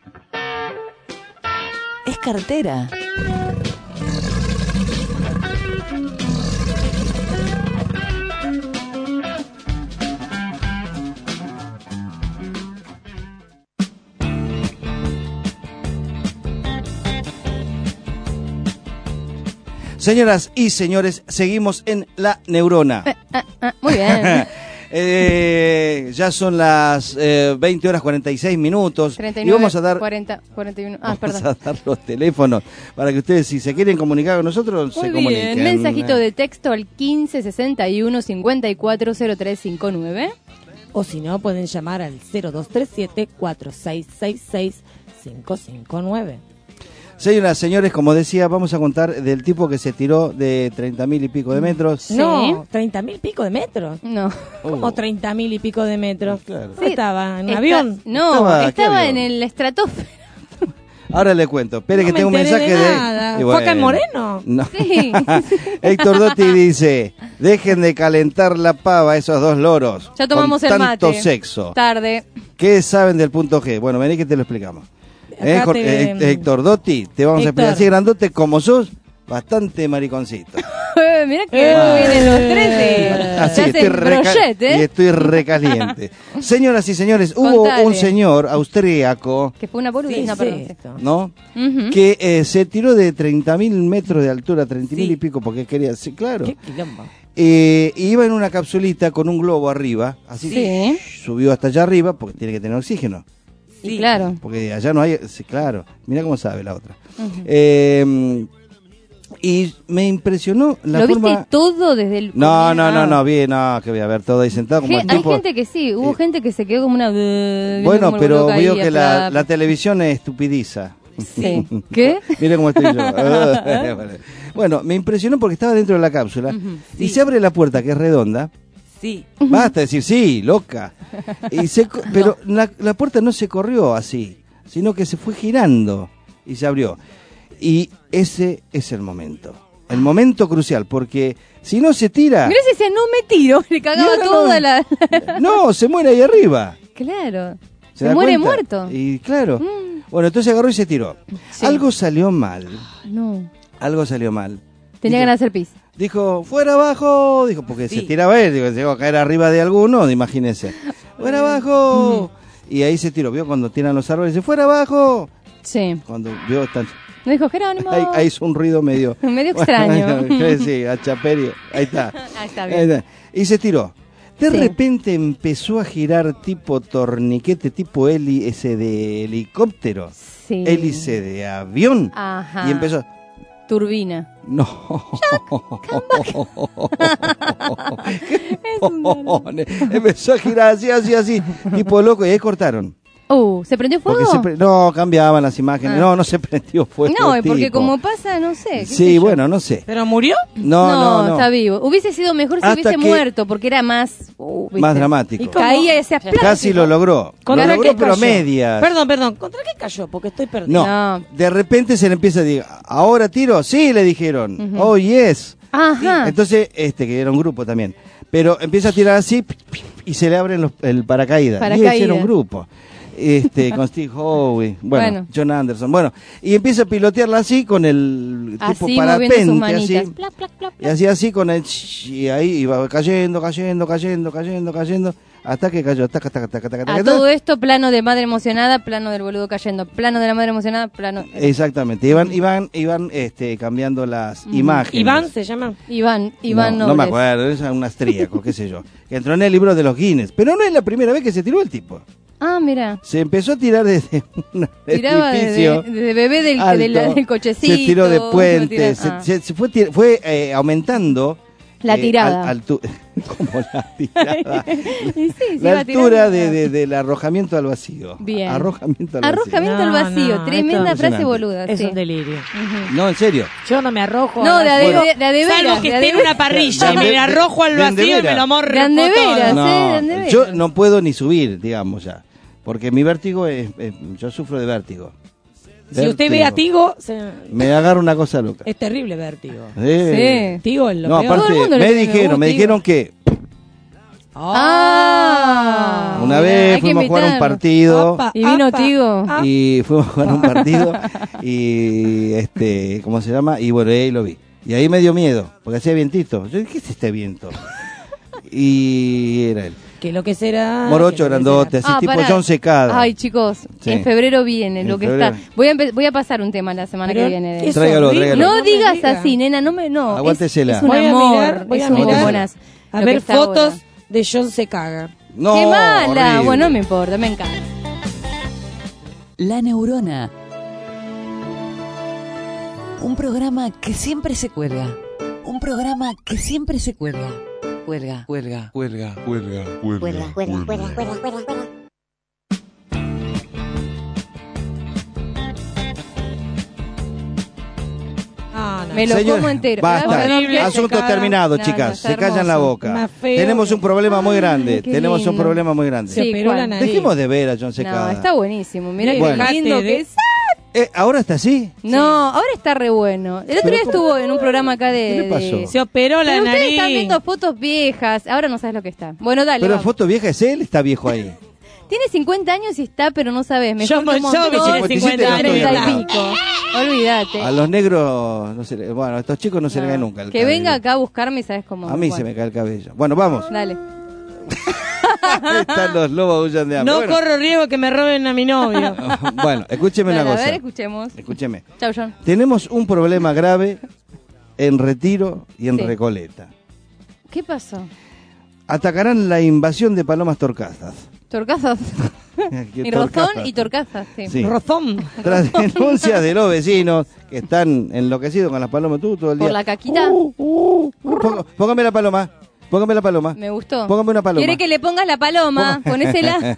E: Es cartera.
G: Señoras y señores, seguimos en La Neurona.
Q: Muy bien.
G: Ya son las 20 horas 46 minutos
Q: 39,
G: y vamos a dar
Q: 40, 41.
G: vamos
Q: Perdón.
G: a dar los teléfonos para que ustedes, si se quieren comunicar con nosotros,
Q: Muy
G: se
Q: bien.
G: comuniquen.
Q: Mensajito de texto al 1561 540359.
H: O si no, pueden llamar al 0237-4666-559.
G: Señoras, señores, como decía, vamos a contar del tipo que se tiró de 30.000 y pico de metros.
H: Sí. No, 30.000 pico de metros.
Q: No.
H: ¿Cómo 30.000 y pico de metros?
G: Claro.
H: Sí, ¿estaba en un avión?
Q: No,
G: ¿qué
Q: estaba
G: avión?
Q: en el estratosfera.
G: Ahora le cuento. Espere que
H: me
G: tengo un
H: enteré
G: mensaje
H: de nada.
G: de...
H: ¿Fue acá en Moreno?
G: No.
Q: Sí.
G: Héctor Dotti dice, dejen de calentar la pava esos dos loros.
Q: Ya tomamos
G: con
Q: el
G: tanto
Q: mate.
G: sexo.
Q: Tarde.
G: ¿Qué saben del punto G? Bueno, vení que te lo explicamos. Héctor Dotti, te vamos a explicar. Así grandote como sos, bastante mariconcito.
Q: Mirá que vienen los 13.
G: Así,
Q: Ya hacen brochet,
G: y estoy recaliente. Señoras y señores, hubo
Q: Contale.
G: un señor austríaco,
Q: Que fue una boludez.
H: Sí,
Q: No,
H: sí.
Q: perdón.
G: ¿no?
Q: Ujú.
G: Que se tiró de 30.000 metros de altura, 30.000
H: Sí.
G: y pico, porque quería, sí, claro.
H: Qué quilombo.
G: Y iba en una capsulita con un globo arriba, así
Q: Sí.
G: subió hasta allá arriba, porque tiene que tener oxígeno.
Q: Sí, claro.
G: Porque allá no hay, sí, claro, mira cómo sabe la otra.
Q: Ujú.
G: Y me impresionó la
Q: ¿Lo
G: forma...
Q: viste todo desde el
G: No,
Q: comienzo?
G: bien, no, que voy a ver todo ahí sentado como el
Q: Hay
G: tipo...
Q: gente que sí, hubo gente que se quedó como una...
G: Bueno,
Q: como el
G: pero
Q: boludo
G: vio
Q: caía,
G: que
Q: bla.
G: la televisión estupidiza.
Q: Sí. ¿Qué?
G: Mira cómo estoy yo. Bueno, me impresionó porque estaba dentro de la cápsula y se abre la puerta, que es redonda.
H: Sí.
G: Basta decir, sí, loca. Pero la puerta no se corrió así, sino que se fue girando y se abrió. Y ese es el momento crucial, porque si no se tira...
Q: Mirá si decía, no me tiro, le cagaba
G: No,
Q: toda la...
G: No, se muere ahí arriba.
Q: Claro.
G: ¿Se
Q: Se
G: da
Q: muere
G: cuenta?
Q: muerto.
G: Y claro. Bueno, entonces agarró y se tiró.
Q: Sí.
G: Algo salió mal.
Q: No.
G: Algo salió mal.
Q: Tenía ganas de hacer pis.
G: Dijo, fuera abajo. Dijo, porque se tiraba él. Digo, se iba a caer arriba de alguno, imagínense. Fuera abajo. Y ahí se tiró. ¿Vio cuando tiran los árboles? Dice, fuera abajo.
Q: Sí.
G: Cuando vio tan...
Q: Me dijo, Jerónimo.
G: Ahí hizo un ruido medio...
Q: Medio extraño.
G: Sí, a Chaperio. Ahí está.
Q: Ahí está bien.
G: Y se tiró. De
Q: Sí.
G: repente empezó a girar tipo torniquete, tipo hélice de helicóptero,
Q: Sí.
G: hélice de avión.
Q: Ajá.
G: Y empezó...
Q: Turbina.
G: No. Empezó a girar así, tipo loco, y ahí cortaron.
Q: ¿Se prendió fuego?
G: Porque no, cambiaban las imágenes. No se prendió fuego.
Q: No,
G: el
Q: porque
G: tipo.
Q: como pasa, no sé. qué sé
G: Sí,
Q: yo.
G: bueno, no sé.
H: ¿Pero murió?
G: No.
Q: Está vivo. Hubiese sido mejor si
G: Hasta
Q: hubiese
G: que-
Q: muerto, porque era más... ¿viste?
G: Más dramático.
Q: Y caía ese aplauso.
G: Casi lo logró. Lo
H: ¿Contra
G: logró,
H: qué
G: pero a
H: cayó?
G: medias.
H: Perdón, ¿contra qué cayó? Porque estoy perdido.
G: No, de repente se le empieza a decir, ¿ahora tiro? Sí, le dijeron.
Q: Ujú.
G: Oh, yes.
Q: Ajá.
G: Entonces, que era un grupo también. Pero empieza a tirar así y se le abren el paracaídas. Y ese era un grupo. Con Steve Howe,
Q: Bueno.
G: John Anderson. Bueno, y empieza a pilotearla así con el tipo
Q: Así, moviendo sus
G: parapente,
Q: manitas.
G: así.
Q: Plap, plap, plap,
G: Y así con el... Y ahí iba cayendo, hasta que cayó. Taca, taca, taca, taca,
Q: A
G: taca,
Q: todo esto, plano de madre emocionada, plano del boludo cayendo, plano de la madre emocionada, plano...
G: Exactamente, iban cambiando las imágenes.
H: ¿Iván se llama?
Q: Iván
G: No me
Q: Nobles.
G: acuerdo, es un austríaco, qué sé yo. Que entró en el libro de los Guinness. Pero no es la primera vez que se tiró el tipo.
Q: Ah, mira.
G: Se empezó a tirar desde un
Q: Tiraba
G: edificio
Q: de bebé del,
G: alto,
Q: del cochecito.
G: se tiró de puente,
Q: Ah.
G: se fue aumentando
Q: La tirada.
G: como la tirada.
Q: Y sí, se
G: La
Q: iba
G: altura
Q: tirando.
G: del arrojamiento al vacío.
Q: Bien.
G: Arrojamiento al vacío.
Q: Arrojamiento al vacío, tremenda frase boluda.
H: Es
Q: sí.
H: un delirio.
G: No, en serio.
H: Yo no me arrojo.
Q: No,
H: al
Q: de
H: vacío.
Q: de veras.
H: Salvo que
Q: de
H: esté en
Q: veras.
H: una parrilla y me arrojo al
G: de
H: vacío y me
G: veras.
H: lo morro.
Q: De veras.
G: No, yo no puedo ni subir, digamos ya. Porque mi vértigo yo sufro de vértigo.
H: Si usted ve a Tigo,
G: me agarra una cosa loca.
H: es terrible ver Tigo.
G: Sí.
H: Tigo es lo
G: No,
H: peor.
G: aparte,
Q: Todo el mundo le
G: me
Q: tiene
G: dijeron
Q: gusto,
G: que Una vez fuimos a jugar un partido.
Q: Y vino Tigo.
G: Y fuimos a jugar un partido. Y ¿cómo se llama? Y bueno, ahí lo vi. Y ahí me dio miedo, porque hacía vientito. Yo dije, ¿qué es este viento? Y era él.
H: Que lo que será.
G: Morocho grandote, así tipo John Secada.
Q: Ay, chicos,
G: Sí.
Q: en febrero viene lo que
G: febrero.
Q: está. Voy a pasar un tema la semana que viene.
G: Tráigalo.
Q: No digas así, nena, no.
G: Aguántesela.
Q: Es un amor.
H: Voy a
Q: es un
H: mirar
Q: buenas.
H: a
Q: Lo
H: ver
Q: que está
H: fotos
Q: ahora.
H: de John se caga.
G: No,
Q: ¡Qué mala!
G: horrible.
Q: Bueno, no me importa, me encanta.
E: La Neurona. Un programa que siempre se cuelga. Un programa que siempre se cuelga. Cuelga.
Q: Me lo
G: Señor,
Q: como entero.
G: Basta.
Q: Horrible,
G: Asunto
Q: se caga.
G: terminado,
Q: No,
G: chicas.
Q: no, está
G: se callan la
Q: hermoso.
G: boca.
Q: Más feo.
G: Tenemos un problema muy grande.
Q: qué
G: Tenemos un
Q: lindo.
G: problema muy grande.
Q: Se operó la nariz.
G: Dejemos de ver a John
Q: No,
G: Secada.
Q: está buenísimo. Mirá
G: Bueno.
Q: qué lindo que es.
G: ¿Ahora está así?
Q: No, ahora está re bueno. El otro día estuvo en un programa acá de...
G: ¿Qué le pasó?
H: Se operó la
Q: Pero ustedes
H: nariz.
Q: están viendo fotos viejas. Ahora no sabes lo que está. Bueno, dale.
G: Pero
Q: vamos.
G: foto vieja es él, está viejo ahí.
Q: Tiene 50 años y está, pero no sabes. Me
H: Yo tiene 50 años.
Q: 30 y pico. Olvídate.
G: A los negros, no se le- bueno, a estos chicos no se le cae nunca el
Q: Que
G: cabello.
Q: venga acá a buscarme y sabes cómo.
G: A mí se
Q: Bueno,
G: me cae el cabello. Bueno, vamos.
Q: Dale.
G: Están los lobos aullan de hambre.
H: No
G: Bueno,
H: corro riesgo que me roben a mi novio.
G: bueno, escúcheme
Q: Dale,
G: una
Q: a
G: cosa.
Q: ver, escuchemos.
G: Escúcheme.
Q: Chau, John.
G: Tenemos un problema grave en Retiro y en
Q: Sí.
G: Recoleta.
Q: ¿Qué pasó?
G: Atacarán la invasión de palomas torcazas.
Q: Torcazas. Y rozón y torcazas, sí.
G: Sí.
H: Rozón.
G: Tras denuncias de los vecinos que están enloquecidos con las palomas todo el día.
Q: Por la caquita.
G: Póngame la paloma. Póngame la paloma.
Q: Me gustó.
G: Póngame una paloma.
Q: ¿Quiere que le pongas la paloma? Ponésela.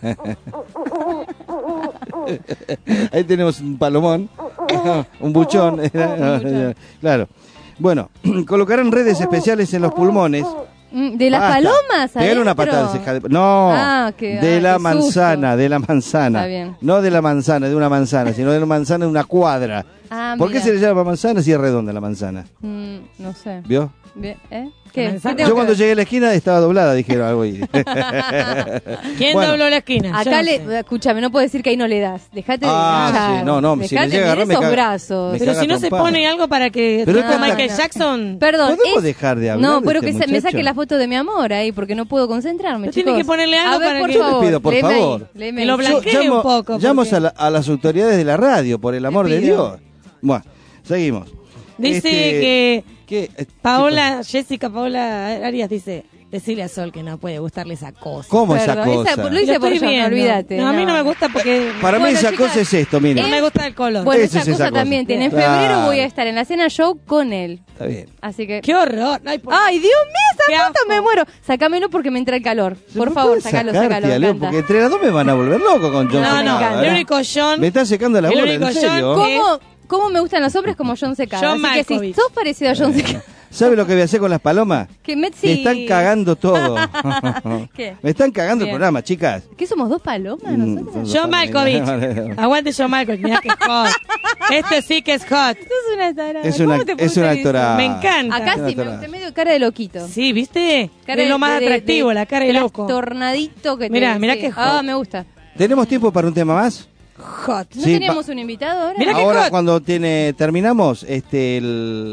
G: Ahí tenemos un palomón, un buchón. Claro. Bueno, colocarán redes especiales en los pulmones.
Q: ¿De las
G: Basta.
Q: palomas?
G: Pégale una
Q: adentro?
G: patada a ese hija de- No,
Q: Ah,
G: de la
Q: qué
G: manzana, de la manzana.
Q: Está bien.
G: No de la manzana, de una manzana, sino de la manzana de una cuadra.
Q: Ah,
G: ¿Por qué
Q: mira.
G: se le llama manzana si es redonda la manzana?
Q: No sé.
G: ¿Vio?
Q: Bien, ¿eh? ¿Qué?
H: Manzana.
Q: ¿Qué tengo
G: Yo cuando
Q: que ver?
G: llegué a la esquina estaba doblada, dijeron algo ahí.
H: ¿Quién
G: Bueno.
H: dobló la esquina?
Q: Acá
H: Yo
Q: le,
H: no sé.
Q: escúchame, no puedo decir que ahí no le das. Dejate de
G: Ah,
Q: hinchar.
G: sí, no, si me
Q: Dejate,
G: llega a agarrar,
Q: mirá
G: me
Q: esos
G: caga-
Q: brazos.
G: me
H: Pero
G: caga
H: si no se
G: trompada.
H: pone algo para que
G: Pero
H: como
G: es tanta-
H: Michael Jackson.
Q: Perdón,
G: ¿Podemos dejar de hablar
Q: No,
G: de
Q: pero
G: este
Q: que me
G: muchacho?
Q: saque la foto de mi amor ahí, porque no puedo concentrarme,
H: Pero
Q: chicos.
H: tiene que ponerle algo
Q: a ver,
H: para
Q: por
H: que-
G: Yo
Q: favor,
G: le pido, por
Q: léeme ahí,
G: favor.
Q: léeme
H: Que lo
Q: ahí.
H: blanquee un poco.
G: Llamo
H: porque-
G: a las autoridades de la radio, por el amor de
H: pido.
G: Dios. Bueno, seguimos.
H: Dice
G: ¿qué-
H: Paola Arias dice, decirle a Sol que no puede gustarle esa cosa.
G: ¿Cómo esa
Q: Perdón,
G: cosa?
Q: lo hice
H: Lo
Q: por
H: estoy
Q: yo,
H: viendo.
Q: olvídate.
H: No, a mí no me gusta porque
G: Para mí
Q: Bueno,
G: esa
Q: chicas,
G: cosa es esto, mire.
H: no me gusta el color.
Q: Bueno,
G: Esa
Q: esa
G: es esa
Q: cosa
G: cosa.
Q: también tiene. En
G: Claro.
Q: febrero voy a estar en la cena show con él.
G: Está bien.
Q: Así que...
H: ¡Qué horror!
Q: ¡Ay, Dios mío,
H: Qué
Q: esa foto
H: asco.
Q: me muero! Sácamelo porque me entra el calor. Por favor, sácalo,
G: Sacarte,
Q: sácalo. me
G: Leo,
Q: encanta.
G: porque entre las dos me van a volver loco con John
H: No, no,
G: Secada,
H: el
G: ¿eh?
H: único John...
G: Me está secando la
H: el
G: bola,
H: único
G: en serio.
H: John
Q: ¿Cómo me gustan los hombres como John Secada?
H: John
Q: Así que si
H: Malkovich.
Q: sos parecido a John Secada...
G: ¿Sabe lo que voy a hacer con las palomas?
Q: Que me
G: Me están cagando todo.
Q: ¿Qué?
G: Me están cagando el
Q: Bien.
G: programa, chicas.
Q: ¿Qué somos dos palomas nosotros?
H: John Malkovich. Aguante John Malkovich, mirá que hot. Este sí que es hot.
Q: Sos una tarada.
G: Es una,
Q: ¿Cómo te
G: es
Q: puse
G: una
Q: eso?
G: actora.
H: Me encanta.
Q: Acá
G: Una
Q: sí, me
G: tarada.
Q: usted medio cara de loquito.
H: Sí, ¿viste?
Q: Cara
H: Es lo más atractivo, la cara de loco.
Q: Tornadito que te...
H: Mirá, mirá
Q: sí.
H: qué hot.
Q: Ah, me gusta.
G: ¿Tenemos tiempo para un tema más?
H: Hot.
Q: ¿No
G: Sí,
Q: teníamos un invitado ahora?
H: Mirá qué
G: Ahora
H: hot.
G: cuando terminamos este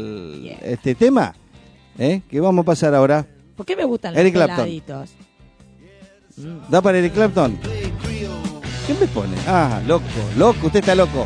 G: tema, ¿qué vamos a pasar ahora?
H: ¿Por qué me gustan los
G: Eric Clapton.
H: peladitos?
G: ¿Da para Eric Clapton? ¿Qué me pone? Ah, loco, usted está loco.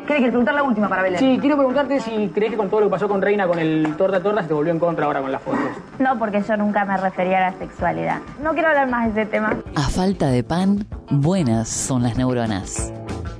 C: ¿Qué quieres preguntar la última para Belén?
D: Sí, quiero preguntarte si crees que con todo lo que pasó con Reina, con el torta se te volvió en contra ahora con las fotos.
C: No, porque yo nunca me refería a la sexualidad. No quiero hablar más de ese tema.
E: A falta de pan, buenas son las neuronas.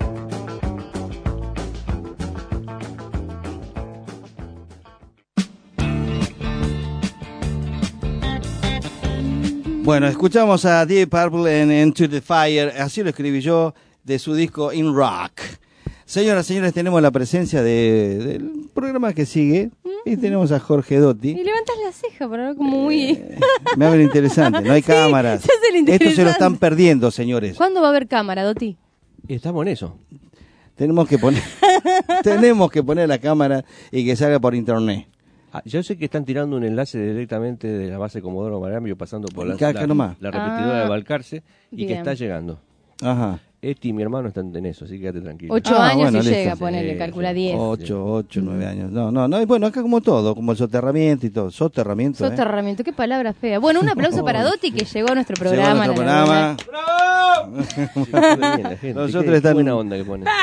G: Bueno, escuchamos a Deep Purple en Into the Fire, así lo escribí yo, de su disco In Rock. Señoras, señores, tenemos la presencia del programa que sigue y tenemos a Jorge Dotti.
Q: Y levantas la ceja, pero como muy...
G: Me habla interesante, no hay cámaras.
Q: se hace el interesante.
G: Esto se lo están perdiendo, señores.
Q: ¿Cuándo va a haber cámara, Dotti?
F: Estamos en eso.
G: Tenemos que poner la cámara y que salga por internet.
F: Yo sé que están tirando un enlace directamente de la base Comodoro Maramio pasando por la repetidora de Balcarce y
Q: bien.
F: que está llegando.
G: Ajá.
F: Esti y mi hermano están en eso, así que quédate tranquilo.
Q: 8 años
G: bueno,
Q: y
G: listo.
Q: llega, ponele, calcula 10.
G: 8, 9 años. No, y bueno, acá como todo, como el soterramiento y todo. Soterramiento.
Q: Soterramiento, qué palabra fea. Bueno, un aplauso para Dotti que llegó a nuestro programa.
G: Llegó a nuestro programa. Nosotros estamos...
F: buena onda que pone.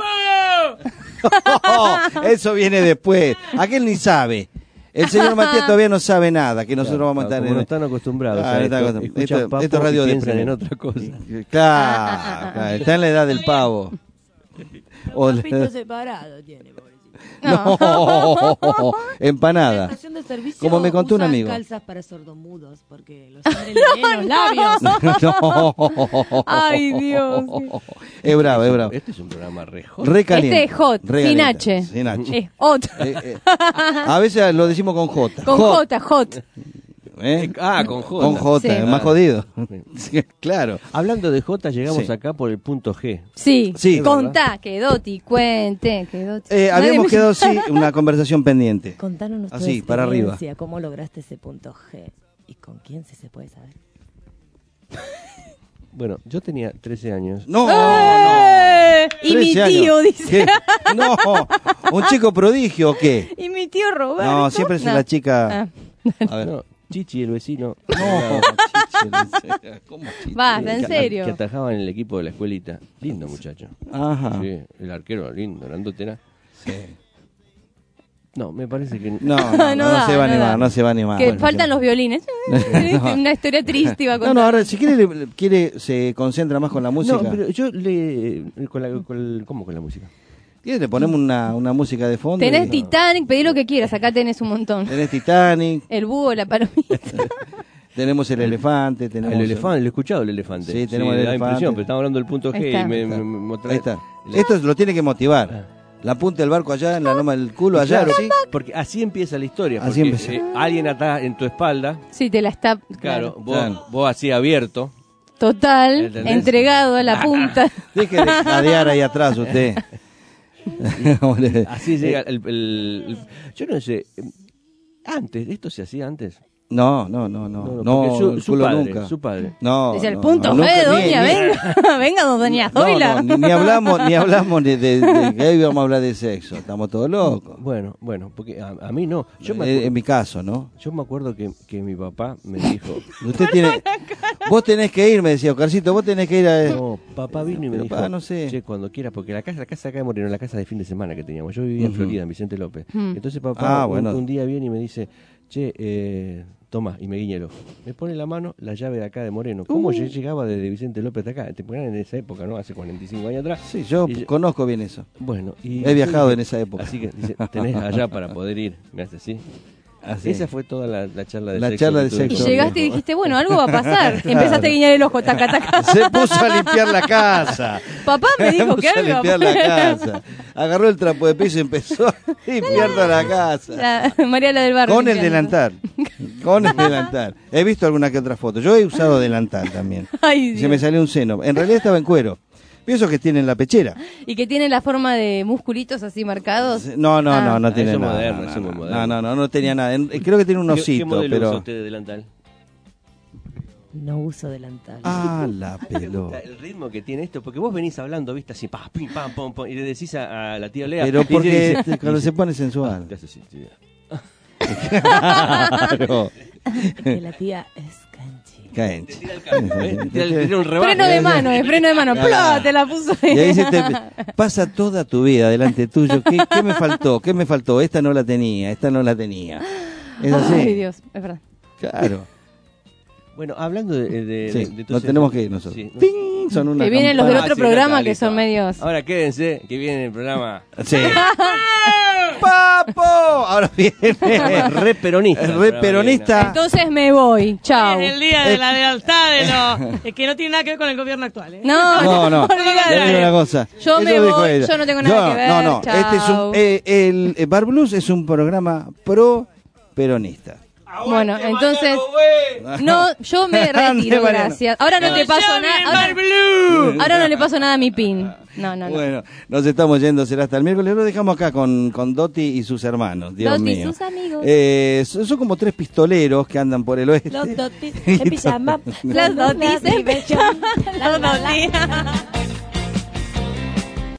G: Eso viene después. Aquel ni sabe. El señor Matías todavía no sabe nada, que nosotros vamos a estar
F: no están acostumbrados.
G: Esto es radio de
F: piensan en otra cosa.
G: Claro, está en la edad del pavo.
H: Papito separado tiene, pobrecito.
G: No, empanada.
H: En la estación de servicio
G: como me contó un
H: usan
G: amigo.
H: Calzas para sordomudos porque los hombres le leen los labios.
G: No.
Q: Ay, Dios.
G: Es bravo.
F: Este es un programa re hot.
Q: Este es hot, sin H.
G: Sin H.
Q: Es hot.
G: A veces lo decimos con J.
Q: Con J, hot.
F: Con J.
G: Con J,
Q: Sí.
G: más jodido. Claro.
F: Hablando de J, llegamos acá por el punto G.
Q: Sí,
G: Sí.
Q: contá, que Dotti, cuente, que Dotti.
G: Habíamos quedado, una conversación pendiente.
H: Contanos tu
G: Así, para arriba.
H: experiencia, cómo lograste ese punto G y con quién si se puede saber.
F: Bueno, yo tenía 13 años.
G: No.
Q: Y mi
G: 13
Q: tío,
G: años.
Q: dice.
G: ¿Qué? No, ¿un chico prodigio o qué?
Q: Y mi tío Roberto.
G: No, siempre es la chica... A ver.
F: No, Chichi, el vecino.
G: No, ¿cómo Chichi?
Q: Basta, en serio.
F: Que atajaba en el equipo de la escuelita. Lindo muchacho.
G: Ajá.
F: Sí, el arquero lindo, grandotera.
G: Sí.
F: No, me parece que...
G: No se va a animar, no se va a animar.
Q: Que
G: Bueno,
Q: faltan los violines.
G: No.
Q: Una historia triste iba a contar.
G: No, ahora si quiere se concentra más con la música.
F: No, pero yo le... ¿Cómo con la música?
G: ¿Quieres? Le ponemos una música de fondo.
Q: Tenés Titanic, pedí lo que quieras, acá tenés un montón.
G: Tenés Titanic.
Q: El búho, la palomita.
G: Tenemos el elefante. Tenemos
F: El elefante, lo he escuchado el elefante.
G: Sí, tenemos el
F: da
G: elefante.
F: impresión, pero estamos hablando del punto
Q: Ahí
F: G
Q: está.
F: y me trae...
G: Ahí está. Esto lo tiene que motivar. La punta del barco allá, en la loma del culo allá.
F: Claro,
G: ¿sí?
F: porque así empieza la historia.
G: Así
F: Porque,
G: empieza.
F: alguien atrás en tu espalda,
Q: Sí, te la está...
F: claro, vos así abierto.
Q: Total,
F: ¿Entendés?
Q: entregado a la punta.
G: Deje de jadear ahí atrás usted.
F: Así llega yo no sé, antes, ¿esto se hacía antes?
G: No,
F: porque
G: el
F: su
G: culo
F: padre,
G: nunca.
F: su padre.
G: No,
Q: Dice el
G: no,
Q: punto
G: no,
Q: G,
G: nunca,
Q: doña, venga. Venga, doña Zoila.
G: No, ni hablamos de que hoy vamos a hablar de sexo. Estamos todos locos.
F: Bueno, porque a mí no.
G: En mi caso, ¿no?
F: Yo me acuerdo que mi papá me dijo...
G: Vos tenés que ir, me decía, Oscarcito, vos tenés que ir a...
F: No, papá vino y me dijo,
G: no sé.
F: Che, cuando quieras, porque la casa acá de Moreno, la casa de fin de semana que teníamos, yo vivía en Florida, en Vicente López. Entonces papá un día viene y me dice, che, toma, y me guiña el ojo. Me pone la mano la llave de acá de Moreno. ¿Cómo yo llegaba desde Vicente López hasta acá? Te ponían en esa época, ¿no? Hace 45 años atrás.
G: Sí, yo conozco bien eso.
F: Bueno,
G: he viajado en esa época.
F: Así que dice, tenés allá para poder ir. Me hace así.
G: Así.
F: Esa fue toda la charla de
G: La
F: sexo.
G: charla de sexo.
Q: Y llegaste y dijiste, bueno, algo va a pasar.
G: Claro.
Q: Empezaste a guiñar el ojo, taca, taca.
G: Se puso a limpiar la casa.
Q: Papá me dijo que
G: Se puso
Q: algo
G: a limpiar la casa. Agarró el trapo de piso y empezó a limpiar toda la casa.
Q: Mariela del Barrio.
G: Con el delantal. Con el delantal. He visto alguna que otra foto. Yo he usado delantal también.
Q: Ay, Dios.
G: Se me salió un seno. En realidad estaba en cuero. Pienso que tiene en la pechera.
Q: Y que tiene la forma de musculitos así marcados.
G: No tiene
F: eso
G: nada.
F: moderno, eso es muy moderno.
G: No tenía nada. Creo que tiene un osito,
F: ¿Qué modelo
G: pero...
F: usa usted de delantal?
H: No uso delantal.
G: Ah, la pelota.
F: El ritmo que tiene esto, porque vos venís hablando, viste, así, pa, pim, pam, pom, pom, y le decís a la tía Lea.
G: Pero porque
F: dice,
G: cuando se pone sensual.
F: Te hace así, sí.
G: Claro.
H: Que la tía es canchi.
G: Caenche.
F: Tira un rebate.
Q: Freno de mano, ¡plá! Te la puso.
G: Y ahí pasa toda tu vida delante tuyo. ¿Qué me faltó? ¿Qué me faltó? Esta no la tenía. Es así.
Q: Ay, Dios, es verdad.
G: Claro.
F: Bueno, hablando de
G: nos tenemos que ir nosotros.
F: Sí, ¿no?
G: ¡Ting! Son una
Q: que vienen los del otro programa
F: Natalia,
Q: que son medios.
F: Ahora quédense, que viene el programa.
G: Sí. ¡Papo! Ahora viene.
F: Re peronista.
Q: Entonces me voy. Chao.
H: Es el día de la lealtad que no tiene nada que ver con el gobierno actual. ¿eh?
Q: No.
G: Le digo una cosa.
Q: Yo me voy, yo no tengo nada que ver.
G: No.
Q: Chao.
G: El Bar Blues es un programa pro peronista.
Q: Bueno, entonces yo me retiro, gracias. Ahora no te paso nada. Ahora no le paso nada a mi pin. No.
G: Bueno, nos estamos yendo, será hasta el miércoles. Lo dejamos acá con Doti y sus hermanos. Dios mío.
Q: Y sus amigos.
G: Son como 3 pistoleros que andan por el oeste.
H: Los Dotis en pijama.
Q: Los Dotis en pijama. Los Dotis.